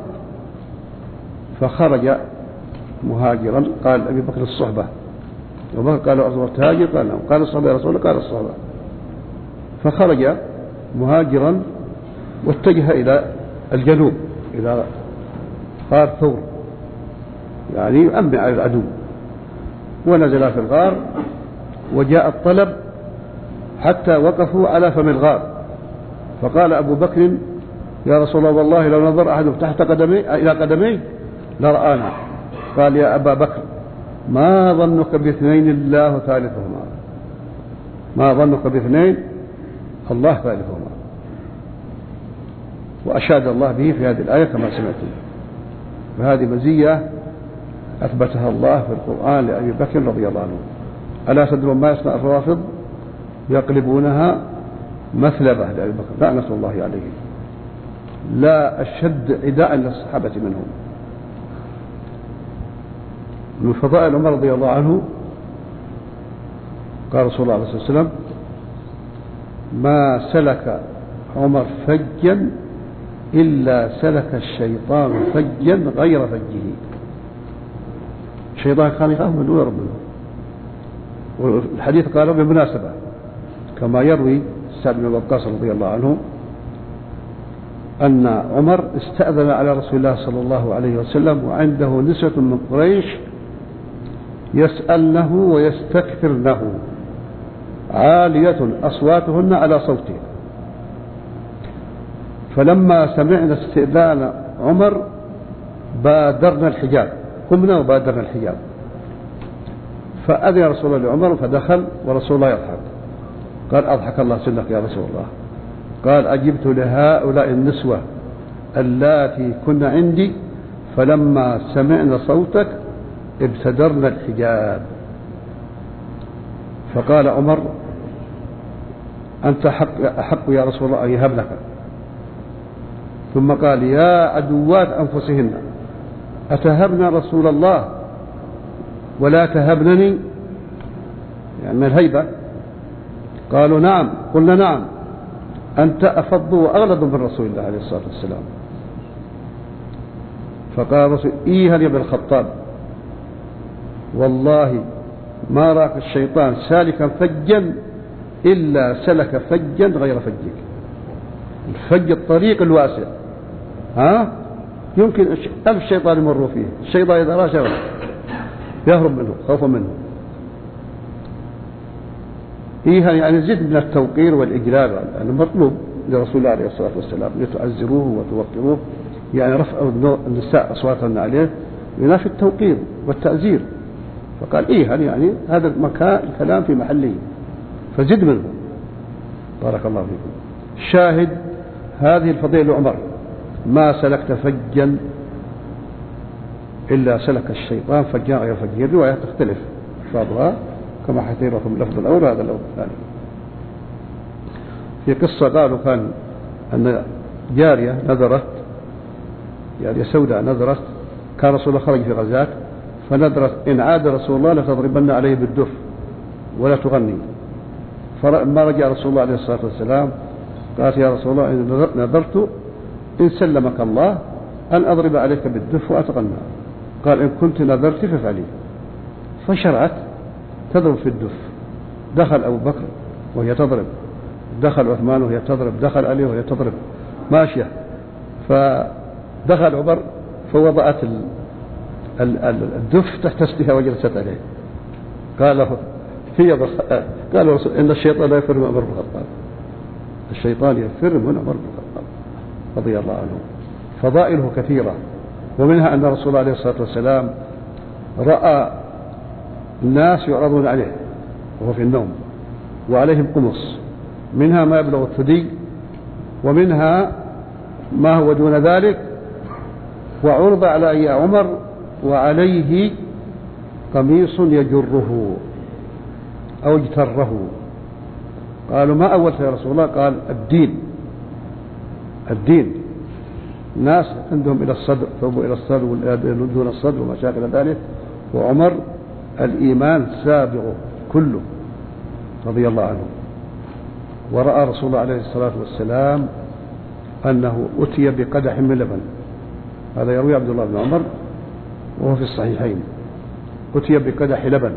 فخرج مهاجرا. قال أبي بكر: الصحبة. أبو بكر قال: أرض تهاجر؟ قال: نعم. قال: الصحبة يا رسول الله؟ قال: الصحبة. فخرج مهاجرا واتجه إلى الجنوب إلى غار ثور، يعني يؤمن على العدو. ونزلا في الغار، وجاء الطلب حتى وقفوا على فم الغار، فقال أبو بكر يا رسول الله والله لو نظر أحد تحت قدمي إلى قدمي لرآنا. قال يا أبا بكر ما ظنك باثنين الله ثالثهما، ما ظنك باثنين الله ثالثهما. وأشاد الله به في هذه الآية كما سمعتم. وهذه مزية أثبتها الله في القرآن لأبي بكر رضي الله عنه. ألا تدرون ما يصنع الروافض؟ يقلبونها مثلبة لأبي بكر لعنة الله عليه. لا أشد عداء للصحابة منهم. من فضائل عمر رضي الله عنه قال رسول الله صلى الله عليه وسلم ما سلك عمر فجا إلا سلك الشيطان فجا غير فجه. الشيطان كان يخاف منه ويهرب منه. والحديث قال بالمناسبة كما يروي سعد بن وقاص رضي الله عنه أن عمر استأذن على رسول الله صلى الله عليه وسلم وعنده نسوة من قريش يسألنه ويستكثرنه عالية أصواتهن على صوته، فلما سمعنا استئذان عمر بادرنا الحجاب، قمنا وبادرنا الحجاب، فأذن رسول الله لعمر فدخل ورسول الله يضحك. قال أضحك الله سنك يا رسول الله. قال أجبت لهؤلاء النسوة اللاتي كن عندي فلما سمعنا صوتك ابتدرنا الحجاب. فقال عمر أنت حق, أحق يا رسول الله أن يهب لك. ثم قال يا عدوات أنفسهن أتهبنا رسول الله ولا تهبنني، يعني من الهيبة. قالوا نعم. قلنا نعم أنت أفض وأغلظ من رسول الله عليه الصلاة والسلام. فقال رسول إيها يا ابن الخطاب والله ما راك الشيطان سالكا فجا إلا سلك فجا غير فجك. الفج الطريق الواسع، ها يمكن ألف شيطان يمروا فيه، الشيطان إذا رأى شيء يهرب منه خوفا منه. إيه يعني زد من التوقير والإجلال المطلوب لرسول الله عليه الصلاة والسلام لتعزروه وتوقروه، يعني رفع النساء أصواتهن عليه ينافي التوقير والتعزير. فقال إيه يعني هذا المكان الكلام في محله فزد منه. بارك الله فيكم. شاهد هذه الفضيلة لعمر ما سلكت فجا إلا سلك الشيطان فجا غير فجه. الرواية تختلف ألفاظها كما حكيتكم اللفظ الأول هذا اللفظ الثاني. في قصة قالوا كان أن جارية نذرت، جارية سوداء نذرت، كان رسول الله خرج في غزاة فنذرت إن عاد رسول الله لتضربن عليه بالدف ولا تغني. فلما رجع رسول الله عليه الصلاة والسلام قالت يا رسول الله إن نذرت إن سلمك الله أن أضرب عليك بالدف وأتغنى. قال إن كنت نذرت فافعلي. فشرعت تضرب في الدف. دخل أبو بكر وهي تضرب، دخل عثمان وهي تضرب، دخل علي وهي تضرب ماشية. فدخل عمر فوضعت الدف تحت سدها وجلست عليه. قال له في قال رسول إن الشيطان لا يفر من عمر بن الخطاب، الشيطان يفر من عمر بن الخطاب رضي الله عنه. فضائله كثيرة، ومنها أن رسول الله عليه الصلاة والسلام رأى الناس يعرضون عليه وهو في النوم وعليهم قمص، منها ما يبلغ الثدي ومنها ما هو دون ذلك، وعرض على عمر وعليه قميص يجره أو اجتره. قالوا ما أولت يا رسول الله؟ قال الدين. الدين ناس عندهم إلى الصدر ثوبوا إلى الصدر دون الصدر وما شاكل ذلك، وعمر الإيمان سابغ كله رضي الله عنه. ورأى رسول الله عليه الصلاة والسلام أنه أتي بقدح من لبن، هذا يروي عبد الله بن عمر وهو في الصحيحين، أتي بقدح لبن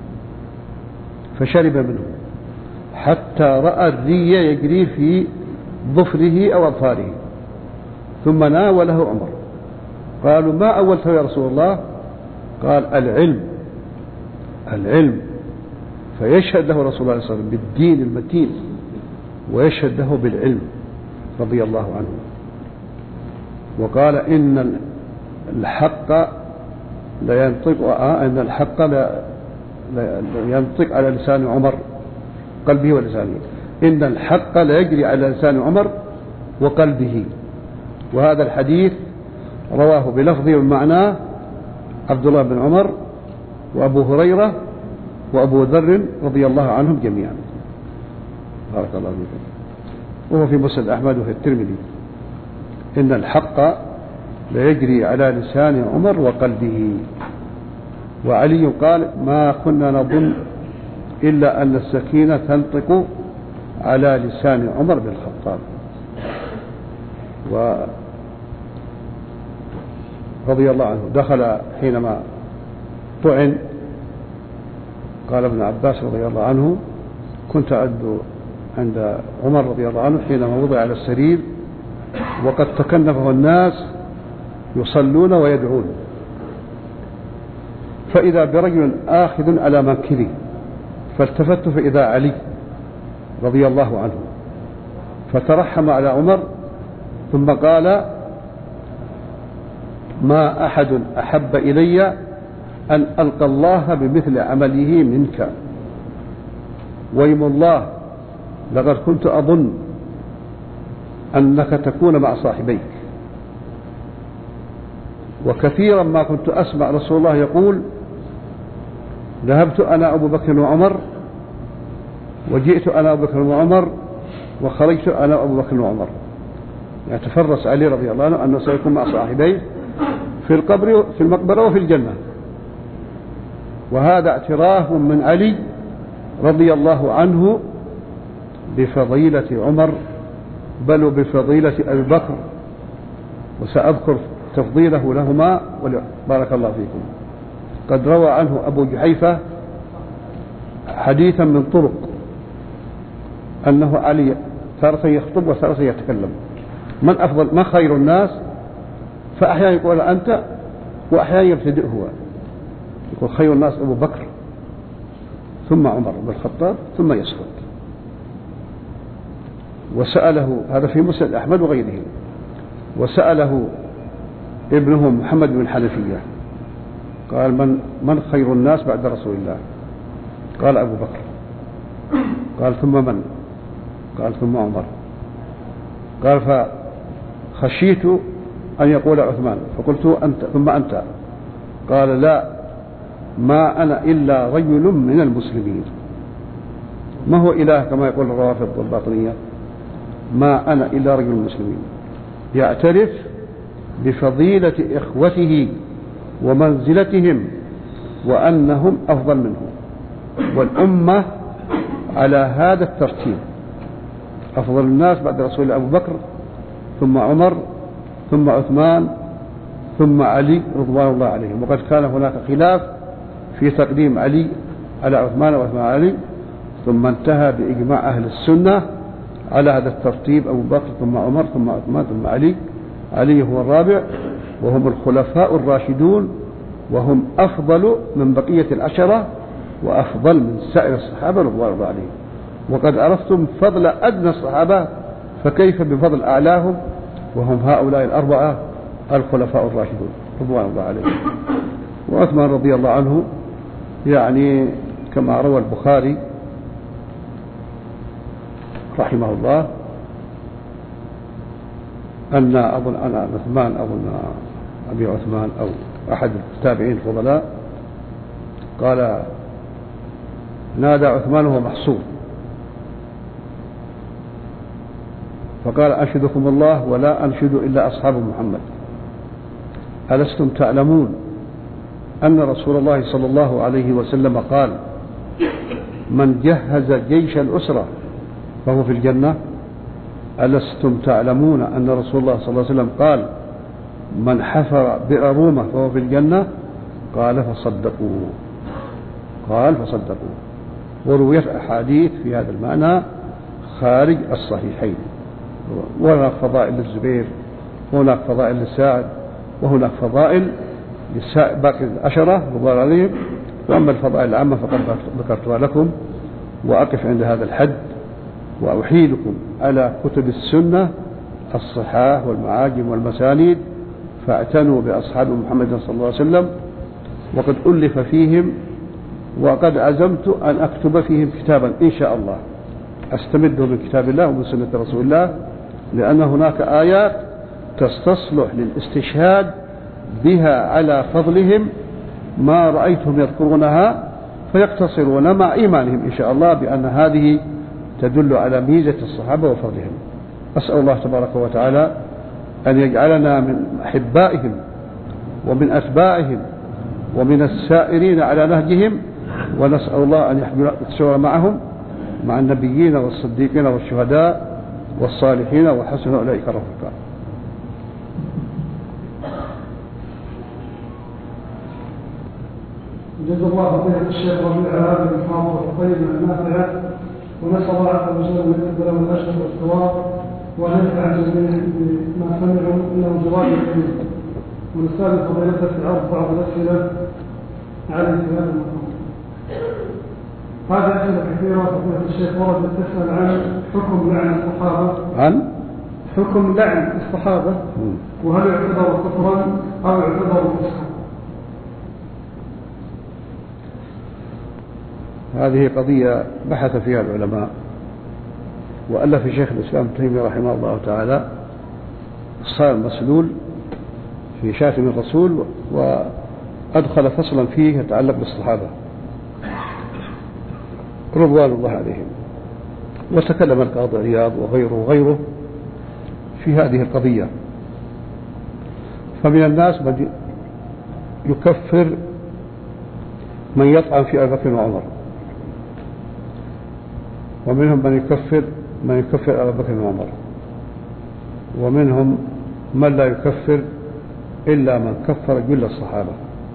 فشرب منه حتى رأى الري يجري في ظفره أو أظفاره، ثم ناوله عمر. قالوا ما أولته يا رسول الله؟ قال العلم. العلم، فيشهد له رسول الله صلى الله عليه وسلم بالدين المتين ويشهد له بالعلم رضي الله عنه. وقال إن الحق لا ينطق آه إن الحق لا ينطق على لسان عمر قلبه ولسانه، إن الحق لا يجري على لسان عمر وقلبه. وهذا الحديث رواه بلفظه ومعناه عبد الله بن عمر وأبو هريرة وأبو ذر رضي الله عنهم جميعا. بارك الله فيكم. وهو في مسند أحمد وفي الترمذي إن الحق لا يجري على لسان عمر وقلبه. وعلي قال ما كنا نظن إلا أن السكينة تنطق على لسان عمر بن الخطاب. ورضي الله عنه دخل حينما طعن، قال ابن عباس رضي الله عنه كنت أعد عند عمر رضي الله عنه حينما وضع على السرير وقد تكنفه الناس يصلون ويدعون، فإذا برجل آخذ على منكبه، فالتفت فإذا علي رضي الله عنه، فترحم على عمر ثم قال ما أحد أحب إلي أن ألقى الله بمثل عمله منك، ويم الله لقد كنت أظن أنك تكون مع صاحبيك. وكثيرا ما كنت أسمع رسول الله يقول ذهبت أنا أبو بكر وعمر وجئت أنا أبو بكر وعمر وخرجت أنا أبو بكر وعمر، يتفرس علي رضي الله عنه أنه سيكون مع صاحبيه في القبر في المقبرة وفي الجنة. وهذا اعتراف من علي رضي الله عنه بفضيلة عمر بل بفضيلة أبي بكر، وسأذكر تفضيله لهما بارك الله فيكم. قد روى عنه أبو جحيفة حديثا من طرق أنه علي تارة يخطب وتارة يتكلم من أفضل من خير الناس، فأحيانا يقول أنت وأحيانا يبتدئ هو، يقول خير الناس أبو بكر ثم عمر بن الخطاب ثم يسكت. وسأله هذا في مسند أحمد وغيره، وسأله ابنه محمد بن حنفية قال من من خير الناس بعد رسول الله؟ قال أبو بكر. قال ثم من؟ قال ثم عمر. قال فخشيت أن يقول عثمان فقلت أنت ثم أنت. قال لا ما أنا إلا رجل من المسلمين. ما هو إله كما يقول الروافض والباطنية، ما أنا إلا رجل من المسلمين، يعترف بفضيلة إخوته ومنزلتهم وأنهم أفضل منه، والأمة على هذا الترتيب، أفضل الناس بعد رسول الله أبو بكر ثم عمر ثم عثمان ثم علي رضوان الله عليهم. وقد كان هناك خلاف في تقديم علي على عثمان وعثمان علي، ثم انتهى بإجماع أهل السنة على هذا الترتيب، أبو بكر ثم عمر ثم عثمان ثم علي، علي هو الرابع، وهم الخلفاء الراشدون، وهم أفضل من بقية العشرة وأفضل من سائر الصحابة رضوان الله عليهم. وقد عرفتم فضل أدنى الصحابة، فكيف بفضل أعلاهم، وهم هؤلاء الأربعة الخلفاء الراشدون رضوان الله عليهم. وعثمان رضي الله عنه يعني كما روى البخاري رحمه الله أن أظن أن عثمان أظن أبي عثمان أو أحد التابعين الفضلاء قال نادى عثمان وهو محصور فقال أنشدكم الله ولا أنشد إلا أصحاب محمد، ألستم تعلمون أن رسول الله صلى الله عليه وسلم قال من جهز جيش الأسرة فهو في الجنة؟ ألستم تعلمون أن رسول الله صلى الله عليه وسلم قال من حفر بئر رومة فهو في الجنة؟ قال فصدقوه قال فصدقوه. ورويت أحاديث في هذا المعنى خارج الصحيحين، وهناك فضائل للزبير وهناك فضائل للسعد وهناك فضائل باقي العشرة رضوان عليهم، وأما الفضائل العامة فقد ذكرتها لكم، وأقف عند هذا الحد، وأحيلكم على كتب السنة الصحاح والمعاجم والمسانيد، فاعتنوا بأصحاب محمد صلى الله عليه وسلم، وقد ألف فيهم، وقد عزمت أن أكتب فيهم كتابا إن شاء الله أستمده من كتاب الله ومن سنة رسول الله، لأن هناك آيات تستصلح للاستشهاد بها على فضلهم ما رأيتهم يذكرونها، فيقتصرون مع إيمانهم إن شاء الله بأن هذه تدل على ميزة الصحابة وفضلهم. أسأل الله تبارك وتعالى أن يجعلنا من أحبائهم ومن أتباعهم ومن السائرين على نهجهم، ونسأل الله أن يحشرنا معهم مع النبيين والصديقين والشهداء والصالحين وحسن أولئك رفيقا.
جزا الله خير الشيخ ربيع هذه المحاضرة الطيبة النافعة، ونسأل الله عز وجل أن يقبل من الأجر والثواب، وأن ينفع بما سمعوا إنه جواب الكريم. ونستأذن فضيلته في عرض بعض الأسئلة على هذا المقام. هذه أسئلة كثيرة فضيلة الشيخ وردت تسأل عن حكم لعن الصحابة،
عن
حكم لعن الصحابة، وهل يعتبر كفرا أو يعتبر فسقا؟
هذه قضية بحث فيها العلماء، وألف شيخ الإسلام ابن تيمية رحمه الله تعالى صار مسلول في شاتم الرسول، وأدخل فصلا فيه يتعلق بالصحابة رضوان الله عليهم، وتكلم القاضي عياض وغيره وغيره في هذه القضية. فمن الناس من يكفر من يطعن في أبي بكر وعمر، ومنهم من يكفر من يكفر أبا بكر وعمر، ومنهم من لا يكفر إلا من كفر جل الصحابة.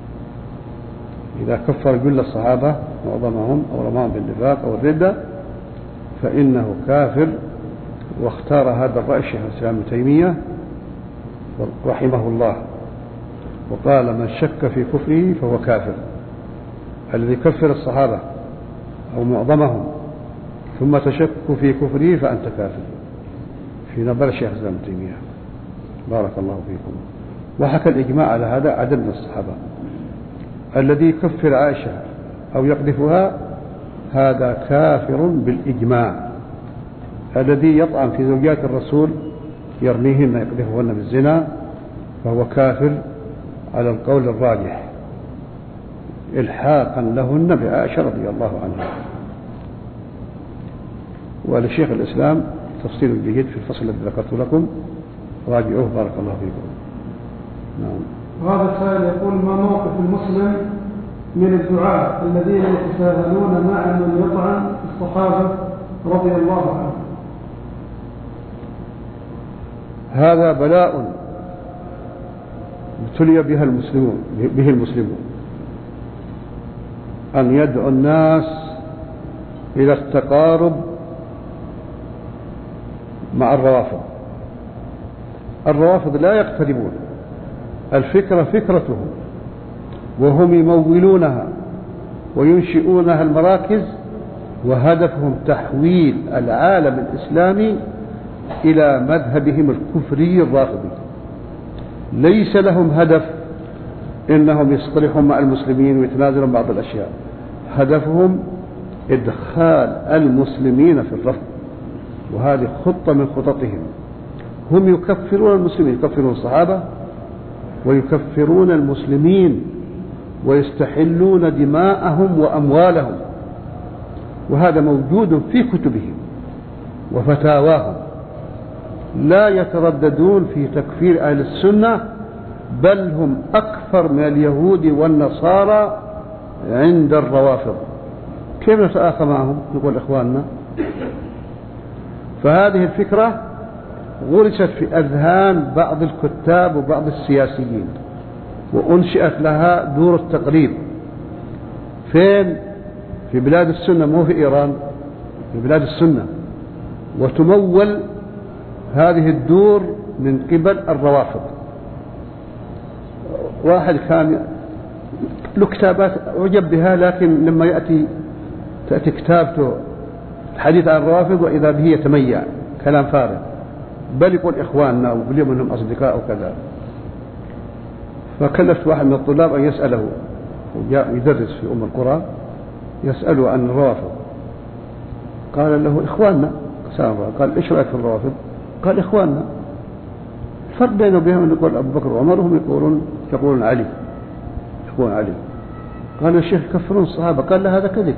إذا كفر جل الصحابة معظمهم أو رماهم بالنفاق أو الردة فإنه كافر. واختار هذا الرأي الشيخ الإسلام ابن تيمية رحمه الله، وقال من شك في كفره فهو كافر. الذي كفر الصحابة أو معظمهم ثم تشك في كفره فأنت كافر في نظر الشيخ الإسلام ابن تيمية بارك الله فيكم. وحكى الإجماع على هذا عدد من الصحابة. الذي يكفر عائشة أو يقذفها هذا كافر بالإجماع. الذي يطعن في زوجات الرسول يرميهن يقذفهن بالزنا فهو كافر على القول الراجح إلحاقا لهن بعائشة رضي الله عنها. ولشيخ الإسلام تفصيل جيد في الفصل الذي ذكرت لكم، راجعوه بارك الله فيكم. نعم.
وهذا السائل يقول: ما موقف المسلم من الدعاة الذين يتساهلون مع من يطعن الصحابة رضي الله عنهم؟
هذا بلاء ابتلي بها المسلمون به المسلمون أن يدعو الناس إلى التقارب مع الروافض. الروافض لا يقتربون، الفكرة فكرتهم، وهم يمولونها وينشئونها المراكز، وهدفهم تحويل العالم الإسلامي إلى مذهبهم الكفري الرافضي. ليس لهم هدف إنهم يصطلحون مع المسلمين ويتنازلون بعض الأشياء، هدفهم إدخال المسلمين في الرفض، وهذه خطة من خططهم. هم يكفرون المسلمين، يكفرون الصحابة ويكفرون المسلمين ويستحلون دماءهم وأموالهم، وهذا موجود في كتبهم وفتاواهم. لا يترددون في تكفير أهل السنة، بل هم أكثر من اليهود والنصارى عند الروافض. كيف نتآخى معهم؟ نقول إخواننا. فهذه الفكرة غرست في أذهان بعض الكتاب وبعض السياسيين، وأنشئت لها دور التقليد. فين؟ في بلاد السنة، مو في إيران، في بلاد السنة. وتمول هذه الدور من قبل الروافض. واحد كان له كتابات أعجب بها، لكن لما يأتي تأتي كتابته الحديث عن الروافض وإذا به يتميع كلام فارغ، بل يقول إخواننا وبل منهم أصدقاء وكذا. فكلفت واحد من الطلاب أن يسأله، وجاء يدرس في أم القرى، يسأله عن الروافض. قال له إخواننا. قال إيش رأيك في الروافض؟ قال إخواننا. الفرق بينه وبينهم أن يقول أبو بكر وعمر، هم يقولون يقولون علي، يقولون علي. قال الشيخ يكفرون الصحابة. قال لا هذا كذب،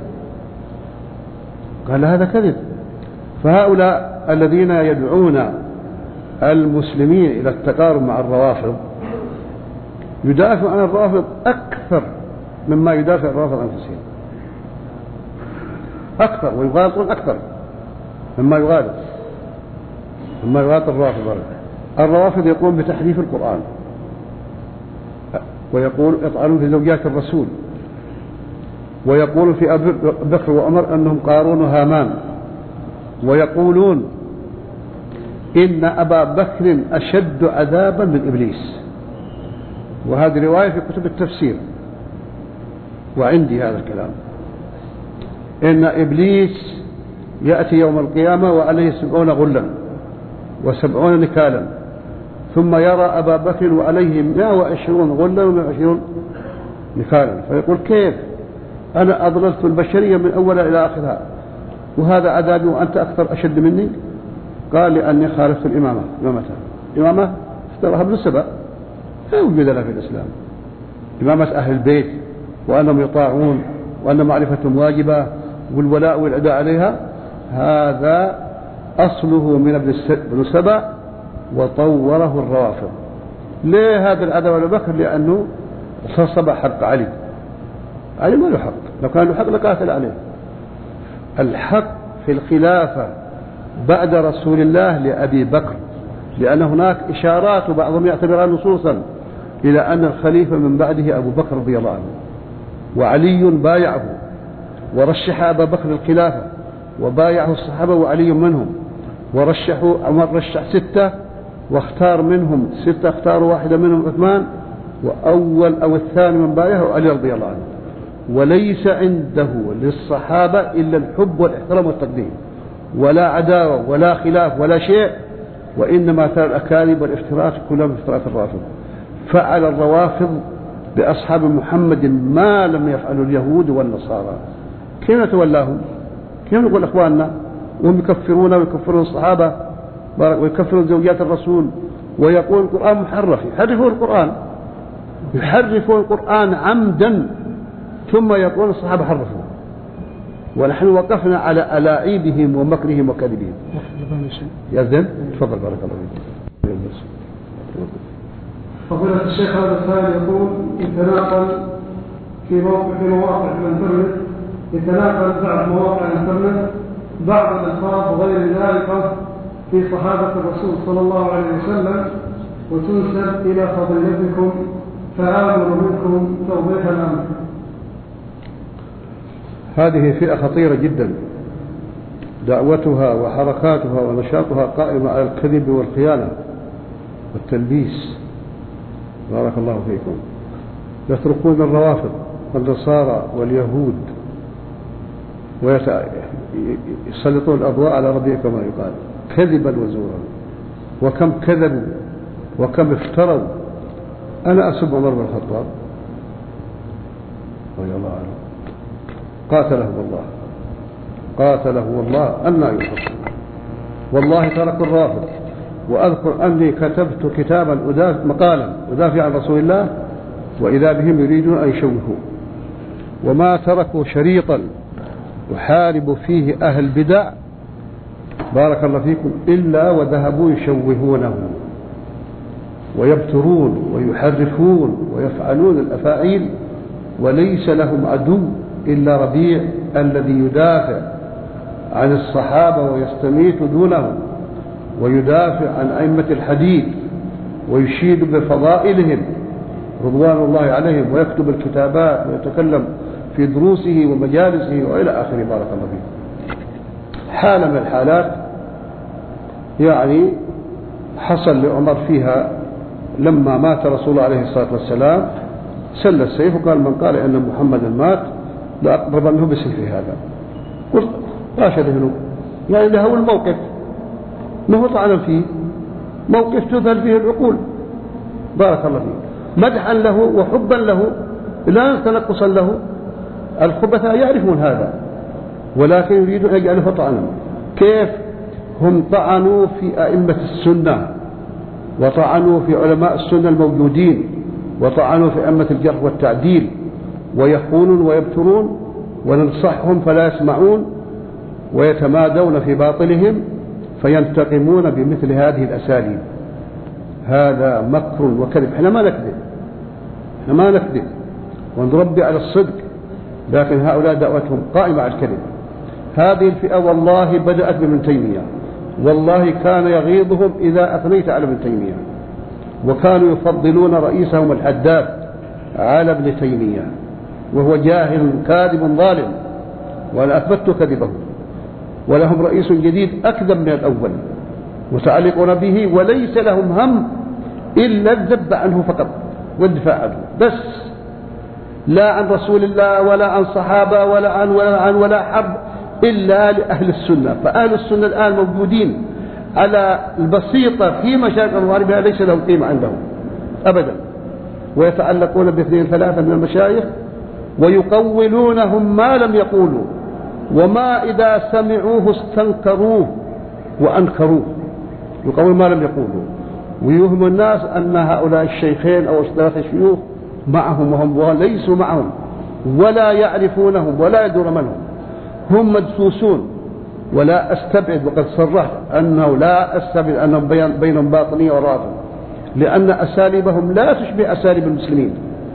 قال هذا كذب. فهؤلاء الذين يدعون المسلمين إلى التقارب مع الروافض يدافع عن الروافض أكثر مما يدافع الروافض عن أنفسهم، أكثر، ويغالطون أكثر مما يغالط مما يغالط الروافض. الروافض يقوم بتحريف القرآن، ويقول يطعنون في زوجات الرسول، ويقول في أبي بكر وعمر أنهم قارون وهامان، ويقولون إن أبا بكر أشد عذابا من إبليس. وهذه رواية في كتب التفسير، وعندي هذا الكلام، إن إبليس يأتي يوم القيامة وعليه سبعون غلا وسبعون نكالا، ثم يرى أبا بكر وعليه مئة وعشرون غلا ومئة وعشرون نكالا، فيقول كيف أنا أضللت البشرية من أولها إلى آخرها وهذا عذابي وأنت أكثر أشد مني؟ قال لأني خالفت الإمامة. إمامتها إمامة اختارها ابن سبأ، لا وجود لها في الإسلام. إمامة أهل البيت وأنهم يطاعون وأن معرفتهم واجبة والولاء والعداء عليها، هذا أصله من ابن سبأ وطوره الروافض. ليه هذا العداء على بكر؟ لأنه صب حق علي. علي ما له حق، لو كان له حق لقاتل عليه. الحق في الخلافة بعد رسول الله لأبي بكر، لأن هناك إشارات وبعضهم يعتبرها نصوصا إلى أن الخليفة من بعده أبو بكر رضي الله عنه، وعلي بايعه ورشح أبا بكر الخلافة وبايعه الصحابة وعلي منهم، ورشحوا عمر رشح ستة واختار منهم ستة، اختار واحدة منهم عثمان، وأول أو الثاني من بايعه علي رضي الله عنه. وليس عنده للصحابة إلا الحب والاحترام والتقديم، ولا عداوة ولا خلاف ولا شيء، وإنما ترى الأكاذيب والافتراءات كلها من افتراءات الرافض. فعل الروافض بأصحاب محمد ما لم يفعلوا اليهود والنصارى. كيف نتولاهم؟ كيف نقول إخواننا وهم يكفرون ويكفرون الصحابة ويكفرون زوجات الرسول، ويقول القرآن محرف، يحرفون القرآن يحرفون القرآن عمدا، ثم يقول الصحابة حرفوه، ونحن وقفنا على ألاعيبهم ومكرهم وكذبهم. يأذن؟ تفضل بارك الله فيك.
فضيلة الشيخ هذا السائل يقول يتناقل في موقع في مواقع الانترنت يتناقل بعض مواقع الانترنت بعض الألفاظ غير ذلك في صحابة الرسول صلى الله عليه وسلم وتنسب إلى فضيلتكم، فآمل منكم توضيح الأمر.
هذه فئة خطيرة جدا، دعوتها وحركاتها ونشاطها قائمة على الكذب والخيانة والتلبيس. بارك الله فيكم. يتركون الروافض والنصارى واليهود ويسلطون الأضواء على ربيع كما يقال، كذبا وزورا. وكم كذبوا وكم افتروا. أنا أسب عمر بن الخطاب رضي الله عنه، قاتله الله قاتله الله أن يحصل. والله تركوا الرافض. وأذكر أني كتبت كتابا مقالا أدافع عن رسول الله، وإذا بهم يريدون أن يشوهوا. وما تركوا شريطا يحارب فيه أهل بدع بارك الله فيكم إلا وذهبوا يشوهونه ويبترون ويحرفون ويفعلون الأفاعيل، وليس لهم عدو إلا ربيع الذي يدافع عن الصحابة ويستميت دونهم، ويدافع عن أئمة الحديث ويشيد بفضائلهم رضوان الله عليهم، ويكتب الكتابات ويتكلم في دروسه ومجالسه وإلى آخره. بارك الله فيه. حالة من الحالات يعني حصل لعمر فيها لما مات رسول الله عليه الصلاة والسلام، سل السيف وقال من قال إن محمدا مات لأضربنه بسيفه هذا. قلت راشد هنو يعني له هو الموقف، ما هو طعنا فيه، موقف تذهل فيه العقول. بارك الله فيه، مدحا له وحبا له لا تنقصا له. الخبثاء يعرفون هذا ولكن يريدون أن يجعلوه طعنا. كيف هم طعنوا في أئمة السنة وطعنوا في علماء السنة الموجودين وطعنوا في أئمة الجرح والتعديل، ويخونون ويبترون وننصحهم فلا يسمعون ويتمادون في باطلهم فينتقمون بمثل هذه الأساليب. هذا مكر وكذب. احنا ما نكذب، احنا ما نكذب ونربي على الصدق، لكن هؤلاء دعوتهم قائمة على الكذب. هذه الفئة والله بدأت بابن تيمية، والله كان يغيظهم إذا أثنيت على ابن تيمية، وكانوا يفضلون رئيسهم الحداد على ابن تيمية وهو جاهل كاذب ظالم، وأنا أثبت كذبه. ولهم رئيس جديد أكذب من الأول متعلقون به، وليس لهم هم إلا الذب عنه فقط والدفاع عنه بس، لا عن رسول الله ولا عن صحابة ولا عن ولا عن ولا حرب إلا لأهل السنة. فأهل السنة الآن موجودين على البسيطة في مشارق المغاربة ليس لهم قيمة عندهم أبدا، ويتعلقون باثنين ثلاثة من المشايخ ويقولونهم ما لم يقولوا، وما إذا سمعوه استنكروه وأنكروه، يقولون ما لم يقولوا، ويوهم الناس أن هؤلاء الشيخين أو ثلاثة شيوخ معهم وهم ليسوا معهم ولا يعرفونهم ولا يدرون من هم، هم مدسوسون. ولا أستبعد، وقد صرحت أنه لا أستبعد أنهم بينهم باطنية ورافض، لأن أساليبهم لا تشبه أساليب المسلمين،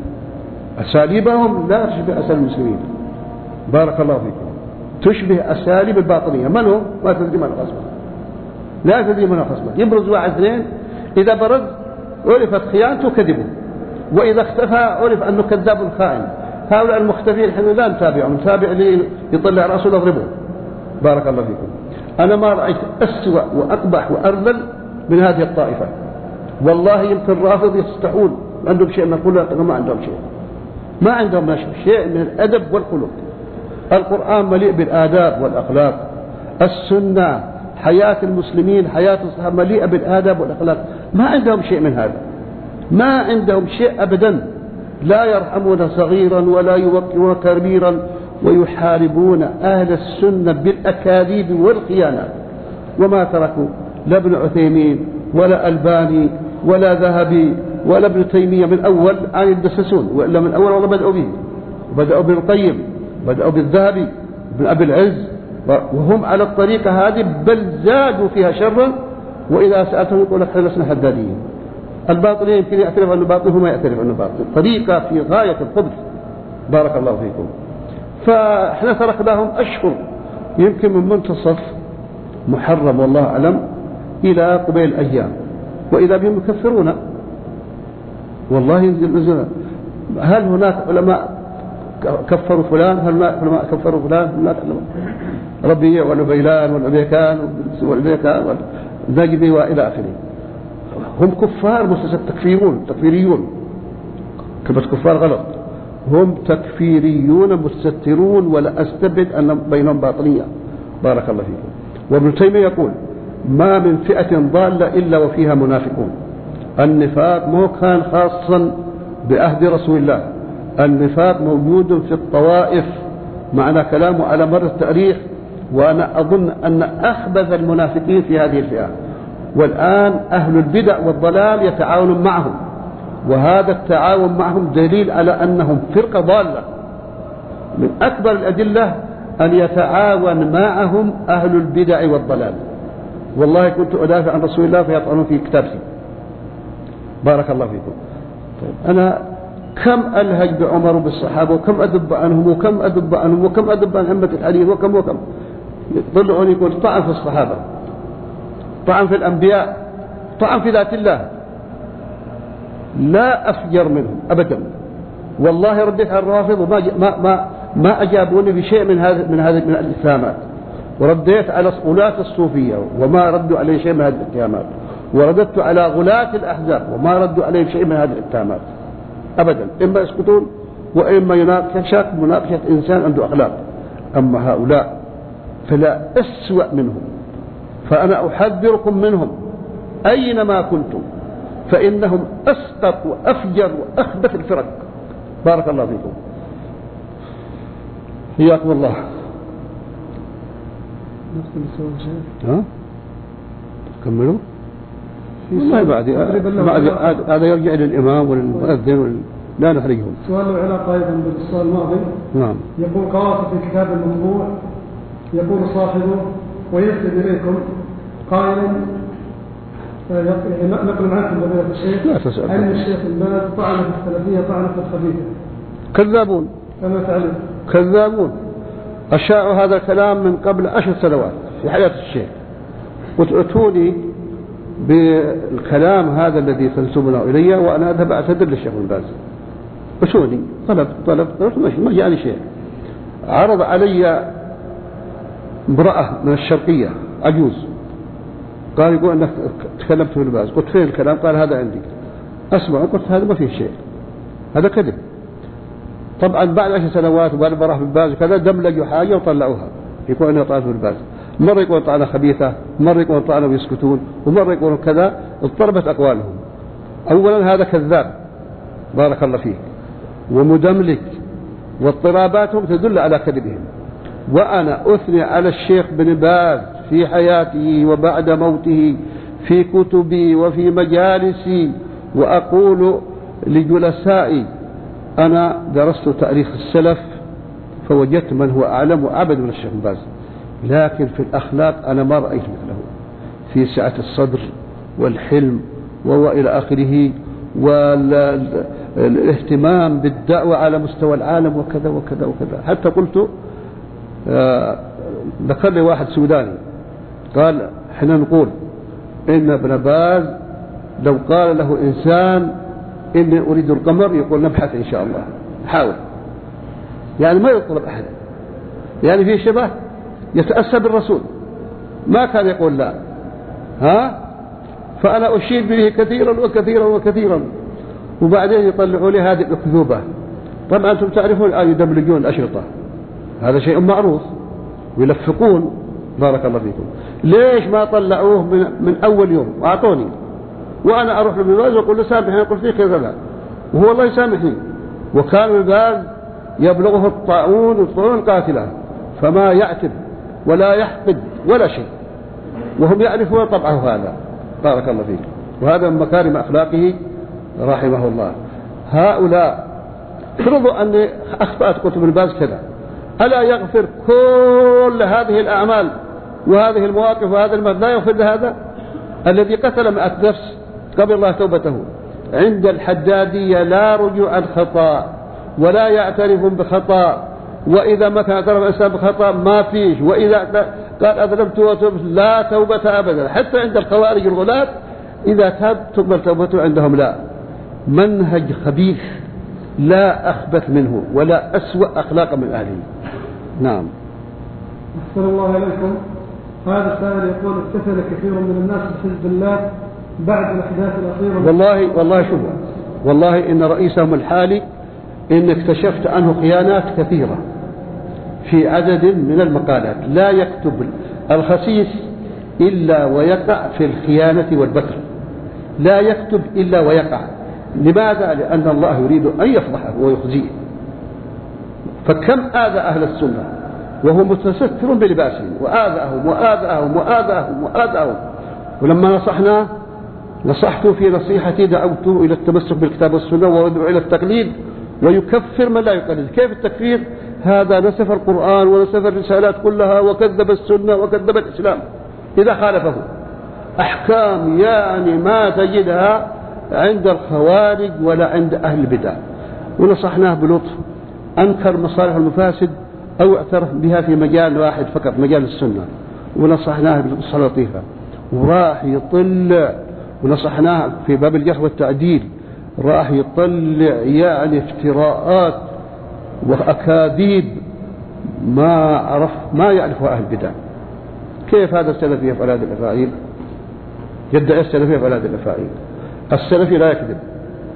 أساليبهم لا تشبه أساليب المسلمين. بارك الله فيكم. تشبه أساليب الباطنية. من هو؟ ما تدري من خصمه، لا تدري من خصمه. يبرز واحد اثنين، إذا برز عرفت خيانته وكذبه، وإذا اختفى عرف أنه كذاب خائن. هؤلاء المختفين حين لا نتابعهم، نتابع اللي يطلع رأسه نضربه. بارك الله فيكم. أنا ما رأيت أسوأ وأقبح وأرذل من هذه الطائفة. والله يمكن رافض يستحون عندهم شيء، نقول ما عندهم شيء، ما عندهم شيء من الأدب والخلق. القرآن مليء بالآداب والأخلاق، السنة حياة المسلمين حياة الصحابة مليئة بالآداب والأخلاق، ما عندهم شيء من هذا، ما عندهم شيء أبدا. لا يرحمون صغيرا ولا يوقرون كبيرا، ويحاربون أهل السنة بالأكاذيب والخيانات. وما تركوا لا ابن عثيمين ولا ألباني ولا ذهبي ولا ابن تيمية من أول عن يدسسون، وإلا من أول والله بدأوا به، بدأوا بن القيم، بدأوا بالذهبي بن أبي العز، وهم على الطريقة هذه بل زادوا فيها شرا. وإذا سألتهم يقول لك لسنا حداديين. الباطل يمكن يعترف أنه باطل، هو ما يعترف أنه باطل، طريقة في غاية الخبث. بارك الله فيكم. فإحنا تركناهم أشهر، يمكن من منتصف محرم والله أعلم إلى قبيل أيام، وإذا بهم يكفرون. والله ينزل. هل هناك علماء كفروا فلان؟ هل هناك علماء كفروا فلان؟ هناك ربيع والعبيلان والعبيكان والعبيكان والنجبي وإلى آخره. هم كفار مستسد تكفيرون تكفيريون، كلمة كفار غلط، هم تكفيريون مستترون، ولا أستبعد أن بينهم باطنية. بارك الله فيكم. وابن تيمية يقول ما من فئة ضالة إلا وفيها منافقون. النفاق مو كان خاصا بعهد رسول الله، النفاق موجود في الطوائف، معنى كلامه على مر التاريخ. وأنا أظن أن أخبث المنافقين في هذه الفئة، والآن أهل البدع والضلال يتعاونون معهم، وهذا التعاون معهم دليل على أنهم فرقة ضالة. من أكبر الأدلة أن يتعاون معهم أهل البدع والضلال. والله كنت أدافع عن رسول الله فيطعنون في كتابي. بارك الله فيكم. طيب أنا كم ألهج بعمر وبالصحابة، وكم أدب عنهم وكم أدب عنهم وكم أدب عن أمة الحديث وكم وكم. يطلعون يقول طعن في الصحابة، طعن في الأنبياء، طعن في ذات الله. لا أفجر منهم أبدا. والله رديت على الرافض وما ما ما ما أجابوني بشيء من هذا من هذه من الاتهامات، ورديت على غلاة الصوفية وما ردوا علي شيء من هذه الاتهامات، ورددت على غلاة الأحزاب وما ردوا علي شيء من هذه الاتهامات. أبدا، إما يسكتون وإما يناقشك مناقشة إنسان عنده أخلاق. أما هؤلاء فلا أسوأ منهم، فأنا أحذركم منهم أينما كنتم، فإنهم أسقط وأفجر وأخبث الفرق. بارك الله فيكم. حياكم الله. ها؟ كملوا. والله بعد هذا يرجع للإمام والمؤذن وال... لا نحرجهم.
سؤال له علاقة أيضا بالسؤال الماضي.
نعم.
يقول قرأت في كتاب المطبوع يقول صاحبه ويكتب إليكم قائلا نقل عنكم فضيلة الشيخ أن الشيخ الباز طعن في السلفية طعنة الخبيثة.
كذابون.
كما تعلم.
كذابون. أشاعوا هذا الكلام من قبل عشر سنوات في حياة الشيخ، وتأتوني بالكلام هذا الذي تنسبونه إلي وأنا أذهب أعتذر للشيخ الباز. أتوني طلب طلب طلب ماشي ما جاءني شيء. عرض علي امرأة من الشرقية عجوز، قال يقول أنك تكلمت في الباز. قلت فين الكلام؟ قال هذا عندي. أسمع. قلت هذا ما فيه شيء، هذا كذب. طبعا بعد عشر سنوات وبعد ما راح بالباز وكذا دملجوا حاجة وطلعوها يقول أنها طعنت في الباز. مرة يقول طعنة خبيثة، مرة يقول طعنة ويسكتون، ومرة يقولون كذا. اضطربت أقوالهم. أولا هذا كذاب بارك الله فيك ومدملك، واضطراباتهم تدل على كذبهم. وأنا أثني على الشيخ بن باز في حياته وبعد موته في كتبي وفي مجالسي، وأقول لجلسائي أنا درست تاريخ السلف فوجدت من هو أعلم وأعبد من الشيخ بن باز، لكن في الأخلاق أنا ما رأيت مثله في سعة الصدر والحلم وإلى آخره، والاهتمام بالدعوة على مستوى العالم وكذا وكذا وكذا. حتى قلت ذكر لي واحد سوداني قال احنا نقول إن ابن باز لو قال له إنسان إني أريد القمر يقول نبحث إن شاء الله حاول، يعني ما يطلب أحد، يعني في شبه يتأسى بالرسول ما كان يقول لا. ها فأنا أشيد به كثيرا وكثيرا وكثيرا، وبعدين يطلعوا لي هذه الأكذوبة. طبعا أنتم تعرفون الآن يدبلجون الأشرطة، هذا شيء معروف، ويلفقون بارك الله فيكم. ليش ما طلعوه من, من أول يوم وأعطوني وأنا أروح للباز وأقول له سامحني أقول فيه كذا، وهو الله يسامحني. وكان الباز يبلغه الطاعون والطاعون قاتلة، فما يعتب ولا يحقد ولا شيء، وهم يعرفون طبعه هذا بارك الله فيك. وهذا من مكارم أخلاقه رحمه الله. هؤلاء فرضوا أني أخطأت قلت ابن باز كذا، ألا يغفر كل هذه الأعمال وهذه المواقف وهذا المال؟ لا يغفر هذا الذي قتل مئة نفس قبل الله توبته. عند الحدادية لا رجوع عن خطأ ولا يعترفون بخطأ، وإذا ما كان اعترف الإنسان بخطأ ما فيش، وإذا قال أذنبت وتوبت لا توبة أبدا. حتى عند الخوارج الغلاة إذا تاب تقبل توبته، عندهم لا. منهج خبيث لا أخبث منه ولا أسوأ أخلاقا من أهله. نعم.
أحسن الله إليكم. هذا السائل يقول اتصل كثير من الناس بحزب الله بعد الأحداث الأخيرة.
والله والله شوف والله إن رئيسهم الحالي إن اكتشفت عنه خيانات كثيرة في عدد من المقالات. لا يكتب الخسيس إلا ويقع في الخيانة والبتر، لا يكتب إلا ويقع. لماذا؟ لأن الله يريد أن يفضحه ويخزيه. فكم آذى أهل السنة وهو متستر بلباسهم، وآذاهم وآذاهم وآذاهم وآذاهم. ولما نصحناه نصحته في نصيحتي دعوته إلى التمسك بالكتاب والسنة وادعو إلى التقليد، ويكفر من لا يقلد. كيف التكفير؟ هذا نسف القرآن ونسف الرسالات كلها وكذب السنة وكذب الإسلام إذا خالفه. أحكام يعني ما تجدها عند الخوارج ولا عند أهل البدع. ونصحناه بلطف، أنكر مصالح المفاسد أو اعترف بها في مجال واحد فقط مجال السنة، ونصحناه بالقصة اللطيفة وراح يطلع. ونصحناه في باب الجرح والتعديل راح يطلع يعني افتراءات وأكاذيب ما عرف ما يعرفها أهل البدع. كيف هذا السلفي يفعل هذه الأفاعيل؟ يدعي السلفي يفعل هذه الأفاعيل. السلفي لا يكذب،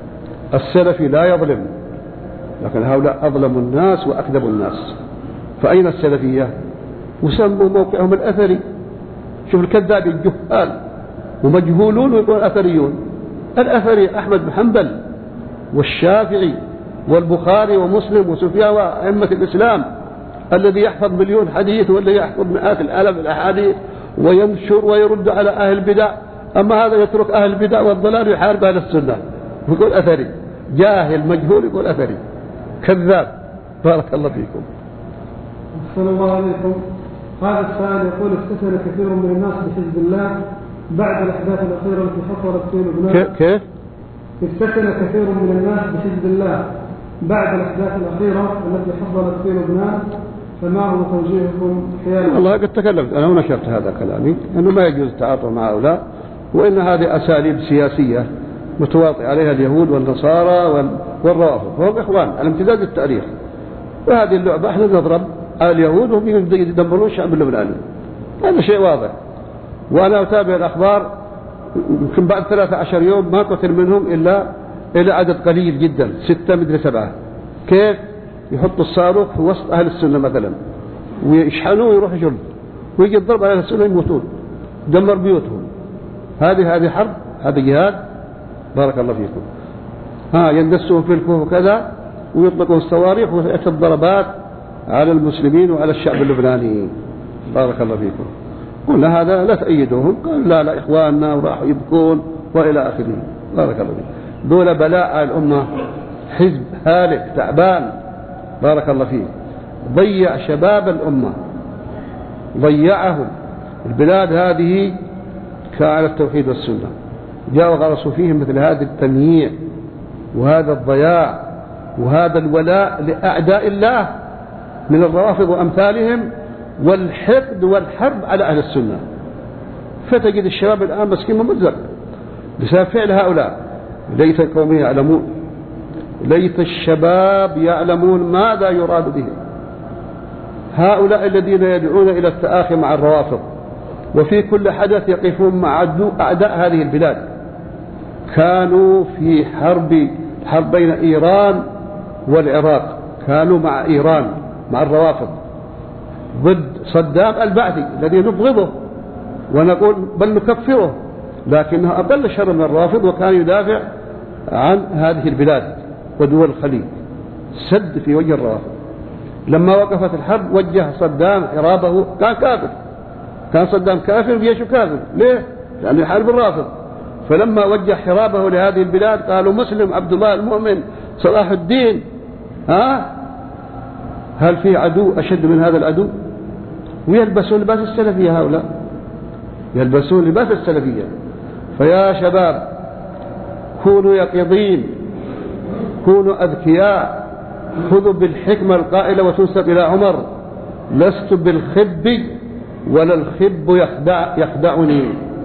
السلفي لا يظلم، لكن هؤلاء أظلموا الناس وأكذبوا الناس. فأين السلفية؟ وسموا موقعهم الأثري. شوف الكذاب الجهال ومجهولون ويقول أثريون. الأثري أحمد بن حنبل والشافعي والبخاري ومسلم وسفيان وأئمة الإسلام، الذي يحفظ مليون حديث والذي يحفظ مئات الآلاف الأحاديث وينشر ويرد على أهل البدع. أما هذا يترك أهل البدع والضلال ويحارب أهل السنة ويقول أثري. جاهل مجهول يقول أثري، كذاب. بارك الله فيكم.
أحسن الله عليكم. هذا السائل يقول: استثنى كثير من الناس بحزب الله بعد الأحداث الأخيرة التي حصلت في لبنان.
كيف؟
استثنى كثير من الناس بحزب الله بعد الأحداث الأخيرة التي حصلت في لبنان، فما هو توجيهكم حيال؟
والله قد تكلمت أنا ونشرت هذا كلامي أنه ما يجوز التعاطف مع هؤلاء، وإن هذه أساليب سياسية متواطئ عليها اليهود والنصارى والروافض، وهم إخوان على امتداد التاريخ. وهذه اللعبة احنا نضرب على اليهود وهم يدمرون الشعب اللبناني، هذا شيء واضح. وأنا أتابع الأخبار، يمكن بعد ثلاثة عشر يوم ما قتل منهم إلا إلى عدد قليل جدا، ستة مدري سبعة. كيف؟ يحطوا الصاروخ في وسط أهل السنة مثلا ويشحنوه ويروح يجرب ويجي الضرب على أهل السنة يموتون، دمر بيوتهم. هذه هذه حرب، هذا جهاد. بارك الله فيكم. ها يندسون في الكوف وكذا ويطلقون الصواريخ ويأتي الضربات على المسلمين وعلى الشعب اللبناني. بارك الله فيكم. قلنا هذا لا تأيدوهم، قال لا لا إخواننا وراحوا يبكون وإلى آخره. بارك الله فيكم. دول بلاء على الأمة، حزب هالك تعبان. بارك الله فيه. ضيع شباب الأمة، ضيعهم. البلاد هذه كان التوحيد والسنة، جاءوا غرسوا فيهم مثل هذا التمييع وهذا الضياع وهذا الولاء لأعداء الله من الروافض وأمثالهم، والحقد والحرب على أهل السنة. فتجد الشباب الآن مسكين ممزق بسبب فعل هؤلاء. ليت القوم يعلمون، ليت الشباب يعلمون ماذا يراد به. هؤلاء الذين يدعون إلى التآخي مع الروافض وفي كل حدث يقفون مع أعداء هذه البلاد. كانوا في حرب حرب بين إيران والعراق، كانوا مع إيران مع الروافض ضد صدام البعثي الذي نبغضه ونقول بل نكفره، لكنه أقل شر من الرافض، وكان يدافع عن هذه البلاد ودول الخليج، سد في وجه الروافض. لما وقفت الحرب وجه صدام حرابه، كان كافر، كان صدام كافر وجيشه كافر. ليه؟ لأنه يحارب الرافض. فلما وجه حرابه لهذه البلاد قالوا مسلم عبد الله المؤمن صلاح الدين. ها؟ هل في عدو أشد من هذا العدو؟ ويلبسون لباس السلفية، هؤلاء يلبسون لباس السلفية. فيا شباب كونوا يقظين، كونوا أذكياء، خذوا بالحكمة القائلة وتنسب إلى عمر: لست بالخب ولا الخب يخدع يخدعني.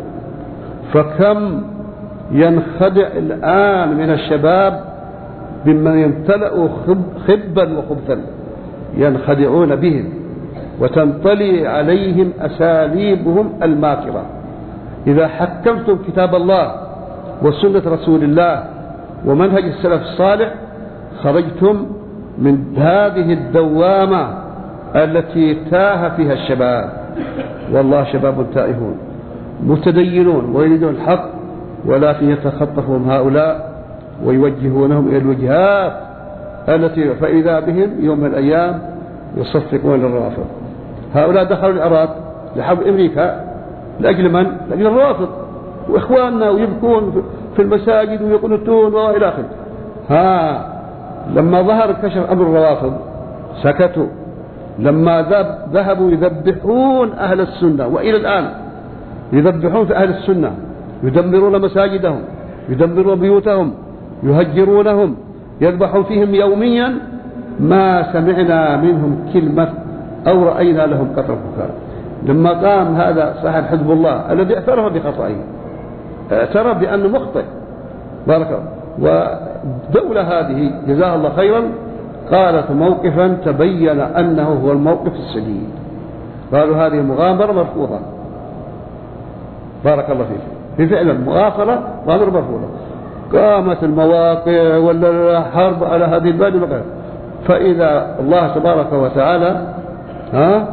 فكم ينخدع الآن من الشباب ممن يمتلئوا خبا وخبثا، ينخدعون بهم وتنطلي عليهم أساليبهم الماكرة. إذا حكمتم كتاب الله وسنة رسول الله ومنهج السلف الصالح خرجتم من هذه الدوامة التي تاه فيها الشباب. والله شباب تائهون متدينون ويريدون الحق، ولكن يتخطفهم هؤلاء ويوجهونهم إلى الوجهات التي فإذا بهم يوم من الأيام يصفقون للرافض. هؤلاء دخلوا العراق لحرب أمريكا لأجل من؟ لأجل الرافض وإخواننا، ويبكون في المساجد ويقنطون وإلى آخره. ها لما ظهر كشف أمر الروافض سكتوا. لما ذهبوا يذبحون أهل السنة، وإلى الآن يذبحون في أهل السنة، يدمرون مساجدهم، يدمرون بيوتهم، يهجرونهم، يذبحون فيهم يوميا، ما سمعنا منهم كلمة أو رأينا لهم قطر بكاء. لما قام هذا صاحب حزب الله الذي اعترف بخطئه، اعترف بأنه مخطئ، بارك الله، ودولة هذه جزاها الله خيرا قالت موقفا تبين أنه هو الموقف السديد. قالوا هذه مغامرة مرفوضة. بارك الله فيك. في فعلا مغامرة مغامرة مرفوضة. قامت المواقع ولا الحرب على هذه البلاد المقام. فإذا الله تبارك وتعالى ها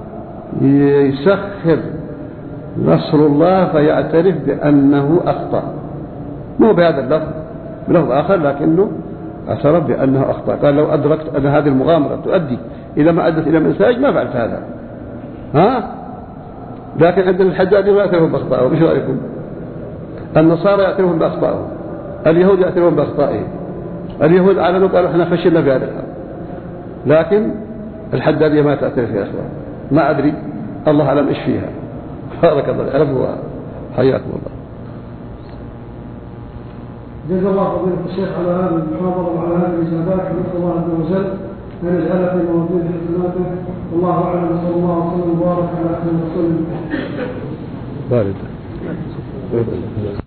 يسخر نصر الله فيعترف بأنه أخطأ، مو بهذا اللفظ، بلفظ آخر، لكنه اعترف بأنه أخطأ. قال لو أدركت أن هذه المغامرة تؤدي إلى ما أدت إلى النتائج ما فعلت هذا. ها لكن عندنا الحجاج ما يعترفون بأخطائهم. ايش رأيكم؟ النصارى يعترفون بأخطائهم، اليهود يعترفون بأخطائهم. اليهود أعلنوا قالوا احنا فشلنا في هذا الحرب، لكن الحدادية ما تعترف في أخطائها. ما أدري، الله أعلم إيش فيها. بارك الله عرفوا. حياكم الله.
جزا الله فضيلة الشيخ على هذه المحاضرة وعلى هذه الإجابات، ونسأل الله عز وجل أن يجعل في موازين حسناته. والله أعلم، صلى الله وسلم وبارك على خير رسول الله.
بارك.